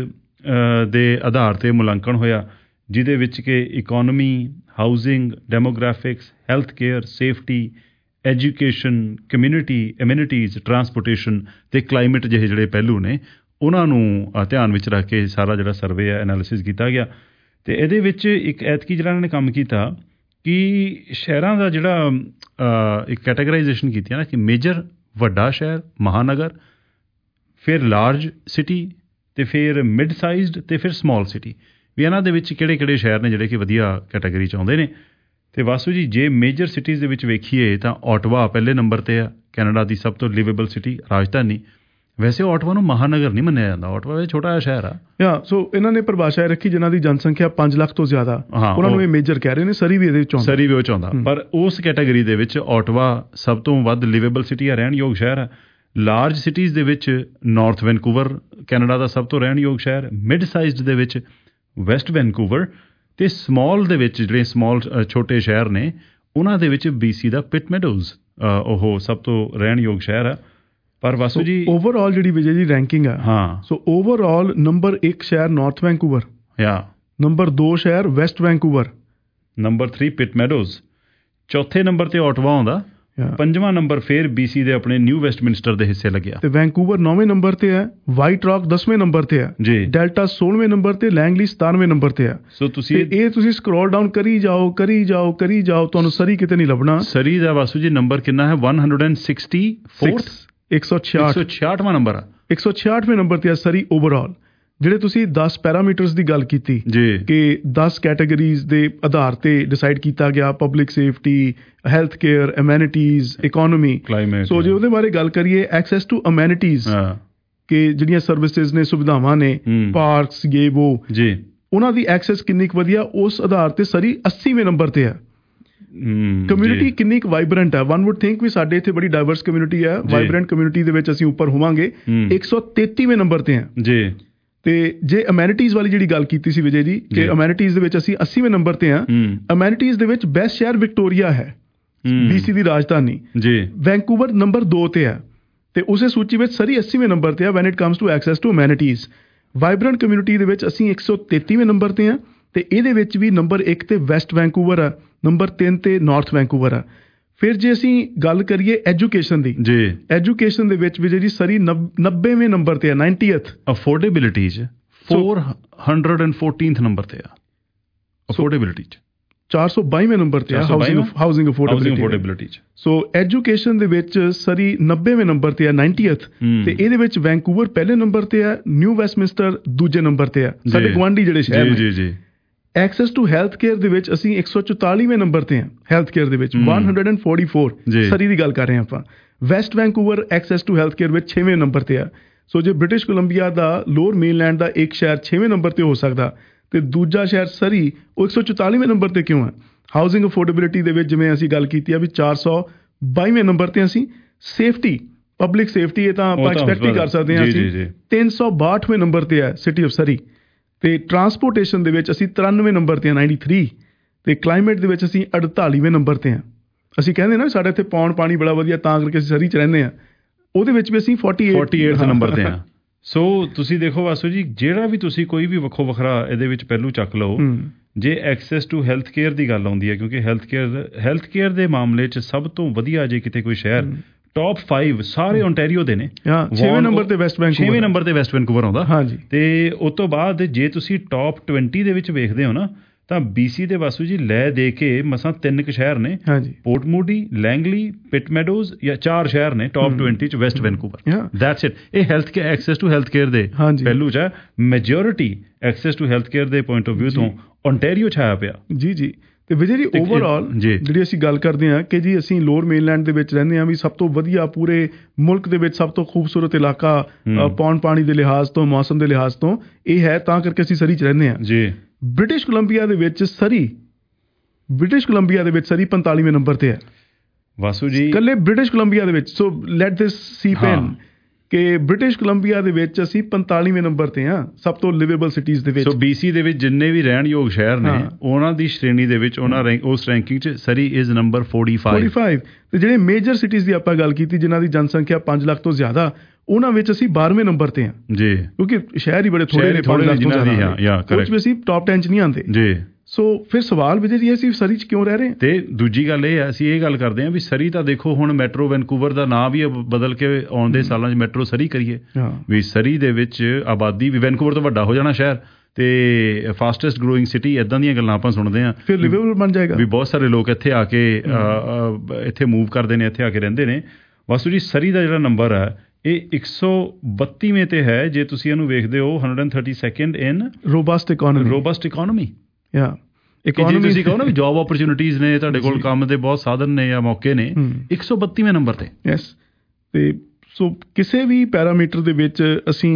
ਦੇ ਆਧਾਰ 'ਤੇ ਮੁਲਾਂਕਣ ਹੋਇਆ, ਜਿਹਦੇ ਵਿੱਚ ਕਿ economy, housing, demographics, health care, safety, education, community, amenities, transportation ਅਤੇ ਕਲਾਈਮੇਟ ਜਿਹੇ ਜਿਹੜੇ ਪਹਿਲੂ ਨੇ ਉਹਨਾਂ ਨੂੰ ਧਿਆਨ ਵਿੱਚ ਰੱਖ ਕੇ ਸਾਰਾ ਜਿਹੜਾ ਸਰਵੇ ਹੈ ਐਨਾਲਿਸਿਸ ਕੀਤਾ ਗਿਆ। ਅਤੇ ਇਹਦੇ ਵਿੱਚ ਇੱਕ ਐਤਕੀ ਜਿਹੜਾ ਇਹਨਾਂ ਨੇ ਕੰਮ ਕੀਤਾ ਕਿ ਸ਼ਹਿਰਾਂ ਦਾ ਜਿਹੜਾ ਇੱਕ ਕੈਟਾਗਰਾਈਜੇਸ਼ਨ ਕੀਤੀ ਹੈ ਨਾ ਕਿ ਮੇਜਰ ਵੱਡਾ ਸ਼ਹਿਰ, ਮਹਾਨਗਰ, ਫਿਰ ਲਾਰਜ ਸਿਟੀ ਅਤੇ ਫਿਰ ਮਿਡ ਸਾਈਜ਼ਡ ਅਤੇ ਫਿਰ ਸਮੋਲ ਸਿਟੀ, ਵੀ ਇਹਨਾਂ ਦੇ ਵਿੱਚ ਕਿਹੜੇ ਕਿਹੜੇ ਸ਼ਹਿਰ ਨੇ ਜਿਹੜੇ ਕਿ ਵਧੀਆ ਕੈਟਾਗਰੀ 'ਚ ਆਉਂਦੇ ਨੇ। ਅਤੇ ਵਾਸੂ ਜੀ, ਜੇ ਮੇਜਰ ਸਿਟੀਜ਼ ਦੇ ਵਿੱਚ ਵੇਖੀਏ ਤਾਂ ਓਟਵਾ ਪਹਿਲੇ ਨੰਬਰ 'ਤੇ ਆ, ਕੈਨੇਡਾ ਦੀ ਸਭ ਤੋਂ ਲਿਵੇਬਲ ਸਿਟੀ, ਰਾਜਧਾਨੀ। ਵੈਸੇ ਓਟਵਾ ਨੂੰ ਮਹਾਨਗਰ ਨਹੀਂ ਮੰਨਿਆ ਜਾਂਦਾ, ਓਟਵਾ ਵਿੱਚ ਛੋਟਾ ਜਿਹਾ ਸ਼ਹਿਰ ਆ। ਯਾ ਸੋ ਇਹਨਾਂ ਨੇ ਪਰਿਭਾਸ਼ਾ ਰੱਖੀ ਜਿਨ੍ਹਾਂ ਦੀ ਜਨਸੰਖਿਆ ਪੰਜ ਲੱਖ ਤੋਂ ਜ਼ਿਆਦਾ, ਉਹਨਾਂ ਨੂੰ ਇਹ ਮੇਜਰ ਕਹਿ ਰਹੇ ਨੇ। ਸਰੀ ਵੀ ਇਹਦੇ ਵਿੱਚ ਆਉਂਦਾ, ਸਰੀ ਵੀ ਉਹ 'ਚ ਆਉਂਦਾ, ਪਰ ਉਸ ਕੈਟਾਗਰੀ ਦੇ ਵਿੱਚ ਓਟਵਾ ਸਭ ਤੋਂ ਵੱਧ ਲਿਵੇਬਲ ਸਿਟੀ ਆ, ਰਹਿਣਯੋਗ ਸ਼ਹਿਰ ਆ। ਲਾਰਜ ਸਿਟੀਜ਼ ਦੇ ਵਿੱਚ ਨਾਰਥ ਵੈਨਕੂਵਰ ਕੈਨੇਡਾ ਦਾ ਸਭ ਤੋਂ ਰਹਿਣਯੋਗ ਸ਼ਹਿਰ, ਮਿਡ ਸਾਈਜ਼ਡ ਦੇ ਵਿੱਚ ਵੈਸਟ ਵੈਨਕੂਵਰ, ਅਤੇ ਸਮੋਲ ਦੇ ਵਿੱਚ ਜਿਹੜੇ ਸਮੋਲ ਛੋਟੇ ਸ਼ਹਿਰ ਨੇ ਉਹਨਾਂ ਦੇ ਵਿੱਚ ਬੀ ਸੀ ਦਾ ਪਿਟ ਮੈਡੋਜ਼ ਉਹ ਸਭ ਤੋਂ ਰਹਿਣਯੋਗ ਸ਼ਹਿਰ ਆ। ਪਰ ਵਾਸੂ ਜੀ ਓਵਰਆਲ ਜਿਹੜੀ ਵਿਜੇ ਜੀ ਰੈਂਕਿੰਗ ਆ, ਹਾਂ, ਸੋ ਓਵਰਆਲ ਨੰਬਰ ਇੱਕ ਸ਼ਹਿਰ ਨਾਰਥ ਵੈਨਕੂਵਰ, ਯਾ ਨੰਬਰ ਦੋ ਸ਼ਹਿਰ West Vancouver, number three Pitt Meadows, ਚੌਥੇ ਨੰਬਰ 'ਤੇ ਓਟਵਾ ਆਉਂਦਾ, ਪੰਜਵਾਂ ਨੰਬਰ ਫਿਰ ਬੀਸੀ ਦੇ ਆਪਣੇ ਨਿਊ ਵੈਸਟਮਿੰਸਟਰ ਦੇ ਹਿੱਸੇ ਲੱਗਿਆ, ਤੇ ਵੈਨਕੂਵਰ ਨੌਵੇਂ ਨੰਬਰ 'ਤੇ ਹੈ, ਵਾਈਟ ਰੌਕ ਦਸਵੇਂ ਨੰਬਰ 'ਤੇ ਹੈ ਜੀ, ਡੈਲਟਾ ਸੋਲਵੇਂ ਨੰਬਰ 'ਤੇ, ਲੈਂਗਲੀ ਸਤਾਨਵੇਂ ਨੰਬਰ 'ਤੇ ਹੈ। ਸੋ ਤੁਸੀਂ ਇਹ ਤੁਸੀਂ ਸਕਰੋਲ ਡਾਊਨ ਕਰੀ ਜਾਓ ਕਰੀ ਜਾਓ ਕਰੀ ਜਾਓ, ਤੁਹਾਨੂੰ ਸਰੀ ਕਿਤੇ ਨਹੀਂ ਲੱਭਣਾ। ਸਰੀ ਦਾ ਵਾਸੂ ਜੀ ਨੰਬਰ ਕਿੰਨਾ ਹੈ? One hundred and sixty fourth, ਇੱਕ ਸੌ ਛਿਆਹਠ ਛਿਆਹਠਵਾਂ ਨੰਬਰ ਆ, ਇੱਕ ਸੌ ਛਿਆਹਠਵੇਂ ਨੰਬਰ 'ਤੇ ਆ ਸਰੀ ਓਵਰਆਲ। ਜਿਹੜੇ ਤੁਸੀਂ ਦਸ ਪੈਰਾਮੀਟਰਸ ਦੀ ਗੱਲ ਕੀਤੀ ਜੀ ਕਿ ਦਸ ਕੈਟਾਗਰੀਜ਼ ਦੇ ਆਧਾਰ 'ਤੇ ਡਿਸਾਈਡ ਕੀਤਾ ਗਿਆ, public safety, health care, amenities, economy, climate. So ਜੇ ਉਹਦੇ ਬਾਰੇ ਗੱਲ ਕਰੀਏ, ਐਕਸੈਸ ਟੂ ਅਮੈਨਿਟੀਜ਼ ਕਿ ਜਿਹੜੀਆਂ ਸਰਵਿਸਿਜ਼ ਨੇ, ਸੁਵਿਧਾਵਾਂ ਨੇ, ਪਾਰਕਸ, ਇਹ ਵੋ ਜੀ, ਉਹਨਾਂ ਦੀ ਐਕਸੈਸ ਕਿੰਨੀ ਕੁ ਵਧੀਆ, ਉਸ ਆਧਾਰ 'ਤੇ ਸਰੀ ਅੱਸੀਵੇਂ ਨੰਬਰ 'ਤੇ ਆ। ਕਮਿਊਨਿਟੀ ਕਿੰਨੀ ਕੁ ਵਾਈਬਰੈਂਟ ਹੈ, ਵਨ ਵੁੱਡ ਥਿੰਕ ਵੀ ਸਾਡੇ ਇੱਥੇ ਬੜੀ ਡਾਇਵਰਸ ਕਮਿਊਨਿਟੀ ਹੈ, ਵਾਈਬਰੈਂਟ ਕਮਿਊਨਿਟੀ ਦੇ ਵਿੱਚ ਅਸੀਂ ਉੱਪਰ ਹੋਵਾਂਗੇ, ਇੱਕ ਸੌ ਤੇਤੀਵੇਂ ਨੰਬਰ 'ਤੇ ਆ ਜੀ। ਤੇ ਜੇ ਅਮੈਨਿਟੀਜ਼ ਵਾਲੀ ਜਿਹੜੀ ਗੱਲ ਕੀਤੀ ਸੀ ਵਿਜੇ ਜੀ ਕਿ ਅਮੈਨਿਟੀਜ਼ ਦੇ ਵਿੱਚ ਅਸੀਂ ਅੱਸੀਵੇਂ ਨੰਬਰ 'ਤੇ ਆ। ਅਮੈਨਿਟੀਜ਼ ਦੇ ਵਿੱਚ ਬੈਸਟ ਸ਼ਹਿਰ ਵਿਕਟੋਰੀਆ ਹੈ, ਬੀਸੀ ਦੀ ਰਾਜਧਾਨੀ ਜੀ, ਵੈਨਕੂਵਰ ਨੰਬਰ ਦੋ 'ਤੇ ਆ, ਤੇ ਉਸੇ ਸੂਚੀ ਵਿੱਚ ਸਰੀ ਅੱਸੀਵੇਂ ਨੰਬਰ 'ਤੇ ਆ when it comes to access to amenities. Vibrant community ਦੇ ਵਿੱਚ ਅਸੀਂ ਇੱਕ ਸੌ ਤੇਤੀਵੇਂ ਨੰਬਰ 'ਤੇ ਆ, ਤੇ ਇਹਦੇ ਵਿੱਚ ਵੀ ਨੰਬਰ ਇੱਕ 'ਤੇ ਵੈਸਟ ਵੈਨਕੂਵਰ ਆ, ਨੰਬਰ ਤਿੰਨ 'ਤੇ ਨਾਰਥ ਵੈਨਕੂਵਰ ਆ। ਫਿਰ ਜੇ ਅਸੀਂ ਗੱਲ ਕਰੀਏ ਐਜੂਕੇਸ਼ਨ ਦੀ ਜੀ, ਐਜੂਕੇਸ਼ਨ ਦੇ ਵਿੱਚ ਵੀ ਜਿਹੜੀ ਸਰੀ ਨੱਬੇਵੇਂ ਨੰਬਰ 'ਤੇ ਆ, ਨਾਈਨਟੀਐਥ। ਅਫੋਰਡੇਬਿਲਿਟੀ 'ਚ four hundred and fourteenth number 'ਤੇ ਆ, ਅਫੋਰਡੇਬਿਲਿਟੀ 'ਚ ਚਾਰ ਸੌ ਬਾਈਵੇਂ ਨੰਬਰ 'ਤੇ ਆ, ਹਾਊਸਿੰਗ ਅਫੋਰਡੇਬਿਲਿਟੀ 'ਚ। ਸੋ ਐਜੂਕੇਸ਼ਨ ਦੇ ਵਿੱਚ ਸਰੀ ਨੱਬੇਵੇਂ ਨੰਬਰ 'ਤੇ ਆ, ਨਾਈਨਟੀਐਥ, ਤੇ ਇਹਦੇ ਵਿੱਚ ਵੈਨਕੂਵਰ ਪਹਿਲੇ ਨੰਬਰ 'ਤੇ ਆ, ਨਿਊ ਵੈਸਟਮਿੰਸਟਰ ਦੂਜੇ ਨੰਬਰ 'ਤੇ ਆ, ਸਾਡੇ ਗੁਆਂਢੀ ਜਿਹੜੇ ਸ਼ਹਿਰ ਨੇ ਜੀ ਜੀ। ਐਕਸੈਸ ਟੂ ਹੈਲਥ ਕੇਅਰ ਦੇ ਵਿੱਚ ਅਸੀਂ ਇੱਕ ਸੌ ਚੁਤਾਲੀਵੇਂ ਨੰਬਰ 'ਤੇ ਹਾਂ, ਹੈਲਥ ਕੇਅਰ ਦੇ ਵਿੱਚ one hundred and forty four, Surrey ਦੀ ਗੱਲ ਕਰ ਰਹੇ ਹਾਂ ਆਪਾਂ। West Vancouver access to health care ਵਿੱਚ ਛੇਵੇਂ ਨੰਬਰ 'ਤੇ ਆ। ਸੋ ਜੇ ਬ੍ਰਿਟਿਸ਼ ਕੋਲੰਬੀਆ ਦਾ ਲੋਅਰ ਮੇਨਲੈਂਡ ਦਾ ਇੱਕ ਸ਼ਹਿਰ ਛੇਵੇਂ ਨੰਬਰ 'ਤੇ ਹੋ ਸਕਦਾ, ਤੇ ਦੂਜਾ ਸ਼ਹਿਰ ਸਰੀ ਉਹ ਇੱਕ ਸੌ ਚੁਤਾਲੀਵੇਂ ਨੰਬਰ 'ਤੇ ਕਿਉਂ ਹੈ? ਹਾਊਸਿੰਗ ਅਫੋਰਡੇਬਿਲਿਟੀ ਦੇ ਵਿੱਚ ਜਿਵੇਂ ਅਸੀਂ ਗੱਲ ਕੀਤੀ ਆ ਵੀ ਚਾਰ ਸੌ ਬਾਈਵੇਂ ਨੰਬਰ 'ਤੇ ਅਸੀਂ। ਸੇਫਟੀ, ਪਬਲਿਕ ਸੇਫਟੀ, ਇਹ ਤਾਂ ਆਪਾਂ ਐਕਸਪੈਕਟ ਹੀ ਕਰ ਸਕਦੇ ਹਾਂ ਅਸੀਂ, ਤਿੰਨ ਸੌ ਬਾਹਠਵੇਂ ਨੰਬਰ 'ਤੇ ਹੈ ਸਿਟੀ ਆਫ ਸਰੀ। ਤੇ ਟਰਾਂਸਪੋਰਟੇਸ਼ਨ ਦੇ ਵਿੱਚ ਅਸੀਂ ਤਰਾਨਵੇਂ ਨੰਬਰ 'ਤੇ ਆ, ਨਾਈਨਟੀ ਥਰੀ, ਤੇ ਕਲਾਈਮੇਟ ਦੇ ਵਿੱਚ ਅਸੀਂ ਅੜਤਾਲੀਵੇਂ ਨੰਬਰ 'ਤੇ ਆ। ਅਸੀਂ ਕਹਿੰਦੇ ਨਾ ਸਾਡੇ ਇੱਥੇ ਪੌਣ ਪਾਣੀ ਬੜਾ ਵਧੀਆ ਤਾਂ ਕਰਕੇ ਅਸੀਂ ਸਰੀ 'ਚ ਰਹਿੰਦੇ ਹਾਂ, ਉਹਦੇ ਵਿੱਚ ਵੀ ਅਸੀਂ forty eight forty eight number 'ਤੇ ਆ। ਸੋ ਤੁਸੀਂ ਦੇਖੋ ਵਾਸੂ ਜੀ, ਜਿਹੜਾ ਵੀ ਤੁਸੀਂ ਕੋਈ ਵੀ ਵੱਖੋ ਵੱਖਰਾ ਇਹਦੇ ਵਿੱਚ ਪਹਿਲੂ ਚੱਕ ਲਓ, ਜੇ ਐਕਸੈਸ ਟੂ ਹੈਲਥ ਕੇਅਰ ਦੀ ਗੱਲ ਆਉਂਦੀ ਹੈ, ਕਿਉਂਕਿ ਹੈਲਥ ਕੇਅਰ ਹੈਲਥ ਕੇਅਰ ਦੇ ਮਾਮਲੇ 'ਚ ਸਭ ਤੋਂ ਵਧੀਆ ਜੇ ਕਿਤੇ ਕੋਈ ਸ਼ਹਿਰ ਟੌਪ ਪੰਜ ਸਾਰੇ ਓਨਟਾਰੀਓ ਦੇ ਨੇ। ਛੇਵੇਂ ਨੰਬਰ ਤੇ ਵੈਸਟ ਵੈਨਕੂਵਰ, ਛੇਵੇਂ ਨੰਬਰ ਤੇ ਵੈਸਟ ਵੈਨਕੂਵਰ ਆਉਂਦਾ। ਹਾਂਜੀ, ਤੇ ਉਸ ਤੋਂ ਬਾਅਦ ਜੇ ਤੁਸੀਂ ਟੌਪ ਵੀਹ ਦੇ ਵਿੱਚ ਵੇਖਦੇ ਹੋ ਨਾ, ਤਾਂ ਬੀਸੀ ਦੇ ਵਾਸੂ ਜੀ ਲੈ ਦੇ ਕੇ ਮਸਾਂ ਤਿੰਨ ਕੁ ਸ਼ਹਿਰ ਨੇ, Port Moody, Langley, Pitt Meadows, ਜਾਂ ਚਾਰ ਸ਼ਹਿਰ ਨੇ ਟੌਪ ਵੀਹ 'ਚ ਵੈਸਟ ਵੈਨਕੂਵਰ। That's it. ਇਹ health care access to health care ਦੇ ਪਹਿਲੂ 'ਚ ਹੈ। Majority access to health care ਦੇ ਪੁਆਇੰਟ ਆਫ ਵਿਊ ਤੋਂ ਓਨਟਾਰੀਓ ਛਾਇਆ ਪਿਆ। ਜੀ ਜੀ। ਤੇ ਵਿਜੇ ਜੀ, ਓਵਰਆਲ ਜਿਹੜੀ ਅਸੀਂ ਗੱਲ ਕਰਦੇ ਹਾਂ ਕਿ ਜੀ ਅਸੀਂ ਲੋਅਰ ਮੇਨਲੈਂਡ ਦੇ ਵਿੱਚ ਰਹਿੰਦੇ ਹਾਂ, ਵੀ ਸਭ ਤੋਂ ਵਧੀਆ ਪੂਰੇ ਮੁਲਕ ਦੇ ਵਿੱਚ ਸਭ ਤੋਂ ਖੂਬਸੂਰਤ ਇਲਾਕਾ ਪੌਣ ਪਾਣੀ ਦੇ ਲਿਹਾਜ਼ ਤੋਂ, ਮੌਸਮ ਦੇ ਲਿਹਾਜ਼ ਤੋਂ ਇਹ ਹੈ, ਤਾਂ ਕਰਕੇ ਅਸੀਂ ਸਰੀ 'ਚ ਰਹਿੰਦੇ ਹਾਂ ਜੀ। ਬ੍ਰਿਟਿਸ਼ ਕੋਲੰਬੀਆ ਦੇ ਵਿੱਚ ਸਰੀ ਬ੍ਰਿਟਿਸ਼ ਕੋਲੰਬੀਆ ਦੇ ਵਿੱਚ ਸਰੀ ਪੰਤਾਲੀਵੇਂ ਨੰਬਰ ਤੇ ਹੈ ਵਾਸੂ ਜੀ, ਇਕੱਲੇ ਬ੍ਰਿਟਿਸ਼ ਕੋਲੰਬੀਆ ਦੇ ਵਿੱਚ। ਸੋ ਲੈਟ ਦਿਸ ਸੀਪ ਇਨ ਕਿ ਬ੍ਰਿਟਿਸ਼ ਕੋਲੰਬੀਆ ਦੇ ਵਿੱਚ ਅਸੀਂ ਪੰਤਾਲੀਵੇਂ ਨੰਬਰ ਤੇ ਹਾਂ ਸਭ ਤੋਂ ਲਿਵੇਬਲ ਸਿਟੀਜ਼ ਦੇ ਵਿੱਚ। ਸੋ ਬੀਸੀ ਦੇ ਵਿੱਚ ਜਿੰਨੇ ਵੀ ਰਹਿਣਯੋਗ ਸ਼ਹਿਰ ਨੇ, ਉਹਨਾਂ ਦੀ ਸ਼੍ਰੇਣੀ ਦੇ ਵਿੱਚ, ਉਹਨਾਂ ਉਸ ਰੈਂਕਿੰਗ 'ਚ ਸਰੀ ਇਜ਼ ਨੰਬਰ ਪੈਂਤਾਲੀ। ਤੇ ਜਿਹੜੇ ਮੇਜਰ ਸਿਟੀਜ਼ ਦੀ ਆਪਾਂ ਗੱਲ ਕੀਤੀ, ਜਿਨ੍ਹਾਂ ਦੀ ਜਨਸੰਖਿਆ ਪੰਜ ਲੱਖ ਤੋਂ ਜ਼ਿਆਦਾ, ਉਹਨਾਂ ਵਿੱਚ ਅਸੀਂ ਬਾਰਵੇਂ ਨੰਬਰ ਤੇ ਹਾਂ ਜੀ, ਕਿਉਂਕਿ ਸ਼ਹਿਰ ਹੀ ਬੜੇ ਥੋੜੇ ਨੇ, ਪੰਜ ਲੱਖ ਤੋਂ ਜ਼ਿਆਦਾ, ਉਸ ਵਿੱਚ ਅਸੀਂ ਟੌਪ ਦਸ 'ਚ ਨਹੀਂ ਆਉਂਦੇ ਜੀ। ਸੋ ਫਿਰ ਸਵਾਲ ਵਿਜੇ ਜੀ, ਅਸੀਂ ਸਰੀ 'ਚ ਕਿਉਂ ਰਹਿ ਰਹੇ ਹਾਂ? ਤੇ ਦੂਜੀ ਗੱਲ ਇਹ ਹੈ, ਅਸੀਂ ਇਹ ਗੱਲ ਕਰਦੇ ਹਾਂ ਵੀ ਸਰੀ ਤਾਂ ਦੇਖੋ, ਹੁਣ ਮੈਟਰੋ ਵੈਨਕੂਵਰ ਦਾ ਨਾਂ ਵੀ ਬਦਲ ਕੇ ਆਉਂਦੇ ਸਾਲਾਂ 'ਚ ਮੈਟਰੋ ਸਰੀ ਕਰੀਏ, ਵੀ ਸਰੀ ਦੇ ਵਿੱਚ ਆਬਾਦੀ ਵੀ ਵੈਨਕੂਵਰ ਤੋਂ ਵੱਡਾ ਹੋ ਜਾਣਾ ਸ਼ਹਿਰ, ਤੇ ਫਾਸਟੈਸਟ ਗਰੋਇੰਗ ਸਿਟੀ, ਇੱਦਾਂ ਦੀਆਂ ਗੱਲਾਂ ਆਪਾਂ ਸੁਣਦੇ ਹਾਂ। ਫਿਰ ਲਿਵੇਬਲ ਬਣ ਜਾਏਗਾ ਵੀ ਬਹੁਤ ਸਾਰੇ ਲੋਕ ਇੱਥੇ ਆ ਕੇ ਇੱਥੇ ਮੂਵ ਕਰਦੇ ਨੇ, ਇੱਥੇ ਆ ਕੇ ਰਹਿੰਦੇ ਨੇ। ਵਾਸੂ ਜੀ, ਸਰੀ ਦਾ ਜਿਹੜਾ ਨੰਬਰ ਹੈ ਇਹ ਇੱਕ ਸੌ ਬੱਤੀਵੇਂ ਤੇ ਹੈ, ਜੇ ਤੁਸੀਂ ਇਹਨੂੰ ਵੇਖਦੇ ਹੋ, ਇੱਕ ਸੌ ਬੈਂਤੀ in robust economy. Robust economy ਯਾ ਇਕੋਨਮੀ, ਤੁਸੀਂ ਕਹੋ ਨਾ ਵੀ ਜੌਬ ਓਪਰਚੁਨਿਟੀਜ਼ ਨੇ, ਤੁਹਾਡੇ ਕੋਲ ਕੰਮ ਦੇ ਬਹੁਤ ਸਾਧਨ ਨੇ ਜਾਂ ਮੌਕੇ ਨੇ, ਇੱਕ ਸੌ ਬੱਤੀਵੇਂ ਨੰਬਰ ਤੇ। ਯੈਸ। ਤੇ ਸੋ ਕਿਸੇ ਵੀ ਪੈਰਾਮੀਟਰ ਦੇ ਵਿੱਚ ਅਸੀਂ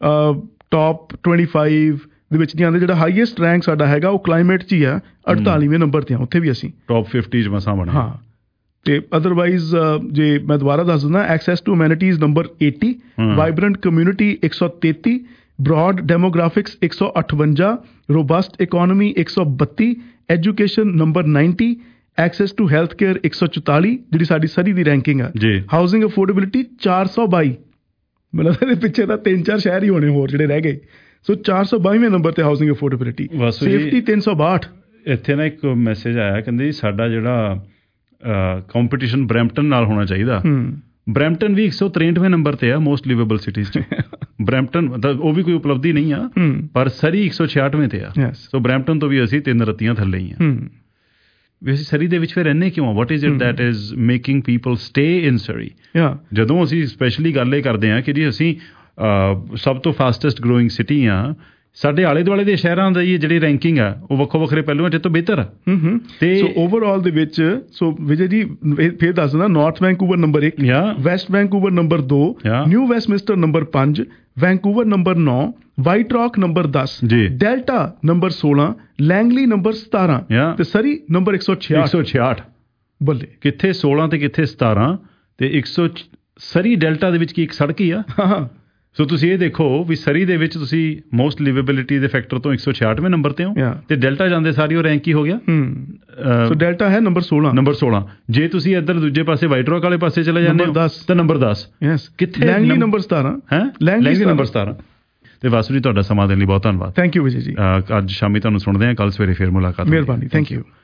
ਟੌਪ ਪੱਚੀ ਦੇ ਵਿੱਚ ਨਹੀਂ ਆਉਂਦੇ। ਜਿਹੜਾ ਹਾਈਐਸਟ ਰੈਂਕ ਸਾਡਾ ਹੈਗਾ ਉਹ ਕਲਾਈਮੇਟ 'ਚ ਹੀ ਆ, ਅੜਤਾਲੀਵੇਂ ਨੰਬਰ ਤੇ ਆ, ਉੱਥੇ ਵੀ ਅਸੀਂ ਟੌਪ ਪਚਾਸ 'ਚ ਮਸਾਂ ਬਣੇ। ਹਾਂ। ਤੇ ਅਦਰਵਾਈਜ਼ ਜੇ ਮੈਂ ਦੁਬਾਰਾ ਦੱਸ ਦਿੰਦਾ, ਐਕਸੈਸ ਟੂ ਅਮੈਨਿਟੀਜ਼ ਨੰਬਰ ਅੱਸੀ, ਵਾਈਬਰੈਂਟ ਕਮਿਊਨਿਟੀ ਇੱਕ ਸੌ ਤੇਤੀ, ਬ੍ਰੌਡ ਡੈਮੋਗ੍ਰਾਫਿਕਸ ਇੱਕ ਸੌ ਅਠਵੰਜਾ, ਰੋਬਸਟ ਇਕੋਨਮੀ ਇੱਕ ਸੌ ਬੱਤੀ, ਐਜੂਕੇਸ਼ਨ ਨੰਬਰ ਨੱਬੇ, ਐਕਸੈਸ ਟੂ ਹੈਲਥ ਕੇਅਰ ਇੱਕ ਸੌ ਚੁਤਾਲੀ, ਜਿਹੜੀ ਸਾਡੀ ਸਰੀ ਦੀ ਰੈਂਕਿੰਗ ਆ। ਹਾਊਸਿੰਗ ਅਫੋਰਡੇਬਿਲਿਟੀ ਚਾਰ ਸੌ ਬਾਈ, ਮਤਲਬ ਇਹਦੇ ਪਿੱਛੇ ਤਾਂ ਤਿੰਨ ਚਾਰ ਸ਼ਹਿਰ ਹੀ ਹੋਣੇ ਹੋਰ ਜਿਹੜੇ ਰਹਿ ਗਏ। ਸੋ ਚਾਰ ਸੌ ਬਾਈਵੇਂ ਨੰਬਰ ਤੇ ਹਾਊਸਿੰਗ ਅਫੋਰਡੇਬਿਲਿਟੀ। ਸੇਫਟੀ ਤਿੰਨ ਸੌ ਬਾਹਠ। ਇੱਥੇ ਨਾ ਇੱਕ ਮੈਸੇਜ ਆਇਆ, ਕਹਿੰਦੇ ਸਾਡਾ ਜਿਹੜਾ ਕੰਪੀਟੀਸ਼ਨ ਬਰੈਂਪਟਨ ਨਾਲ ਹੋਣਾ ਚਾਹੀਦਾ। ਬਰੈਂਪਟਨ ਵੀ ਇੱਕ ਸੌ ਤਰੇਹਠਵੇਂ ਨੰਬਰ ਤੇ ਆ ਮੋਸਟ ਲਿਵੇਬਲ ਸਿਟੀਜ਼ 'ਚ। ਬਰੈਂਪਟਨ ਉਹ ਵੀ ਕੋਈ ਉਪਲਬਧੀ ਨਹੀਂ ਆ, ਪਰ ਸਰੀ ਇੱਕ ਸੌ ਛਿਆਹਠਵੇਂ ਤੇ ਆ। ਸੋ ਬਰੈਂਪਟਨ ਤੋਂ ਵੀ ਅਸੀਂ ਤਿੰਨ ਰੱਤੀਆਂ ਥੱਲੇ ਹੀ ਆ। ਵੀ ਅਸੀਂ ਸਰੀ ਦੇ ਵਿੱਚ ਫਿਰ ਰਹਿੰਦੇ ਕਿਉਂ? What is it that is making people stay in Surrey? ਜਦੋਂ ਅਸੀਂ ਸਪੈਸ਼ਲੀ ਗੱਲ ਇਹ ਕਰਦੇ ਹਾਂ ਕਿ ਜੀ ਅਸੀਂ ਸਭ ਤੋਂ ਫਾਸਟੈਸਟ ਗਰੋਇੰਗ ਸਿਟੀ ਆ, ਸਾਡੇ ਆਲੇ ਦੁਆਲੇ ਦੇ ਸ਼ਹਿਰਾਂ ਦੀ ਜਿਹੜੀ ਰੈਂਕਿੰਗ ਆ ਉਹ ਵੱਖੋ ਵੱਖਰੇ ਪਹਿਲੂਆਂ 'ਚ ਤੋਂ ਬਿਹਤਰ ਆ। ਤੇ ਓਵਰਆਲ ਦੇ ਵਿੱਚ ਸੋ ਵਿਜੇ ਜੀ ਫਿਰ ਦੱਸ ਦਿੰਦਾ, ਨਾਰਥ ਵੈਨਕੂਵਰ ਨੰਬਰ ਇੱਕ, ਵੈਸਟ ਵੈਨਕੂਵਰ ਨੰਬਰ ਦੋ, ਨਿਊ ਵੈਸਟਮਿੰਸਟਰ ਨੰਬਰ ਪੰਜ, ਵੈਨਕੂਵਰ ਨੰਬਰ ਨੌ, ਵਾਈਟ ਰੌਕ ਨੰਬਰ ਦਸ, ਡੈਲਟਾ ਨੰਬਰ ਸੋਲਾਂ, ਲੈਂਗਲੀ ਨੰਬਰ ਸਤਾਰਾਂ, ਤੇ ਸਰੀ ਨੰਬਰ ਇੱਕ ਸੌ ਛਿਆਹਠ। ਇੱਕ ਸੌ ਛਿਆਹਠ ਬੱਲੇ, ਕਿੱਥੇ ਸੋਲਾਂ ਤੇ ਕਿੱਥੇ ਸਤਾਰਾਂ, ਤੇ ਇੱਕ ਸੌ ਸਰੀ ਡੈਲਟਾ ਦੇ ਵਿੱਚ ਕੀ ਇੱਕ ਸੜਕ ਹੀ ਆ। ਸੋ ਤੁਸੀਂ ਇਹ ਦੇਖੋ ਵੀ ਸਰੀ ਦੇ ਵਿੱਚ ਤੁਸੀਂ ਮੋਸਟ ਲਿਵੇਬਿਲਿਟੀ ਦੇ ਫੈਕਟਰ ਤੋਂ ਇੱਕ ਸੌ ਛਿਆਹਠਵੇਂ ਨੰਬਰ ਤੇ ਹੋ, ਤੇ ਡੈਲਟਾ ਜਾਂਦੇ ਸਾਰੀ ਉਹ ਰੈਂਕ ਹੀ ਹੋ ਗਿਆ। ਸੋ ਡੈਲਟਾ ਹੈ ਨੰਬਰ ਸੋਲਾਂ। ਨੰਬਰ ਸੋਲਾਂ। ਜੇ ਤੁਸੀਂ ਇੱਧਰ ਦੂਜੇ ਪਾਸੇ ਵਾਈਟ ਰੌਕ ਵਾਲੇ ਪਾਸੇ ਚਲੇ ਜਾਂਦੇ ਹੋ ਤਾਂ ਨੰਬਰ ਦਸ। ਕਿੱਥੇ? ਲੈਂਗਲੀ ਨੰਬਰ ਸਤਾਰਾਂ ਹੈ, ਲੈਂਗਲੀ ਨੰਬਰ ਸਤਾਰਾਂ। ਤੇ ਵਾਸੂ ਜੀ, ਤੁਹਾਡਾ ਸਮਾਂ ਦੇਣ ਲਈ ਬਹੁਤ ਧੰਨਵਾਦ। ਥੈਂਕ ਯੂ ਵਿਜੇ ਜੀ। ਅੱਜ ਸ਼ਾਮੀ ਤੁਹਾਨੂੰ ਸੁਣਦੇ ਹਾਂ, ਕੱਲ ਸਵੇਰੇ ਫਿਰ ਮੁਲਾਕਾਤ। ਮਿਹਰਬਾਨੀ। Thank you.